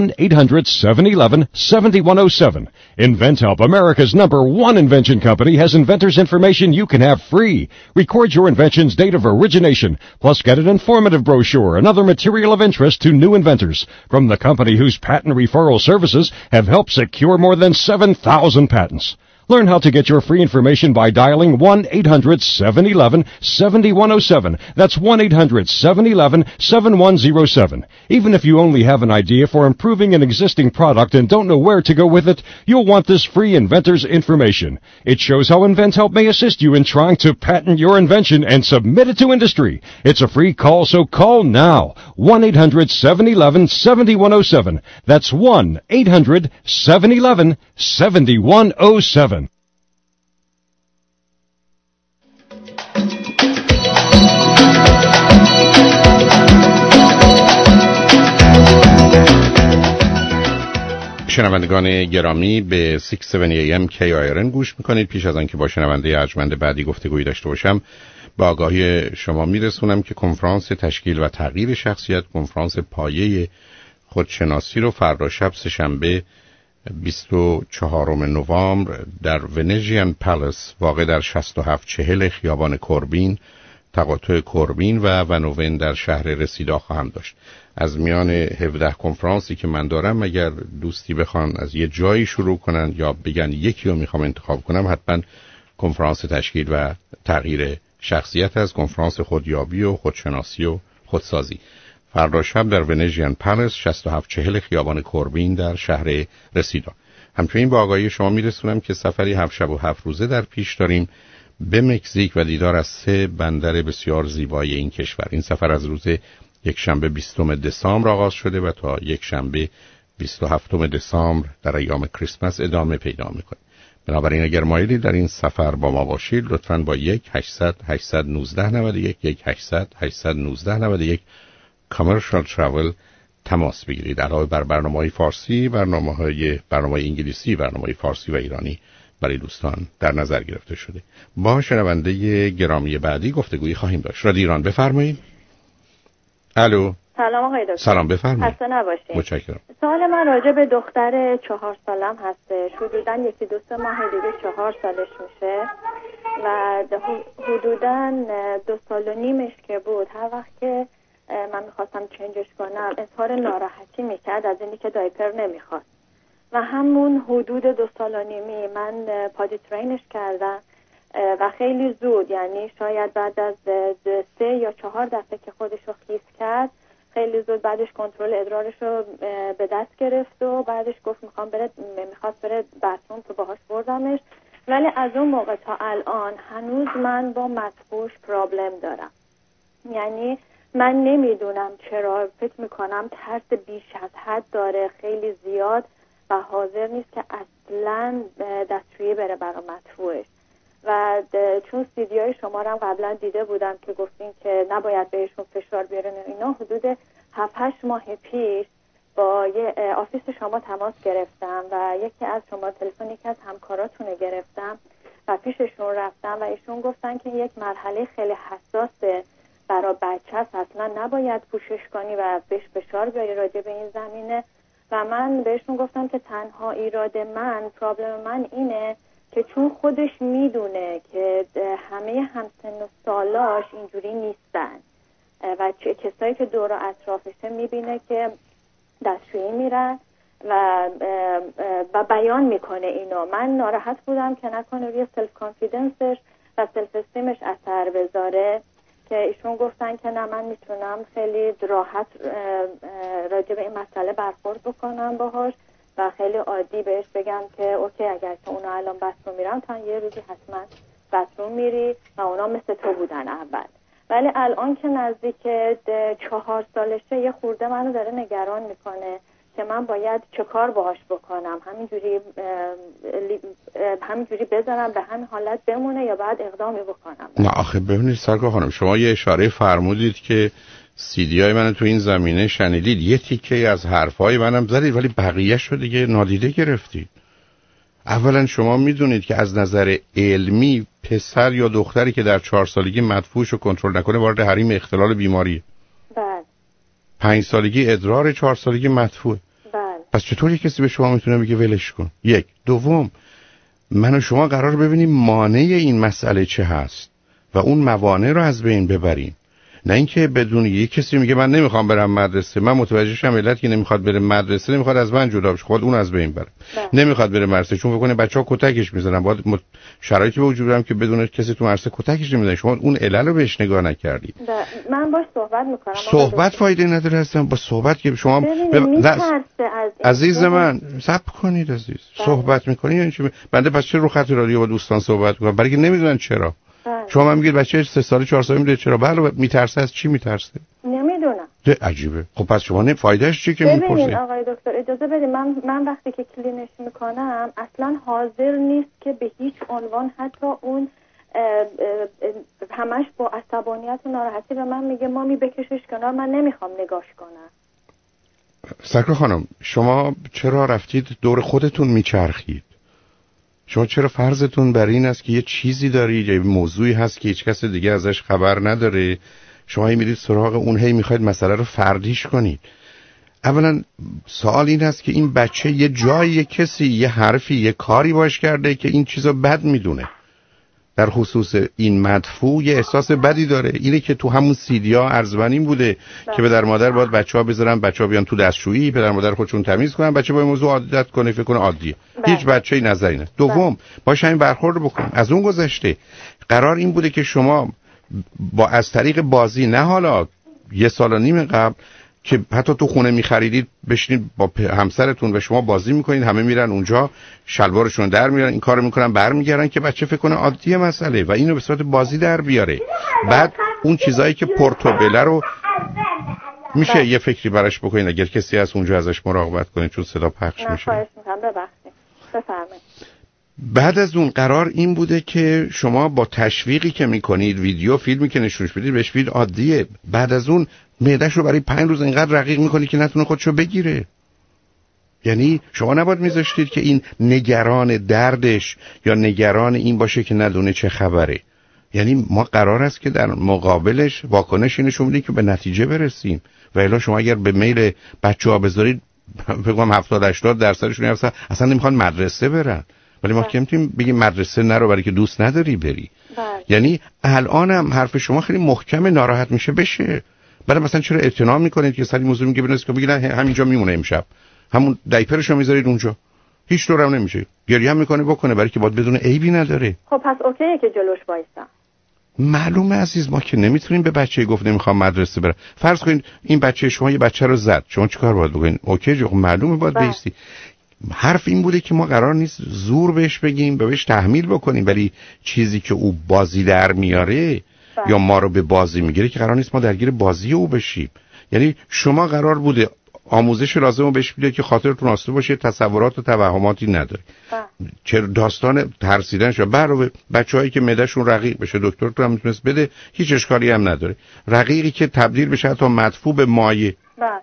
1-800-711-7107. InventHelp, America's #1 invention company, has inventors' information you can have free. Record your invention's date of origination, plus get an informative brochure and other material of interest to new inventors from the company whose patent referral services have helped secure more than 7,000 patents. Learn how to get your free information by dialing 1-800-711-7107. That's 1-800-711-7107. Even if you only have an idea for improving an existing product and don't know where to go with it, you'll want this free inventor's information. It shows how InventHelp may assist you in trying to patent your invention and submit it to industry. It's a free call, so call now. 1-800-711-7107. That's 1-800-711-7107. شنوندگان گرامی، به 670 AM KIRN گوش میکنید. پیش از آنکه با شنونده ارجمند بعدی گفتگویی داشته باشم، با آگاهی شما میرسونم که کنفرانس تشکیل و تغییر شخصیت، کنفرانس پایه خودشناسی رو فردا شب سه‌شنبه 24 نوامبر در ونژین پالاس واقع در 6740 خیابان کوربین، تقاطع کوربین و ونوون در شهر رسیدا خواهم داشت. از میان 17 کنفرانسی که من دارم، اگر دوستی بخوان از یه جایی شروع کنن یا بگن یکی رو میخوام انتخاب کنم، حتما کنفرانس تشکیل و تغییر شخصیت از کنفرانس خودیابی و خودشناسی و خودسازی فردا شب در ونژین پالاس 6740 خیابان کوربین در شهر رسیدا. همچنین با آگاهی شما میرسونم که سفری 7 شب و 7 روزه در پیش داریم به مکزیک و دیدار از 3 بندر بسیار زیبای این کشور. این سفر از روز یک شنبه 20 دسامبر آغاز شده و تا یک شنبه 27 دسامبر در ایام کریسمس ادامه پیدا میکنه. بنابراین اگر مایلید در این سفر با ما باشید، لطفاً با 1-800-819-91 Commercial Travel تماس بگیرید. علاوه بر برنامه‌های فارسی، برنامه انگلیسی، برنامه فارسی و ایرانی برای دوستان در نظر گرفته شده. با شنونده گرامی بعدی گفتگویی خواهیم داشت. رادیو ایران بفرمایید. الو. سلام آقای دکتر. سلام بفرمایید. خسته نباشید. متشکرم. سوال من راجع به دختر 4 سالم هستش. حدوداً 1-2 ماه دیگه 4 سالش میشه و حدوداً 2 سال و نیمش که بود، هر وقت که من میخواستم چنجش کنم اظهار ناراحتی میکرد از اینی که دایپر نمیخواد و همون حدود 2 سال و نیمی من پادی ترینش کردم و خیلی زود، یعنی شاید بعد از 3 یا 4 دفعه که خودش رو خیس کرد، خیلی زود بعدش کنترل ادرارش رو به دست گرفت و بعدش گفت میخواست بره باتروم، تو باهاش بردمش. ولی از اون موقع تا الان هنوز من با مدفوعش پرابلم دارم. یعنی من نمیدونم چرا، فکر میکنم ترس بیش از حد داره، خیلی زیاد، و حاضر نیست که اصلا دستشویی بره برای مدفوعش. و چون سیدیای شما رو هم قبلا دیده بودم که گفتین که نباید بهشون فشار بیارن اینا، حدود 7-8 ماه پیش با یه آفیس شما تماس گرفتم و یکی از شما تلفن یکی از همکاراتون گرفتم و پیششون رفتم و ایشون گفتن که یک مرحله خیلی حساسه برای بچه هست، اصلا نباید پوشش کنی و بهش فشار بیاری راجع به این زمینه. و من بهشون گفتم که تنها ایراد من، پرابلم من اینه که چون خودش میدونه که همه همسن و سالاش اینجوری نیستن و کسایی که دور و اطرافشه میبینه که دستشویی میرن و بیان میکنه اینو. من ناراحت بودم که نکنه روی سلف کانفیدنسش و سلف استیمش اثر بذاره، که ایشون گفتن که نه، من میتونم خیلی راحت راجع به این مسئله برخورد بکنم باهاش و خیلی عادی بهش بگم که اوکی، اگر که اونا الان باتروم میرن تا یه روزی حتما باتروم میری و اونا مثل تو بودن اول. ولی الان که نزدیک 4 سالشه یه خورده منو داره نگران میکنه که من باید چه کار باهاش بکنم، همینجوری بذارم به همین حالت بمونه یا بعد اقدامی بکنم؟ نه آخه ببینید سرکار خانم، شما یه اشاره فرمودید که سیدیای منو تو این زمینه شنیدید، یه تیکه از حرفای منم زدید ولی بقیه‌شو دیگه نادیده گرفتید. اولا شما میدونید که از نظر علمی پسر یا دختری که در 4 سالگی مدفوعش رو کنترل نکنه وارد حریم اختلال بیماریه. بله. 5 سالگی ادرار، 4 سالگی مدفوع. بله. پس چطور کسی به شما میتونه بگه ولش کن؟ یک. دوم، من و شما قرار ببینیم مانع این مسئله چه هست و اون موانع رو از بین ببریم. نه اینکه بدون یک کسی میگه من نمیخوام برم مدرسه، من متوجه شدم علت که نمیخواد بره مدرسه نمیخواد از من جدا بشه، خود اون از بین بره. نمیخواد بره مدرسه چون فکر کنه بچه‌ها کتکش میزنن، باید شرایطی به وجود بیارم که بدون کسی تو مدرسه کتکش نمیزنه. شما اون علل رو بهش نگاه نکردید. من باش صحبت میکنم. صحبت فایده نداره اصلا. با صحبت که شما عزیز من صبر کنید عزیز. صحبت میکنی یعنی چی؟ بنده پس چه رو خط رادیو با دوستان صحبت میکنم؟ برای که نمیدونن چرا. شما من میگید بچه 3 ساله 4 ساله میده چرا؟ بله میترسه. از چی میترسه؟ نمیدونم. ده عجیبه. خب پس شما فایدهش چی که میپرسید؟ ببینید آقای دکتر اجازه بدید من وقتی که کلینش میکنم اصلا حاضر نیست که به هیچ عنوان حتی اون همش با عصبانیت و ناراحتی به من میگه مامی بکشش کنار، من نمیخوام نگاش کنم. سرکار خانم شما چرا رفتید دور خودتون میچرخید؟ شما چرا فرضتون بر این است که یه چیزی دارید یا موضوعی هست که هیچ کس دیگه ازش خبر نداره، شما هی میرید سراغ اون، هی میخواید مسئله رو فردیش کنید؟ اولا سوال این هست که این بچه یه جایی یه کسی یه حرفی یه کاری باش کرده که این چیزو بد میدونه. در خصوص این مدفوع یه احساس بدی داره. اینه که تو همون سیدیا ارزبانیم بوده که پدر مادر باید بچه‌ها بذارن بچه‌ها بیان تو دستشویی، پدر مادر خودشون تمیز کنن، بچه با این موضوع عادت کنه، فکر کنه عادیه. هیچ بچه‌ای نظری نه. دوم باشه این برخورد بکن. از اون گذشته قرار این بوده که شما با از طریق بازی، نه حالا 1 سال و نیم قبل که حتی تو خونه می‌خریدید بشینید با همسرتون و شما بازی می‌کنید، همه میرن اونجا شلوارشون در میارن این کارو می‌کنن برمیگردن که بچه فکر کنه عادیه مسئله و اینو به صورت بازی در بیاره. بعد اون چیزایی که پورتوبله رو میشه یه فکری براش بکنید اگر کسی از اونجا ازش مراقبت کنه چون صدا پخش میشه. خواهش می‌کنم ببخشید. بفرمایید. بعد از اون قرار این بوده که شما با تشویقی که میکنید، ویدیو فیلمی که نشونش بدید بهش بگید عادیه. بعد از اون معده‌ش رو برای 5 روز اینقدر رقیق میکنی که نتونه خودشو بگیره. یعنی شما نباید میذاشتید که این نگران دردش یا نگران این باشه که ندونه چه خبره. یعنی ما قرار است که در مقابلش واکنش نشون بدیم که به نتیجه برسیم. و الا شما اگر به میل بچه‌ها بذارید فکر کنم 70-80% اصلا نمیخوان مدرسه برن. ولی ما که نمیتونیم بگیم مدرسه نرو برای که دوست نداری بری. یعنی الانم حرف شما خیلی محکم، ناراحت میشه بشه. بعد مثلا چرا اعتنا میکنید که سری موضوع میگه بنویس که بگید همینجا میمونه امشب، همون دایپرشو میذارید اونجا، هیچ طور هم نمیشه، گریه هم میکنه بکنه برای که باید بدون عیبی نداره. خب پس اوکیه که جلوش وایسم. معلومه عزیز، ما که نمیتونیم به بچه گفت نمیخوام مدرسه برم. فرض کنید این بچه شما یه بچه رو زد، شما چیکار باید بکنید؟ اوکی جو، معلومه باید بیستی. حرف این بوده که ما قرار نیست زور بهش بگیم و بهش تحمیل بکنیم، ولی چیزی که او بازی در میاره یا ما رو به بازی میگیره که قرار نیست ما درگیر بازی او بشیم. یعنی شما قرار بوده آموزش لازم رو بهش بده که خاطرتون آسوده باشه، تصورات و توهماتی نداره. چه داستان ترسیدن شد برای بچه‌هایی که معده‌شون رقیق بشه، دکترتون هم میتونست بده، هیچ اشکالی هم نداره. رقیقی که تبدیل بشه حتی مدفوع به مایع،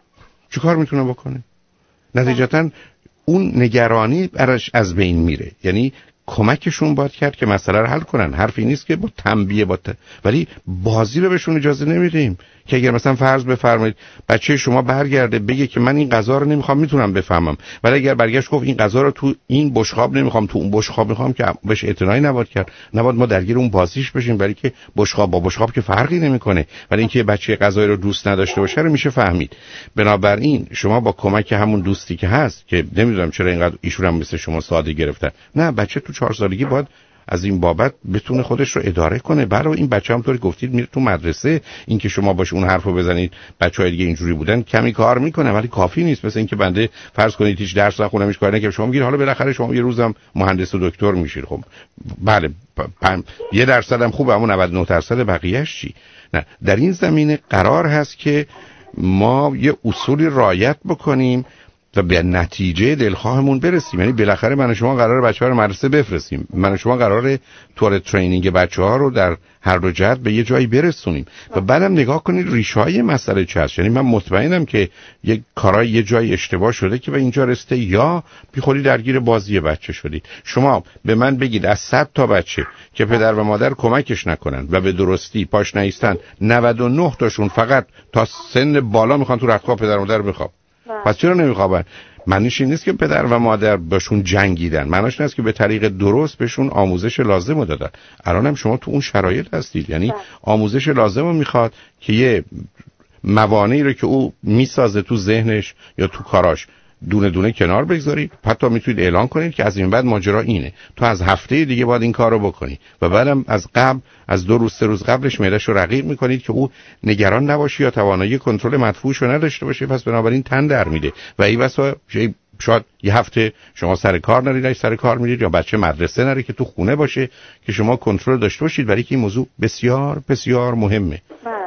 چیکار میتونه بکنه؟ نتیجتاً اون نگرانی براش از بین میره. یعنی کمکشون باید کرد که مسئله رو حل کنن. حرفی نیست که با تنبیه ولی بازی رو بهشون اجازه نمیدیم. که اگر مثلا فرض بفرمایید بچه شما برگرده بگه که من این غذا رو نمیخوام، میتونم بفهمم، ولی اگر برگشت گفت این غذا رو تو این بشقاب نمیخوام، تو اون بشقاب میخوام، که بهش اعتنایی نباید کرد. نباید ما درگیر اون بازیش بشیم، برای که بشقاب با بشقاب که فرقی نمیکنه، ولی اینکه بچه غذایی رو دوست نداشته باشه رو میشه فهمید. بنابراین شما با کمک همون دوستی که هست، که نمیدونم چرا اینقدر ایشون هم مثل شما ساده گرفتن، نه بچه تو 4 سالگی باید از این بابت بتونه خودش رو اداره کنه. برای این بچه هم طوری گفتید میره تو مدرسه، این که شما باشه اون حرفو بزنید بچهای دیگه اینجوری بودن کمی کار میکنه ولی کافی نیست. مثل اینکه بنده فرض کنید هیچ درس نخونم، هیچ کاری نکنم، شما میگید حالا بالاخره شما یه روزم مهندس و دکتر میشید. خب بله 1% هم خوبه، اما 99% بقیه‌اش چی؟ نه، در این زمینه قرار هست که ما یه اصولی رعایت بکنیم و به نتیجه دلخواهمون برسیم. یعنی بالاخره من و شما قراره بچه‌ها رو مدرسه بفرستیم، من و شما قراره طور ترینینگ بچه‌ها رو در هر دو جهت به یه جایی برسونیم و بعدم نگاه کنید ریشه‌های مسئله چه هست. یعنی من مطمئنم که یک کارای یه جایی اشتباه شده که به اینجا رسیده، یا بیخودی درگیر بازی بچه شدید. شما به من بگید از 100 تا بچه که پدر و مادر کمکش نکنن و به درستی پاش نیستن، 99 تاشون فقط تا سن بالا میخوان تو رختخواب پدر و مادر بخواب. پس چرا نمیخوابن؟ معنیش این نیست که پدر و مادر بهشون جنگیدن، معنیش این است که به طریق درست بهشون آموزش لازم رو دادن. الانم شما تو اون شرایط هستید، یعنی آموزش لازم رو میخواد که یه موانعی رو که او میسازه تو ذهنش یا تو کاراش دونه دونه کنار بگذارید. حتی میتونید اعلان کنید که از این بعد ماجرا اینه، تو از هفته دیگه باید این کار رو بکنی و بعدم از 2 روز 3 روز قبلش معده‌اش رو رقیق میکنید که او نگران نباشه یا توانایی کنترل مدفوعش رو نداشته باشه، پس بنابراین تن در میده و این واسه شاید یه هفته شما سر کار نرید، سر کار میرید یا بچه مدرسه نره که تو خونه باشه که شما کنترل داشته باشید، برای که این موضوع بسیار بسیار مهمه.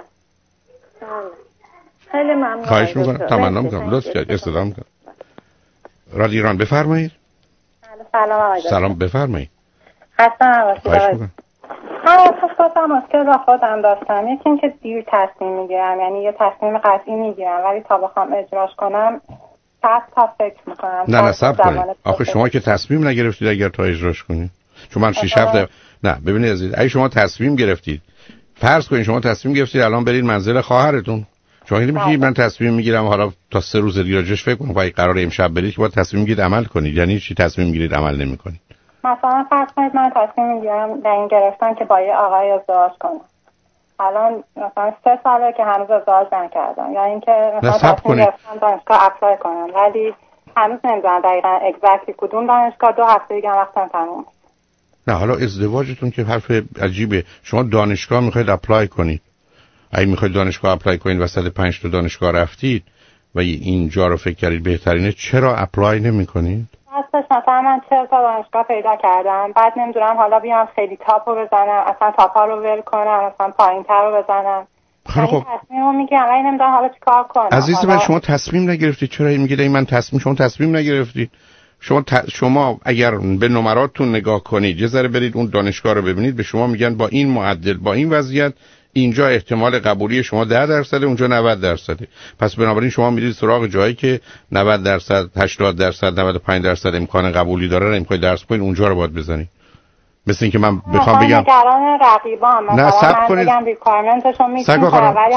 خیلی ممنون. خواهش میکنم. تمنا میکنم. لطف کردید. استفاده میکنم. رادیو ایران بفرمایید. سلام آقای. سلام بفرمایید. خواهش میکنم. خواستم از که را خودم داشتم، یکی این که دیر تصمیم میگیرم، یعنی یه تصمیم قطعی میگیرم ولی تا بخوام اجراش کنم تا فکر میکنم. نه صبر کنید. آخه شما که تصمیم نگرفتید اگر تا اجراش کنید. چون من 6 هفته نه ببینید عزیز، اگه شما تصمیم گرفتید، فرض کنید شما تصمیم گرفتید الان برید منزل خواهرتون، شما نمیگید من تصمیم میگیرم حالا تا 3 روز دیگه راجعش فکر کنم، ولی قرار امشب برید که باید تصمیم گیرید عمل کنید. یعنی چی تصمیم میگیرید عمل نمیکنید؟ مثلا فرض کنید من تصمیم میگیرم در این گرفتن که با یه آقای ازدواج کنم، الان مثلا 3 ساله که هنوز ازدواج نکردم، یا اینکه مثلا تصمیم گرفتم دانشگاه اپلای کنم ولی هنوز نمیدونم دقیقاً اگزکتلی کدوم دانشگاه، 2 هفته دیگه وقتم تموم. نه حالا ازدواجتون که حرف عجیبه. شما دانشگاه میخواید اپلای کنید، اگه میخواید دانشگاه اپلای کنید وسط 5 تا دانشگاه رفتید و اینجا رو فکر کردید بهترینه، چرا اپلای نمیکنید؟ مثلا من 40 تا دانشگاه پیدا کردم، بعد نمیدونم حالا بیام خیلی تاپ رو بزنم، اصلا تاپا رو ول کنم، اصلا پایین تر رو بزنم. خب تصمیمو میگیرم ولی نمیدونم حالا چیکار کنم. عزیز من شما تصمیم نگرفتید، چرا میگید من شما تصمیم نگرفتید؟ شما اگر به نمراتتون نگاه کنید، یه ذره برید اون دانشگاه رو ببینید، به شما میگن با این معدل با این وضعیت اینجا احتمال قبولی شما 10%، اونجا 90%. پس بنابراین شما میرید سراغ جایی که 90%، 80%، 95% امکان قبولی داره، نمیخواید درس کنید اونجا رو باید بزنید. مثل اینکه من بخوام بگم نگران رقیبام، مثلا من بگم ریکوایرمنتشو میتونم ولی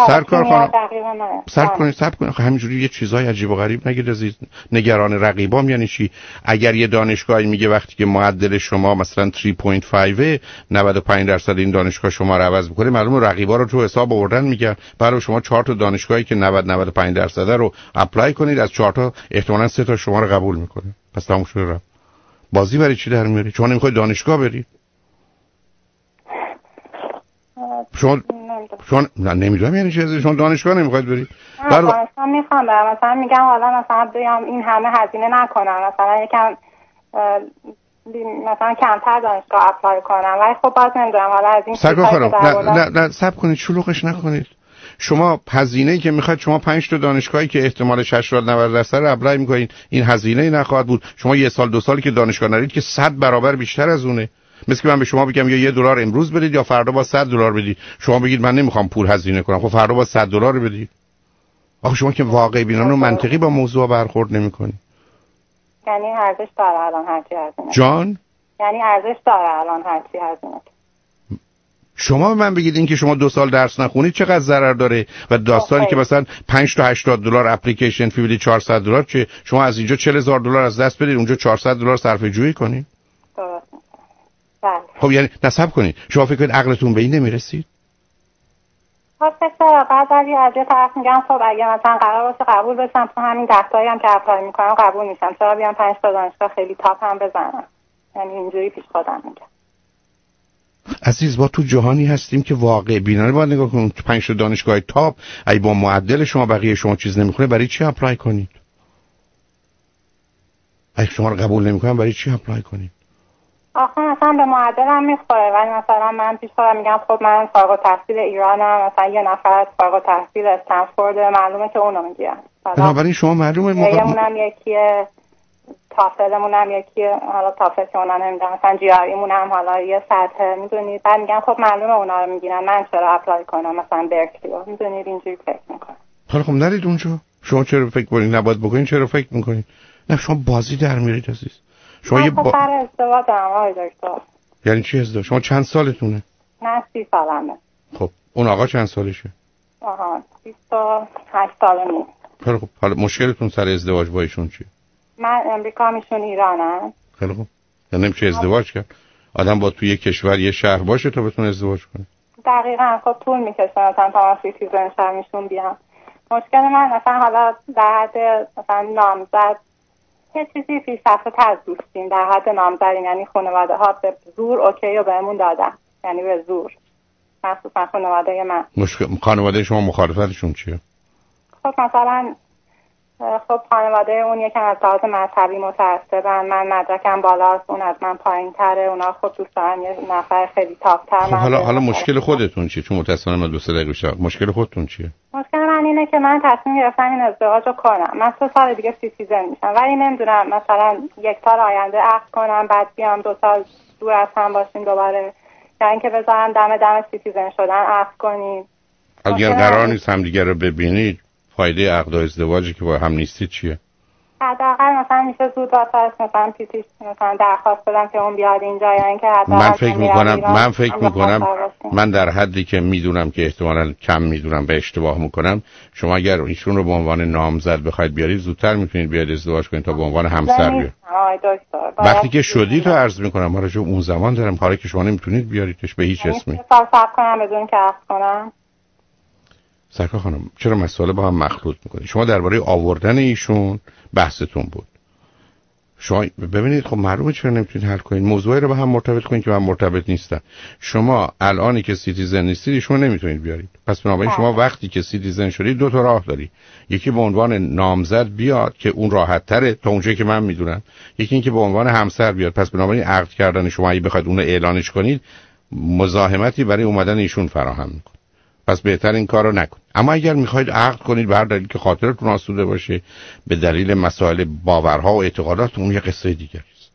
سرکار کنید. همینجوری یه چیزای عجیب و غریب نگید عزیز. نگران رقیبام یعنی چی؟ اگر یه دانشگاهی میگه وقتی که معدل شما مثلا 3.5 95% این دانشگاه شما رو عوض میکنه، معلومه رقیبا رو تو حساب آوردن میگن. برای شما 4 تا دانشگاهی که 95% رو اپلای کنید، از 4 تا احتمالاً 3 تا شما رو قبول میکنه. پس تموم شده. بازی برای چی در میاری؟ چون نمیخوای دانشگاه بری؟ چون نمیدونم یعنی چی، چون دانشگاه نمیخواید بری؟ دانشگاه میخوام برم، مثلا میگم حالا مثلا بیام این همه هزینه نکنم، مثلا یکم مثلا کمتر دانشگاه اپلای کنم، ولی خب باز نمیدونم حالا از این نه صبر کنید، شلوغش نکنید. شما هزینه‌ای که میخواید، شما 5 تا دانشگاهی که احتمالش 80-90% رو اپلای میکنید، این هزینه‌ای نخواهد بود. شما 1 سال 2 سالی که دانشگاه نرید که 100 برابر بیشتر از اونه. مثل که من به شما بگم یا $1 امروز بدید یا فردا با $100 بدید، شما بگید من نمیخوام پول هزینه کنم، خب فردا با $100 بدید. آخه شما که واقعی بینانه و منطقی با موضوع برخورد نمیکنید. یعنی ارزش داره الان هرچی هزینه جان؟ یعنی ارزش داره الان هرچی هزینه. شما به من بگید این که شما 2 سال درس نخونید چقدر ضرر داره و داستانی که مثلا 5 تا $80 اپلیکیشن فی بدید $400 چه شما از اینجا $40,000 از دست بدید اونجا $400 صرفه جویی کنید. درست. خب یعنی نصب کنید. شما فکر کنید عقلتون به این نمیرسید؟ فکر بعد از یه طرف میگم خب اگه مثلا قرار باشه قبول بشم تو همین 10 تایی هم که اپلای میکنم قبول میشم، چرا بیام 5 تا دانشگاه خیلی تاپ هم بزنم؟ یعنی اینجوری پیش خودم میگم. عزیز ما تو جهانی هستیم که واقع بینانه باید نگاه کنیم. 5 تا دانشگاه تاپ ای با معدل شما بقیه شما چیز نمیخونه، برای چی اپلای کنید؟ اگه شما رو قبول نمیکنن برای چی اپلای کنید؟ آخه مثلا به معدلم میخوره، ولی مثلا من پیش خودم میگم خب من فارغ التحصیل ایرانم، مثلا یه نفر فارغ التحصیل استنفورد معلومه که اونو میگیرن. بنابراین شما معلومه یمونم یکیه، تافلمون هم یکیه، حالا تافل که اونا نمیدونم، مثلا جیاریمون هم حالا یه سطح، میدونید. بعد میگن خب معلومه اونا رو میگیرن، من چرا اپلای کنم مثلا برکلی رو، میدونید اینجوری فکر میکنم. حالا خب نرید اونجا. شما چرا فکر کنید نباید بکنید؟ چرا فکر میکنید؟ نه شما بازی در میارید عزیز. شما یه سر ازدواج دارم آقای دکتر. یعنی چی ازدواج؟ شما چند سالتونه؟ من 30 سالمه. خب اون آقا چند سالشه؟ 28 ساله نیم. خیلی خب حالا مشکلتون سر ازدواج با ایشون چیه؟ من امریکا میشون ایرانم. خیلی خب یعنی نمیشه ازدواج کرد؟ آدم با توی یک کشور یه شهر باشه تا بتونه ازدواج کنه. دقیقاً. خب طول میکشه مثلا تا سیتیزن شمیشون بیام. مشکل من مثلا حالا در حد مثلا نامزد یه چیزی پیشرفت‌تر از دوستیم، در حد نامزد، یعنی خانواده ها به زور اوکی رو بهمون دادن، یعنی به زور، مخصوصا خانواده من. خانواده شما مخالفتشون چیه؟ خب مثلا خب خانواده اون یکم از لحاظ مذهبی متعصبن، من مدرکم بالاست، اون از من پایین تره، اونا خب دوست دارن یه نفر خیلی تاپ تر. خب حالا مشکل خودتون چیه؟ چون متأسفانه من 2-3 دقیقه بیشتر. مشکل خودتون چیه؟ مشکل من اینه که من تصمیم گرفتم این ازدواج رو کنم. من 3 سال دیگه سیتیزن میشم، ولی نمیدونم مثلا 1 سال آینده عقد کنم بعد بیام 2 سال دور از هم باشیم دوباره، یا اینکه بذارم دم سیتیزن شدن عقد کنیم. اگر قرار نیست همدیگه رو ببینید، فایده عقد و ازدواجی که با هم نیستید چیه؟ حداقل مثلا میشه زود واسه مثلا پیتیش مثلا درخواست بدم که اون بیاد اینجا، یا اینکه من فکر میکنم من در حدی که میدونم که احتمالاً کم میدونم و اشتباه میکنم، شما اگر ایشون رو به عنوان نامزد بخواید بیارید زودتر میتونید بیاید ازدواج کنید تا به عنوان همسر بیارید. وقتی که شدید رو عرض میکنم، ما راجع اون زمان دارم، حالا که شما نمیتونید بیاریدش به هیچ اسمی. سال صبر کنم بدون که عقد کنم. سرکار خانم چرا مسئله با هم مخلوط میکنید؟ شما درباره آوردن ایشون بحثتون بود. شما ببینید خب معلومه چرا نمیتونید حل کنید، موضوعی رو با هم مرتبط کنید که من مرتبط نیستم. شما الانی که سیتیزن نیستید ایشون نمیتونید بیارید، پس بنابراین شما وقتی که سیتیزن شدید 2 تا راه داری. یکی به عنوان نامزد بیاد که اون راحت تره تا اونجایی که من میدونم، یکی اینکه به عنوان همسر بیاد. پس بنابراین عقد کردن شما اگه بخواید اون رو اعلانش کنید مزاحمتی برای اومدن ایشون فراهم میکنه، پس بهتر این کار رو نکنید. اما اگر میخواید عقد کنید به هر دلیل که خاطرتون آسوده باشه، به دلیل مسائل باورها و اعتقاداتون، یه قصه دیگه است.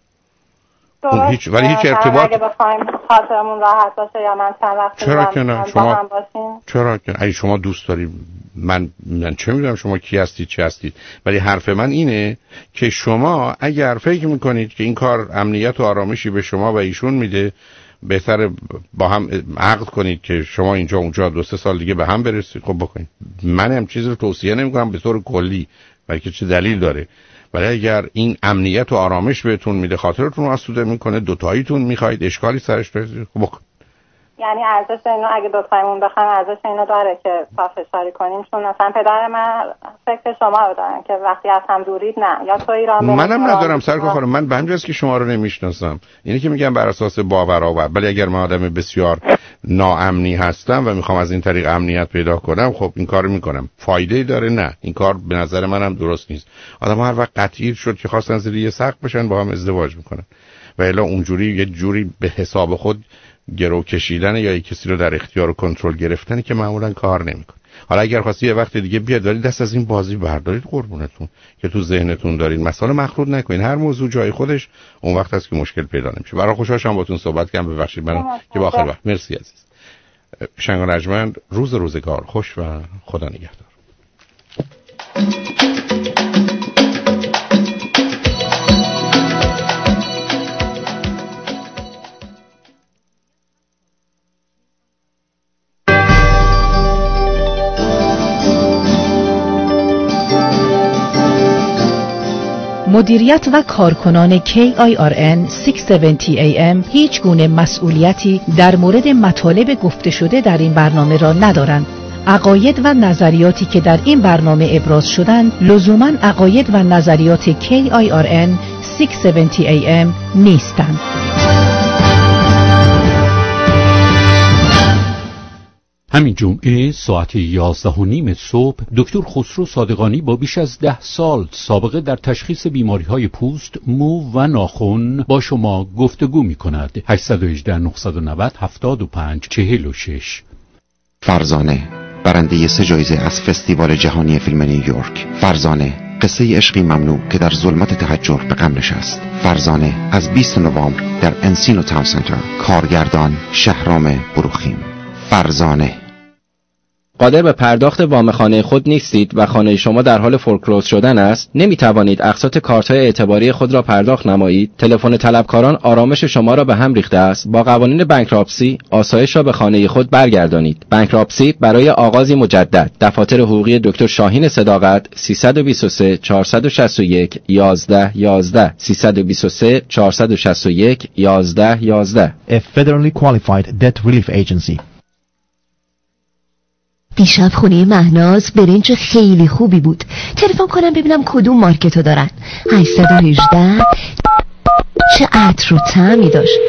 اون هیچ ارتباط اگه بخوایم خاطرمون راحت باشه یا من چند وقت چرا که نه چرا که اگه شما دوست دارید، من چه میدونم شما کی هستید چه هستید، ولی حرف من اینه که شما اگر فکر میکنید که این کار امنیت و آرامشی به شما و ایشون میده، بهتره با هم عقد کنید که شما اینجا اونجا 2-3 سال دیگه به هم برسید. خب بکنید. من هم چیزی رو توصیه نمی‌کنم به طور کلی، بلکه چه دلیل داره. ولی اگر این امنیت و آرامش بهتون میده، خاطرتون رو آسوده میکنه، دوتاییتون میخواید، اشکالی سرش داره، خب بکنید. یعنی ارزش اینو اگه دو تایمون بخوایم ارزش اینو داره که پافشاری کنیم، چون مثلا پدر من فکر شما رو دارن که وقتی از هم دورید نه یا تو ایران منم ندارم سرکار خانم، من به همین جاست که شما رو نمیشناسم، اینی که میگم بر اساس باورها. ولی اگر من آدم بسیار ناامنی هستم و میخوام از این طریق امنیت پیدا کنم، خب این کارو میکنم. فایده داره؟ نه، این کار به نظر منم درست نیست. آدم هر وقت قطعی شد که خواستن زیر یه سقف بشن با هم ازدواج میکنن و الا اونجوری یه جوری به حساب خود گرو کشیدن یا یک کسی رو در اختیار و کنترل گرفتن که معمولا کار نمیکنه. حالا اگر خواستی یه وقت دیگه بیاد دارید دست از این بازی بردارید قربونتون که تو ذهنتون دارید، مسائل مخلوط نکنین، هر موضوع جای خودش، اون وقت هست که مشکل پیدا نمیشه. برای خوشحالم باهاتون صحبت کردم، ببخشید من که با آخر وقت. مرسی عزیز. شنگ و نجمند، روزگار خوش و خدا نگهدار. مدیریت و کارکنان KIRN 670 AM هیچ گونه مسئولیتی در مورد مطالب گفته شده در این برنامه را ندارند. عقاید و نظریاتی که در این برنامه ابراز شدند لزوماً عقاید و نظریات KIRN 670 AM نیستند. همین جمعه ساعت 11:30 صبح دکتر خسرو صادقانی با بیش از 10 سال سابقه در تشخیص بیماری‌های پوست، مو و ناخن با شما گفتگو می‌کند. 818 990 75 46. فرزانه برنده 3 جایزه از فستیوال جهانی فیلم نیویورک. فرزانه، قصه عشقی ممنوع که در ظلمت تحجر به غم نشست. فرزانه از 20 نوامبر در انسینو تاون سنتر. کارگردان شهرام بروخیم. فرزانه. قادر به پرداخت وام خانه خود نیستید و خانه شما در حال فورکلوز شدن است؟ نمی توانید اقساط کارت‌های اعتباری خود را پرداخت نمایید؟ تلفن طلبکاران آرامش شما را به هم ریخته است. با قوانین بانکراپسی آسایش را به خانه خود برگردانید. بانکراپسی برای آغازی مجدد. دفاتر حقوقی دکتر شاهین صداقت 323 461 11 11 323 461 11 11. A federally qualified debt relief agency. دیشب خونه مهناز برنج خیلی خوبی بود. تلفن کنم ببینم کدوم مارکتو دارن. 818. چه عطر و طعمی داشت.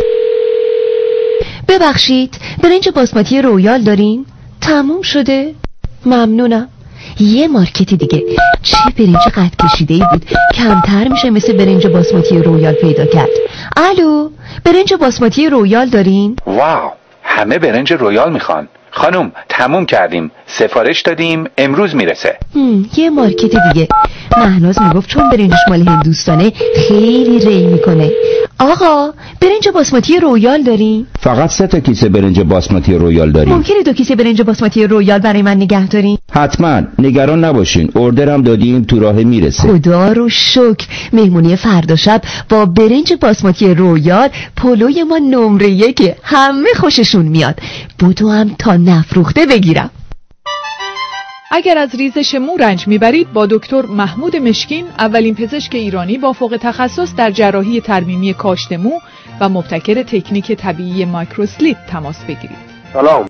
ببخشید برنج باسمتی رویال دارین؟ تموم شده؟ ممنونم. یه مارکت دیگه. چه برنج قد کشیده‌ای بود. کمتر میشه مثل برنج باسمتی رویال پیدا کرد. الو، برنج باسمتی رویال دارین؟ واو، همه برنج رویال میخوان. خانم تموم کردیم، سفارش دادیم، امروز میرسه. یه مارکت دیگه. مهناز میگفت چون برنجش مال هندوستانه خیلی ری میکنه. آقا برنج باسمتی رویال دارین؟ فقط 3 تا کیسه برنج باسمتی رویال داریم. ممکنه 2 کیسه برنج باسمتی رویال برای من نگه دارین؟ حتما، نگران نباشین، اوردرم دادیم، تو راه میرسه. خدا رو شکر. مهمونی فردا شب با برنج باسمتی رویال پلوی ما نمره 1. همه خوششون میاد. بودو هم تا نفروخته بگیرم. اگر از ریزش مو رنج میبرید با دکتر محمود مشکین، اولین پزشک ایرانی با فوق تخصص در جراحی ترمیمی کاشت مو و مبتکر تکنیک طبیعی مایکروسلیت تماس بگیرید. سلام،